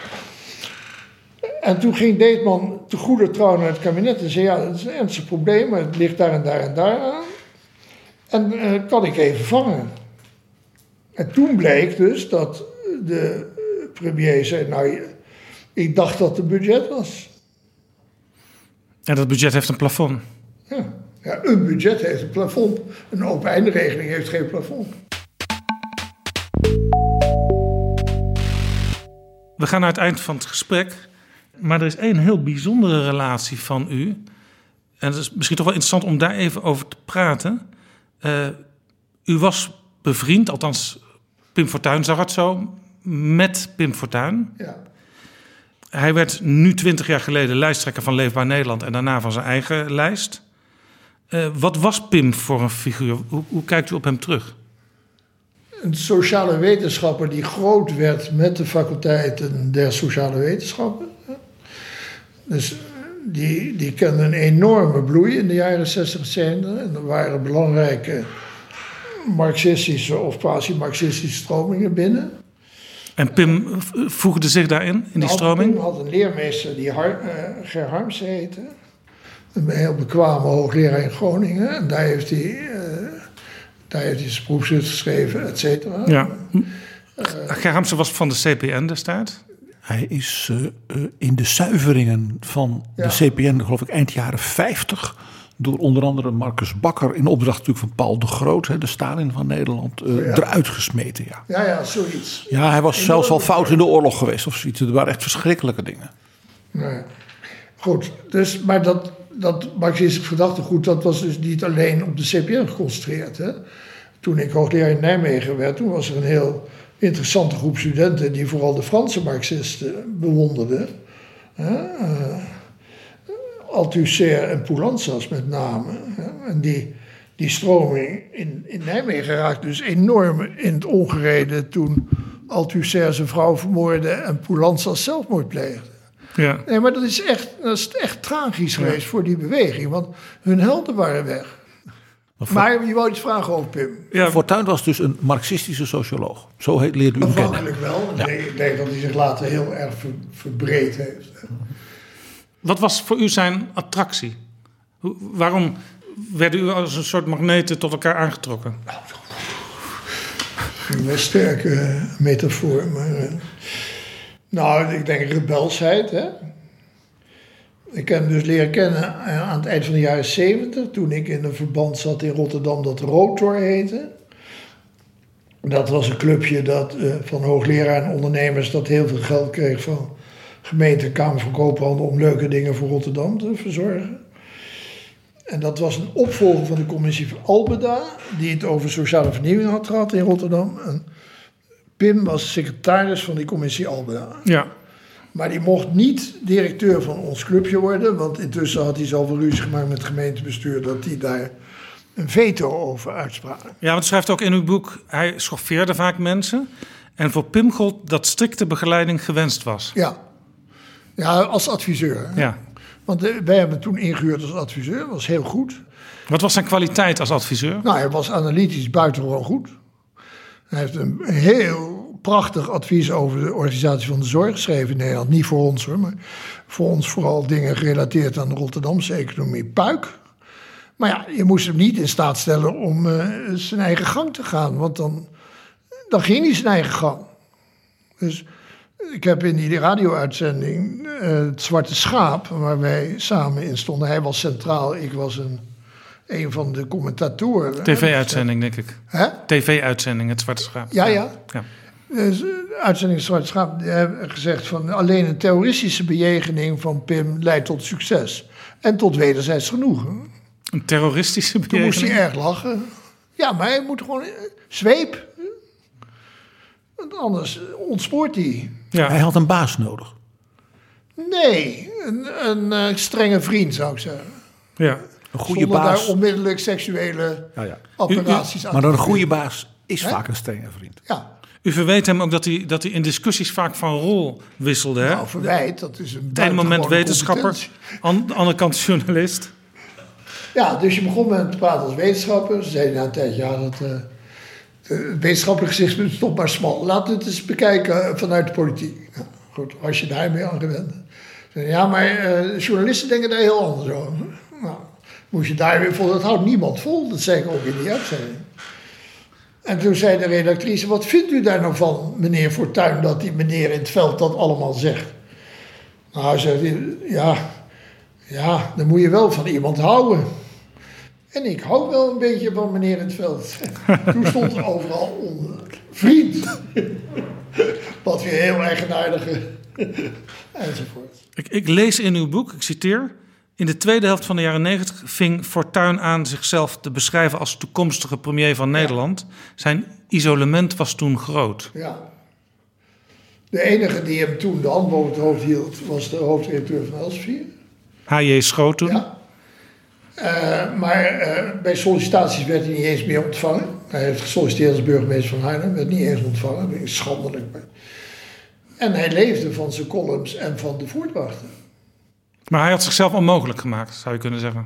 [SPEAKER 4] En toen ging Deetman te goede trouw naar het kabinet en zei, ja, dat is een ernstig probleem, maar het ligt daar en daar en daar aan. En kan ik even vangen? En toen bleek dus dat de premier zei, nou, ik dacht dat het budget was.
[SPEAKER 6] En dat budget heeft een plafond.
[SPEAKER 4] Ja, een budget heeft een plafond. Een open eindenregeling heeft geen plafond.
[SPEAKER 6] We gaan naar het eind van het gesprek. Maar er is één heel bijzondere relatie van u. En het is misschien toch wel interessant om daar even over te praten. U was bevriend, althans Pim Fortuyn zag het zo, met Pim Fortuyn.
[SPEAKER 4] Ja.
[SPEAKER 6] Hij werd nu 20 jaar geleden lijsttrekker van Leefbaar Nederland en daarna van zijn eigen lijst. Wat was Pim voor een figuur? Hoe kijkt u op hem terug?
[SPEAKER 4] Een sociale wetenschapper die groot werd met de faculteiten der sociale wetenschappen. Dus die kende een enorme bloei in de jaren 60 en 70. En er waren belangrijke marxistische of quasi-marxistische stromingen binnen.
[SPEAKER 6] En Pim voegde zich daarin, in die stroming?
[SPEAKER 4] Pim had een leermeester die Ger Harmsen heette. Een heel bekwame hoogleraar in Groningen. En daar heeft hij zijn proefschrift geschreven, et cetera.
[SPEAKER 6] Ja. Ger Harmsen was van de CPN destijds.
[SPEAKER 7] Hij is in de zuiveringen van de CPN, geloof ik, eind jaren 50... door onder andere Marcus Bakker, in opdracht natuurlijk van Paul de Groot, de Stalin van Nederland, eruit gesmeten.
[SPEAKER 4] Ja, zoiets.
[SPEAKER 7] Ja, hij was zelfs al fout in de oorlog geweest of zoiets. Er waren echt verschrikkelijke dingen.
[SPEAKER 4] Nee. Goed, dus, maar dat marxistisch gedachtegoed, dat was dus niet alleen op de CPN geconcentreerd. Hè? Toen ik hoogleraar in Nijmegen werd, toen was er een heel interessante groep studenten die vooral de Franse marxisten bewonderden. Althusser en Poulantzas met name. En die stroming in Nijmegen raakte dus enorm in het ongereden toen Althusser zijn vrouw vermoordde en Poulantzas zelfmoord pleegde.
[SPEAKER 6] Ja.
[SPEAKER 4] Nee, maar dat is echt tragisch geweest voor die beweging, want hun helden waren weg. Maar je wou iets vragen over Pim.
[SPEAKER 6] Ja.
[SPEAKER 7] Fortuyn was dus een marxistische socioloog. Zo leerde u hem kennen.
[SPEAKER 4] Afhankelijk wel. Ja. Ik denk dat hij zich later heel erg verbreed heeft.
[SPEAKER 6] Wat was voor u zijn attractie? Waarom werden u als een soort magneten tot elkaar aangetrokken?
[SPEAKER 4] Een sterke metafoor. Maar, ik denk rebelsheid. Hè? Ik heb hem dus leren kennen aan het eind van de jaren 70... toen ik in een verband zat in Rotterdam dat Rotor heette. Dat was een clubje van hoogleraar en ondernemers... dat heel veel geld kreeg van gemeente, Kamer van Koophandel... om leuke dingen voor Rotterdam te verzorgen. En dat was een opvolger van de commissie van Albeda... die het over sociale vernieuwing had gehad in Rotterdam. En Pim was secretaris van die commissie Albeda.
[SPEAKER 6] Ja.
[SPEAKER 4] Maar die mocht niet directeur van ons clubje worden... want intussen had hij zoveel ruzie gemaakt met het gemeentebestuur... dat hij daar een veto over uitspraken.
[SPEAKER 6] Ja, want u schrijft ook in uw boek, hij schoffeerde vaak mensen. En voor Pim gold dat strikte begeleiding gewenst was.
[SPEAKER 4] Ja, als adviseur.
[SPEAKER 6] Ja.
[SPEAKER 4] Want wij hebben hem toen ingehuurd als adviseur. Dat was heel goed.
[SPEAKER 6] Wat was zijn kwaliteit als adviseur?
[SPEAKER 4] Nou, hij was analytisch buitengewoon goed. Hij heeft een heel prachtig advies over de organisatie van de zorg geschreven in Nederland. Niet voor ons hoor, maar voor ons vooral dingen gerelateerd aan de Rotterdamse economie. Puik. Maar ja, je moest hem niet in staat stellen om zijn eigen gang te gaan. Want dan ging hij zijn eigen gang. Dus ik heb in die radio-uitzending Het Zwarte Schaap, waar wij samen in stonden. Hij was centraal, ik was een van de commentatoren.
[SPEAKER 6] TV-uitzending, denk ik.
[SPEAKER 4] Hè?
[SPEAKER 6] TV-uitzending, Het Zwarte Schaap.
[SPEAKER 4] Ja. Dus de uitzending Het Zwarte Schaap hebben gezegd van alleen een terroristische bejegening van Pim leidt tot succes. En tot wederzijds genoegen.
[SPEAKER 6] Een terroristische bejegening?
[SPEAKER 4] Toen moest hij erg lachen. Ja, maar hij moet gewoon zweep. Want anders ontspoort hij.
[SPEAKER 6] Ja.
[SPEAKER 7] Hij had een baas nodig.
[SPEAKER 4] Nee, een strenge vriend zou ik zeggen.
[SPEAKER 6] Ja.
[SPEAKER 7] Een goede
[SPEAKER 4] Zonder
[SPEAKER 7] baas.
[SPEAKER 4] daar onmiddellijk seksuele operaties aan
[SPEAKER 7] Maar
[SPEAKER 4] te
[SPEAKER 7] een
[SPEAKER 4] voeren.
[SPEAKER 7] goede baas is vaak een strenge vriend.
[SPEAKER 4] Ja,
[SPEAKER 6] U verweet hem ook dat hij in discussies vaak van rol wisselde. Hè?
[SPEAKER 4] nou verwijt, dat is een
[SPEAKER 6] Het ene moment
[SPEAKER 4] buitengewone
[SPEAKER 6] wetenschapper,
[SPEAKER 4] competentie.
[SPEAKER 6] aan de andere kant journalist.
[SPEAKER 4] Ja, dus je begon met te praten als wetenschapper. Ze zeiden na een tijdje, ja, het wetenschappelijk gezichtspunt is toch maar smal. Laten we het eens bekijken vanuit de politiek. Nou, goed, was je daarmee aan gewend. Ja, maar journalisten denken daar heel anders over. Nou, moest je daar weer vol, dat houdt niemand vol. Dat zei ik ook in die uitzending. En toen zei de redactrice, wat vindt u daar nou van, meneer Fortuyn, dat die meneer in het veld dat allemaal zegt? Nou, zei hij, ja, dan moet je wel van iemand houden. En ik hou wel een beetje van meneer in het veld. Toen stond er overal onder vriend. Wat weer heel eigenaardige enzovoort.
[SPEAKER 6] Ik lees in uw boek, ik citeer... In de tweede helft van de jaren 90 ving Fortuyn aan zichzelf te beschrijven als toekomstige premier van Nederland. Zijn isolement was toen groot.
[SPEAKER 4] Ja. De enige die hem toen de hand boven het hoofd hield, was de hoofdredacteur van Elsevier.
[SPEAKER 6] H.J. Schoot toen.
[SPEAKER 4] Ja. Maar bij sollicitaties werd hij niet eens meer ontvangen. Hij heeft gesolliciteerd als burgemeester van Haarlem, werd niet eens ontvangen. Dat is schandelijk. En hij leefde van zijn columns en van de voordrachten.
[SPEAKER 6] Maar hij had zichzelf onmogelijk gemaakt, zou je kunnen zeggen.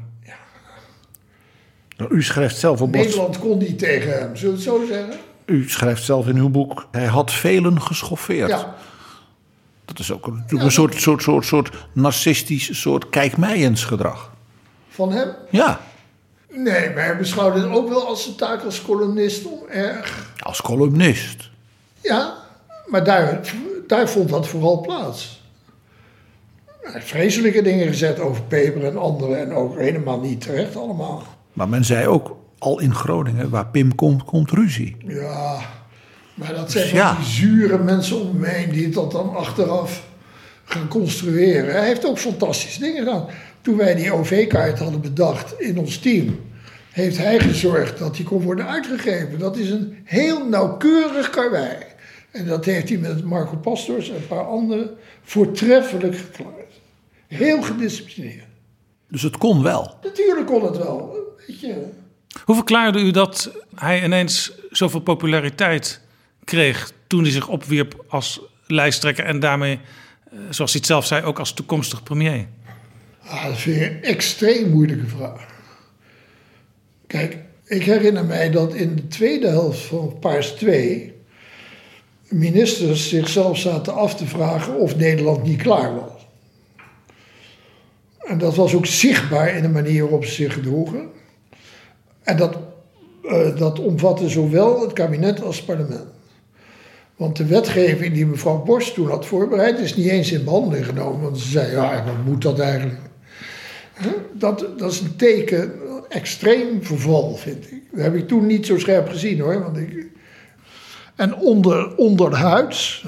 [SPEAKER 7] Nou, u schrijft zelf op
[SPEAKER 4] Nederland kon niet tegen hem, zullen we het zo zeggen?
[SPEAKER 7] U schrijft zelf in uw boek, hij had velen geschoffeerd.
[SPEAKER 4] Ja.
[SPEAKER 7] Dat is ook een soort narcistisch, soort kijk-mij-eens gedrag.
[SPEAKER 4] Van hem?
[SPEAKER 7] Ja,
[SPEAKER 4] Nee, maar hij beschouwde het ook wel als zijn taak als columnist om erg...
[SPEAKER 7] als columnist.
[SPEAKER 4] Ja, maar daar vond dat vooral plaats. Hij heeft vreselijke dingen gezet over Peper en anderen en ook helemaal niet terecht allemaal.
[SPEAKER 7] Maar men zei ook al in Groningen, waar Pim komt ruzie.
[SPEAKER 4] Ja, maar dat zijn
[SPEAKER 7] Ja.
[SPEAKER 4] van die zure mensen om me heen die dat dan achteraf gaan construeren. Hij heeft ook fantastische dingen gedaan. Toen wij die OV-kaart hadden bedacht in ons team, heeft hij gezorgd dat die kon worden uitgegeven. Dat is een heel nauwkeurig karwei. En dat heeft hij met Marco Pastors en een paar anderen voortreffelijk geklaard. Heel gedisciplineerd.
[SPEAKER 7] Dus het kon wel.
[SPEAKER 4] Natuurlijk kon het wel. Weet je.
[SPEAKER 6] Hoe verklaarde u dat hij ineens zoveel populariteit kreeg toen hij zich opwierp als lijsttrekker en daarmee, zoals hij het zelf zei, ook als toekomstig premier?
[SPEAKER 4] Dat vind ik een extreem moeilijke vraag. Kijk, ik herinner mij dat in de tweede helft van Paars 2 ministers zichzelf zaten af te vragen of Nederland niet klaar was. En dat was ook zichtbaar in de manier waarop ze zich gedroegen. En dat omvatte zowel het kabinet als het parlement. Want de wetgeving die mevrouw Borst toen had voorbereid is niet eens in behandeling genomen. Want ze zei, ja, wat moet dat eigenlijk? Dat is een teken, extreem verval, vind ik. Dat heb ik toen niet zo scherp gezien, hoor. En onderhuids...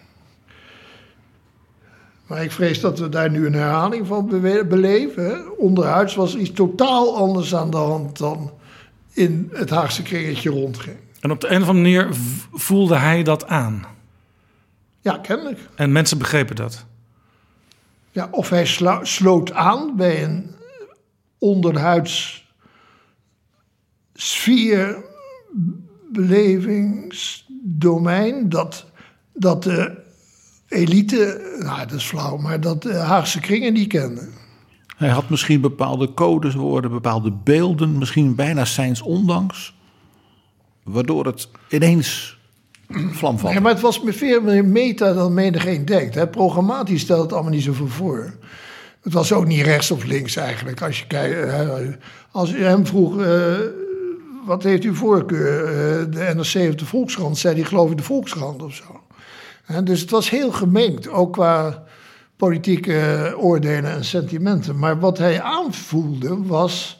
[SPEAKER 4] Maar ik vrees dat we daar nu een herhaling van beleven. Onderhuids was iets totaal anders aan de hand dan in het Haagse kringetje rondging.
[SPEAKER 6] En op de een of andere manier voelde hij dat aan.
[SPEAKER 4] Ja, kennelijk.
[SPEAKER 6] En mensen begrepen dat.
[SPEAKER 4] Ja, of hij sloot aan bij een onderhuids sfeerbelevingsdomein dat de elite, nou dat is flauw, maar dat de Haagse kringen die kenden.
[SPEAKER 7] Hij had misschien bepaalde codewoorden, bepaalde beelden, misschien bijna zijns ondanks, waardoor het ineens vlam valt.
[SPEAKER 4] Nee, maar het was veel meer meta dan menigeen denkt. Hè. Programmatisch stelt het allemaal niet zoveel voor. Het was ook niet rechts of links eigenlijk. Als je kijkt, als je hem vroeg, wat heeft u voorkeur? De NRC of de Volkskrant? Zei hij, geloof ik, de Volkskrant of zo. Dus het was heel gemengd, ook qua politieke oordelen en sentimenten. Maar wat hij aanvoelde was,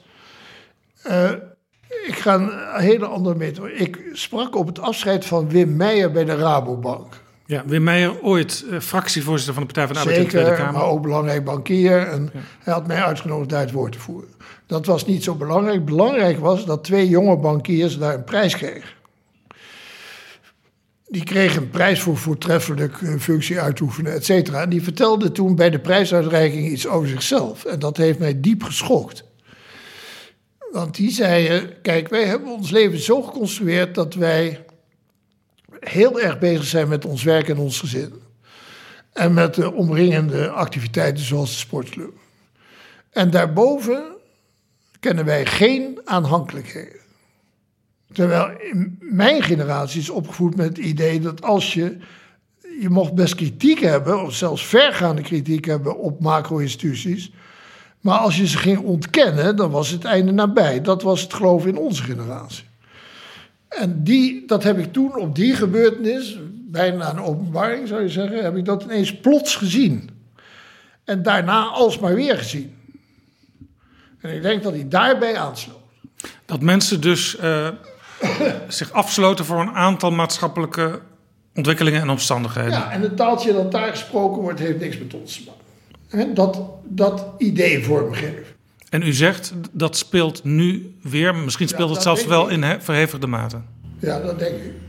[SPEAKER 4] ik ga een hele andere methode. Ik sprak op het afscheid van Wim Meijer bij de Rabobank.
[SPEAKER 6] Ja, Wim Meijer, ooit fractievoorzitter van de Partij van de Arbeid in de Tweede Kamer.
[SPEAKER 4] Maar ook belangrijk bankier. En hij had mij uitgenodigd daar het woord te voeren. Dat was niet zo belangrijk. Belangrijk was dat 2 jonge bankiers daar een prijs kregen. Die kregen een prijs voor voortreffelijk functie uitoefenen, et cetera. En die vertelde toen bij de prijsuitreiking iets over zichzelf. En dat heeft mij diep geschokt. Want die zeiden, kijk, wij hebben ons leven zo geconstrueerd dat wij heel erg bezig zijn met ons werk en ons gezin. En met de omringende activiteiten zoals de sportclub. En daarboven kennen wij geen aanhankelijkheden. Terwijl mijn generatie is opgevoed met het idee dat als je mocht best kritiek hebben, of zelfs vergaande kritiek hebben op macro-instituties, maar als je ze ging ontkennen, dan was het einde nabij. Dat was het geloof in onze generatie. En dat heb ik toen op die gebeurtenis, bijna een openbaring zou je zeggen, heb ik dat ineens plots gezien. En daarna alsmaar weer gezien. En ik denk dat hij daarbij aansloot.
[SPEAKER 6] Dat mensen dus zich afsloten voor een aantal maatschappelijke ontwikkelingen en omstandigheden.
[SPEAKER 4] Ja, en het taaltje dat daar gesproken wordt, heeft niks met ons te maken. En dat idee vormgeven.
[SPEAKER 6] En u zegt, dat speelt nu weer, misschien speelt het zelfs wel in verhevigde mate. Ja,
[SPEAKER 4] dat denk ik.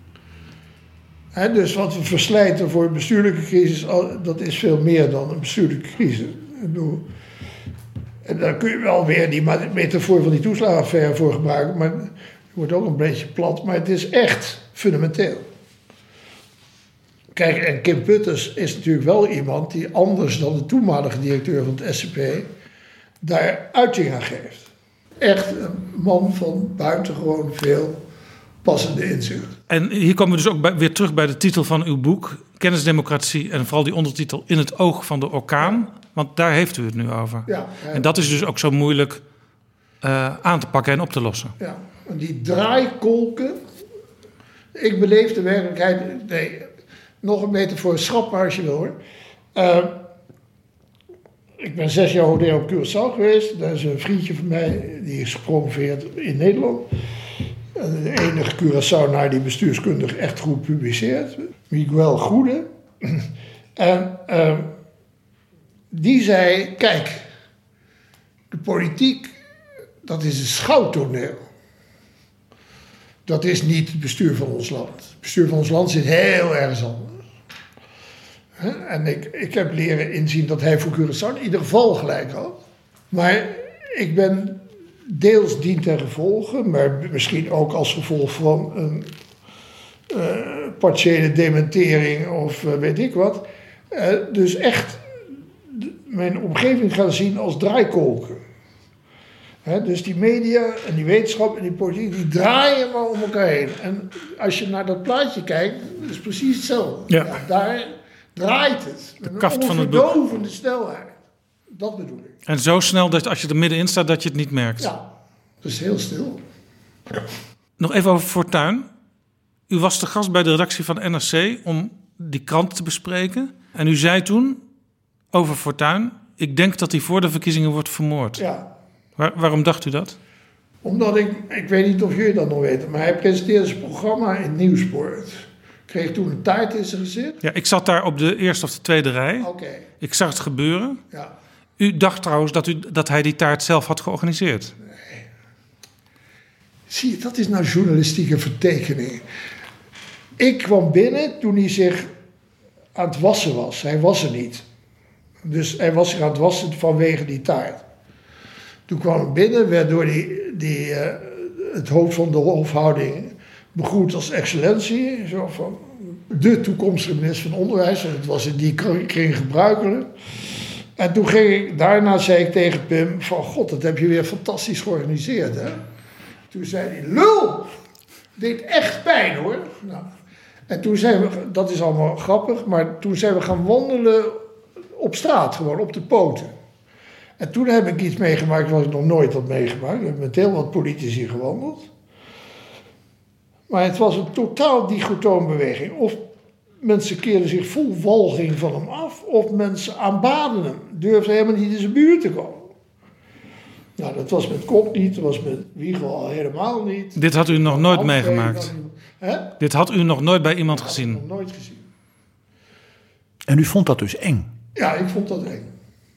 [SPEAKER 4] Dus wat we verslijten voor een bestuurlijke crisis, dat is veel meer dan een bestuurlijke crisis. Ik bedoel, en daar kun je wel weer die metafoor van die toeslagenaffaire voor gebruiken, maar het wordt ook een beetje plat, maar het is echt fundamenteel. Kijk, en Kim Putters is natuurlijk wel iemand die anders dan de toenmalige directeur van het SCP daar uiting aan geeft. Echt een man van buitengewoon veel passende inzicht.
[SPEAKER 6] En hier komen we dus ook weer terug bij de titel van uw boek, Kennisdemocratie, en vooral die ondertitel In het oog van de orkaan. Want daar heeft u het nu over. Ja, en dat is dus ook zo moeilijk aan te pakken en op te lossen. Ja,
[SPEAKER 4] en die draaikolken. Ik beleef de werkelijkheid. Nee, nog een metafoor, schrap maar als je wil hoor. Ik ben 6 jaar hoogleraar op Curaçao geweest. Daar is een vriendje van mij, die is gepromoveerd in Nederland. De enige Curaçaonaar die bestuurskundig echt goed publiceert. Miguel Goede. En die zei, kijk, de politiek, dat is een schouwtoneel. Dat is niet het bestuur van ons land. Het bestuur van ons land zit heel ergens anders. En ik heb leren inzien dat hij voor Curaçao in ieder geval gelijk had. Maar ik ben deels dien ten gevolge, maar misschien ook als gevolg van een partiële dementering of weet ik wat. Dus echt mijn omgeving gaan zien als draaikolken. Dus die media en die wetenschap en die politiek, die draaien maar om elkaar heen. En als je naar dat plaatje kijkt, is het precies hetzelfde. Ja. Ja, daar draait het. Met een onverdovende snelheid. Dat bedoel ik.
[SPEAKER 6] En zo snel dat als je er middenin staat, dat je het niet merkt.
[SPEAKER 4] Ja, dat is heel stil.
[SPEAKER 6] Nog even over Fortuyn. U was te gast bij de redactie van NRC om die krant te bespreken. En u zei toen over Fortuyn, ik denk dat hij voor de verkiezingen wordt vermoord.
[SPEAKER 4] Ja.
[SPEAKER 6] Waarom dacht u dat?
[SPEAKER 4] Omdat ik weet niet of jullie dat nog weten, maar hij presenteerde zijn programma in Nieuwsport. Kreeg toen een taart in zijn gezicht.
[SPEAKER 6] Ja, ik zat daar op de eerste of de tweede rij.
[SPEAKER 4] Okay.
[SPEAKER 6] Ik zag het gebeuren.
[SPEAKER 4] Ja.
[SPEAKER 6] U dacht trouwens dat hij die taart zelf had georganiseerd.
[SPEAKER 4] Nee. Zie je, dat is nou journalistieke vertekening. Ik kwam binnen toen hij zich aan het wassen was. Hij was er niet. Dus hij was zich aan het wassen vanwege die taart. Toen kwam ik binnen, werd door die het hoofd van de hofhouding begroet als excellentie. Zo van de toekomstige minister van Onderwijs. En het was in die kring gebruikelijk. En toen daarna zei ik tegen Pim van... God, dat heb je weer fantastisch georganiseerd, hè? Toen zei hij, lul! Deed echt pijn, hoor. Nou, en toen zijn we... Dat is allemaal grappig, maar toen zijn we gaan wandelen op straat, gewoon op de poten. En toen heb ik iets meegemaakt wat ik nog nooit had meegemaakt. Ik heb met heel wat politici gewandeld. Maar het was een totaal dichotoom beweging. Of mensen keerden zich vol walging van hem af, of mensen aanbaden hem. Durfden helemaal niet in zijn buurt te komen. Nou, dat was met Kok niet, dat was met Wiegel al helemaal niet.
[SPEAKER 6] Dit had u nog nooit meegemaakt? Dit had u nog nooit bij iemand gezien?
[SPEAKER 4] Nog nooit gezien.
[SPEAKER 7] En u vond dat dus eng?
[SPEAKER 4] Ja, ik vond dat eng.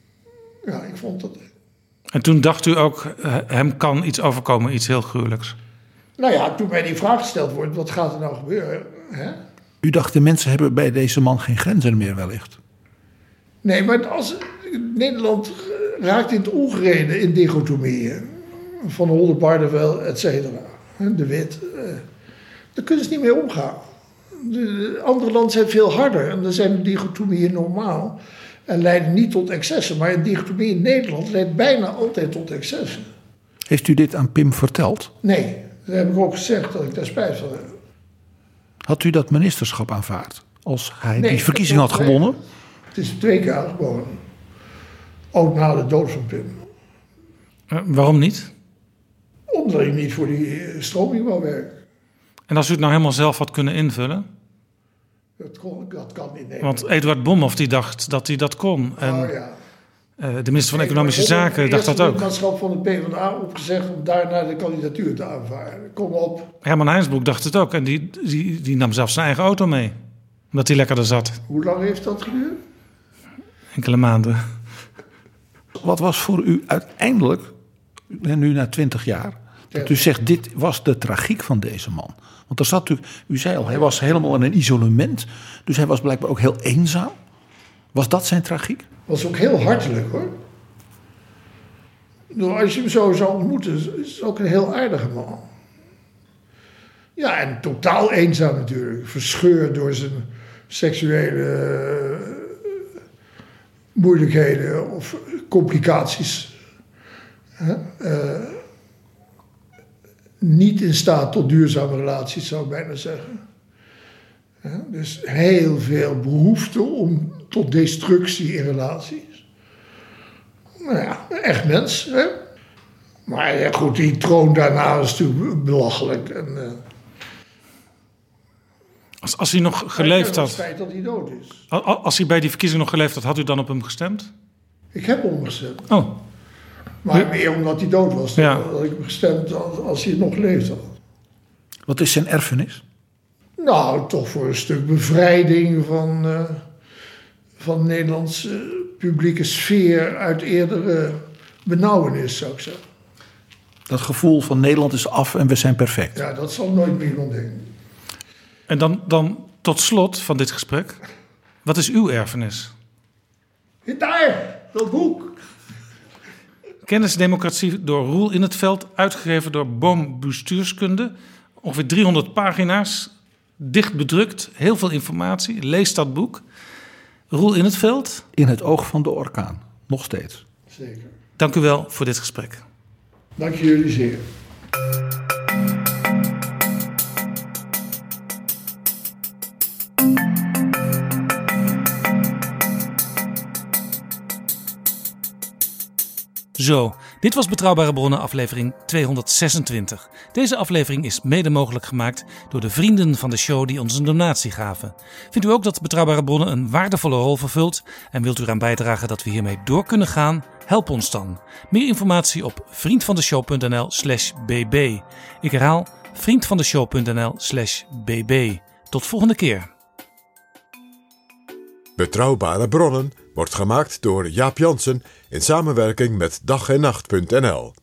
[SPEAKER 6] En toen dacht u ook, hem kan iets overkomen, iets heel gruwelijks?
[SPEAKER 4] Nou ja, toen mij die vraag gesteld wordt, wat gaat er nou gebeuren? Hè?
[SPEAKER 7] U dacht, de mensen hebben bij deze man geen grenzen meer wellicht?
[SPEAKER 4] Nee, maar als Nederland raakt in het ongereden in dichotomieën. Van Oldenbarneveld, et cetera. De Wit. Daar kunnen ze niet mee omgaan. De andere landen zijn veel harder. En dan zijn de dichotomieën normaal. En leiden niet tot excessen. Maar een dichotomie in Nederland leidt bijna altijd tot excessen.
[SPEAKER 7] Heeft u dit aan Pim verteld?
[SPEAKER 4] Nee, dat heb ik ook gezegd dat ik daar spijt van heb.
[SPEAKER 7] Had u dat ministerschap aanvaard? Als hij die verkiezing had gewonnen?
[SPEAKER 4] Het is 2 keer aangeboden. Ook na de dood van Pim.
[SPEAKER 6] Waarom niet?
[SPEAKER 4] Omdat ik niet voor die stroming wou werken.
[SPEAKER 6] En als u het nou helemaal zelf had kunnen invullen?
[SPEAKER 4] Dat kan niet. Nee.
[SPEAKER 6] Want Eduard Bomhoff die dacht dat hij dat kon. En de minister van Economische Zaken dacht dat ook.
[SPEAKER 4] Ik heb het lidmaatschap van de PvdA opgezegd om daarna de kandidatuur te aanvaarden. Kom op.
[SPEAKER 6] Herman Heinsbroek dacht het ook. En die nam zelfs zijn eigen auto mee. Omdat hij lekkerder zat.
[SPEAKER 4] Hoe lang heeft dat geduurd?
[SPEAKER 6] Enkele maanden.
[SPEAKER 7] Wat was voor u uiteindelijk, nu na 20 jaar... dat u zegt, dit was de tragiek van deze man. Want er zat natuurlijk, u zei al, hij was helemaal in een isolement. Dus hij was blijkbaar ook heel eenzaam. Was dat zijn tragiek?
[SPEAKER 4] Was ook heel hartelijk, hoor. Als je hem zo zou ontmoeten, is het ook een heel aardige man. Ja, en totaal eenzaam natuurlijk. Verscheurd door zijn seksuele moeilijkheden of complicaties. Niet in staat tot duurzame relaties, zou ik bijna zeggen. Dus heel veel behoefte tot destructie in relaties. Nou ja, echt mens. Hè? Maar ja, goed, die troon daarna is natuurlijk belachelijk. En,
[SPEAKER 6] als hij nog geleefd had...
[SPEAKER 4] Het feit dat hij dood is.
[SPEAKER 6] Als hij bij die verkiezing nog geleefd had u dan op hem gestemd?
[SPEAKER 4] Ik heb op hem gestemd.
[SPEAKER 6] Oh.
[SPEAKER 4] Maar meer omdat hij dood was. Ja. Dat ik hem gestemd als hij nog geleefd had.
[SPEAKER 7] Wat is zijn erfenis?
[SPEAKER 4] Nou, toch voor een stuk bevrijding van Nederlandse publieke sfeer uit eerdere benauwenis, zou ik zeggen.
[SPEAKER 7] Dat gevoel van Nederland is af en we zijn perfect.
[SPEAKER 4] Ja, dat zal nooit meer iemand denken.
[SPEAKER 6] En dan tot slot van dit gesprek. Wat is uw erfenis?
[SPEAKER 4] Daar, dat boek.
[SPEAKER 6] Kennisdemocratie door Roel in het Veld, uitgegeven door Boom Bestuurskunde. Ongeveer 300 pagina's, dicht bedrukt, heel veel informatie. Lees dat boek. Roel in het Veld.
[SPEAKER 7] In het oog van de orkaan, nog steeds.
[SPEAKER 4] Zeker.
[SPEAKER 6] Dank u wel voor dit gesprek.
[SPEAKER 4] Dank jullie zeer.
[SPEAKER 6] Zo, dit was Betrouwbare Bronnen aflevering 226. Deze aflevering is mede mogelijk gemaakt door de vrienden van de show die ons een donatie gaven. Vindt u ook dat Betrouwbare Bronnen een waardevolle rol vervult en wilt u eraan bijdragen dat we hiermee door kunnen gaan? Help ons dan. Meer informatie op vriendvandeshow.nl/bb. Ik herhaal vriendvandeshow.nl/bb. Tot volgende keer.
[SPEAKER 5] Betrouwbare Bronnen wordt gemaakt door Jaap Jansen in samenwerking met dag-en-nacht.nl.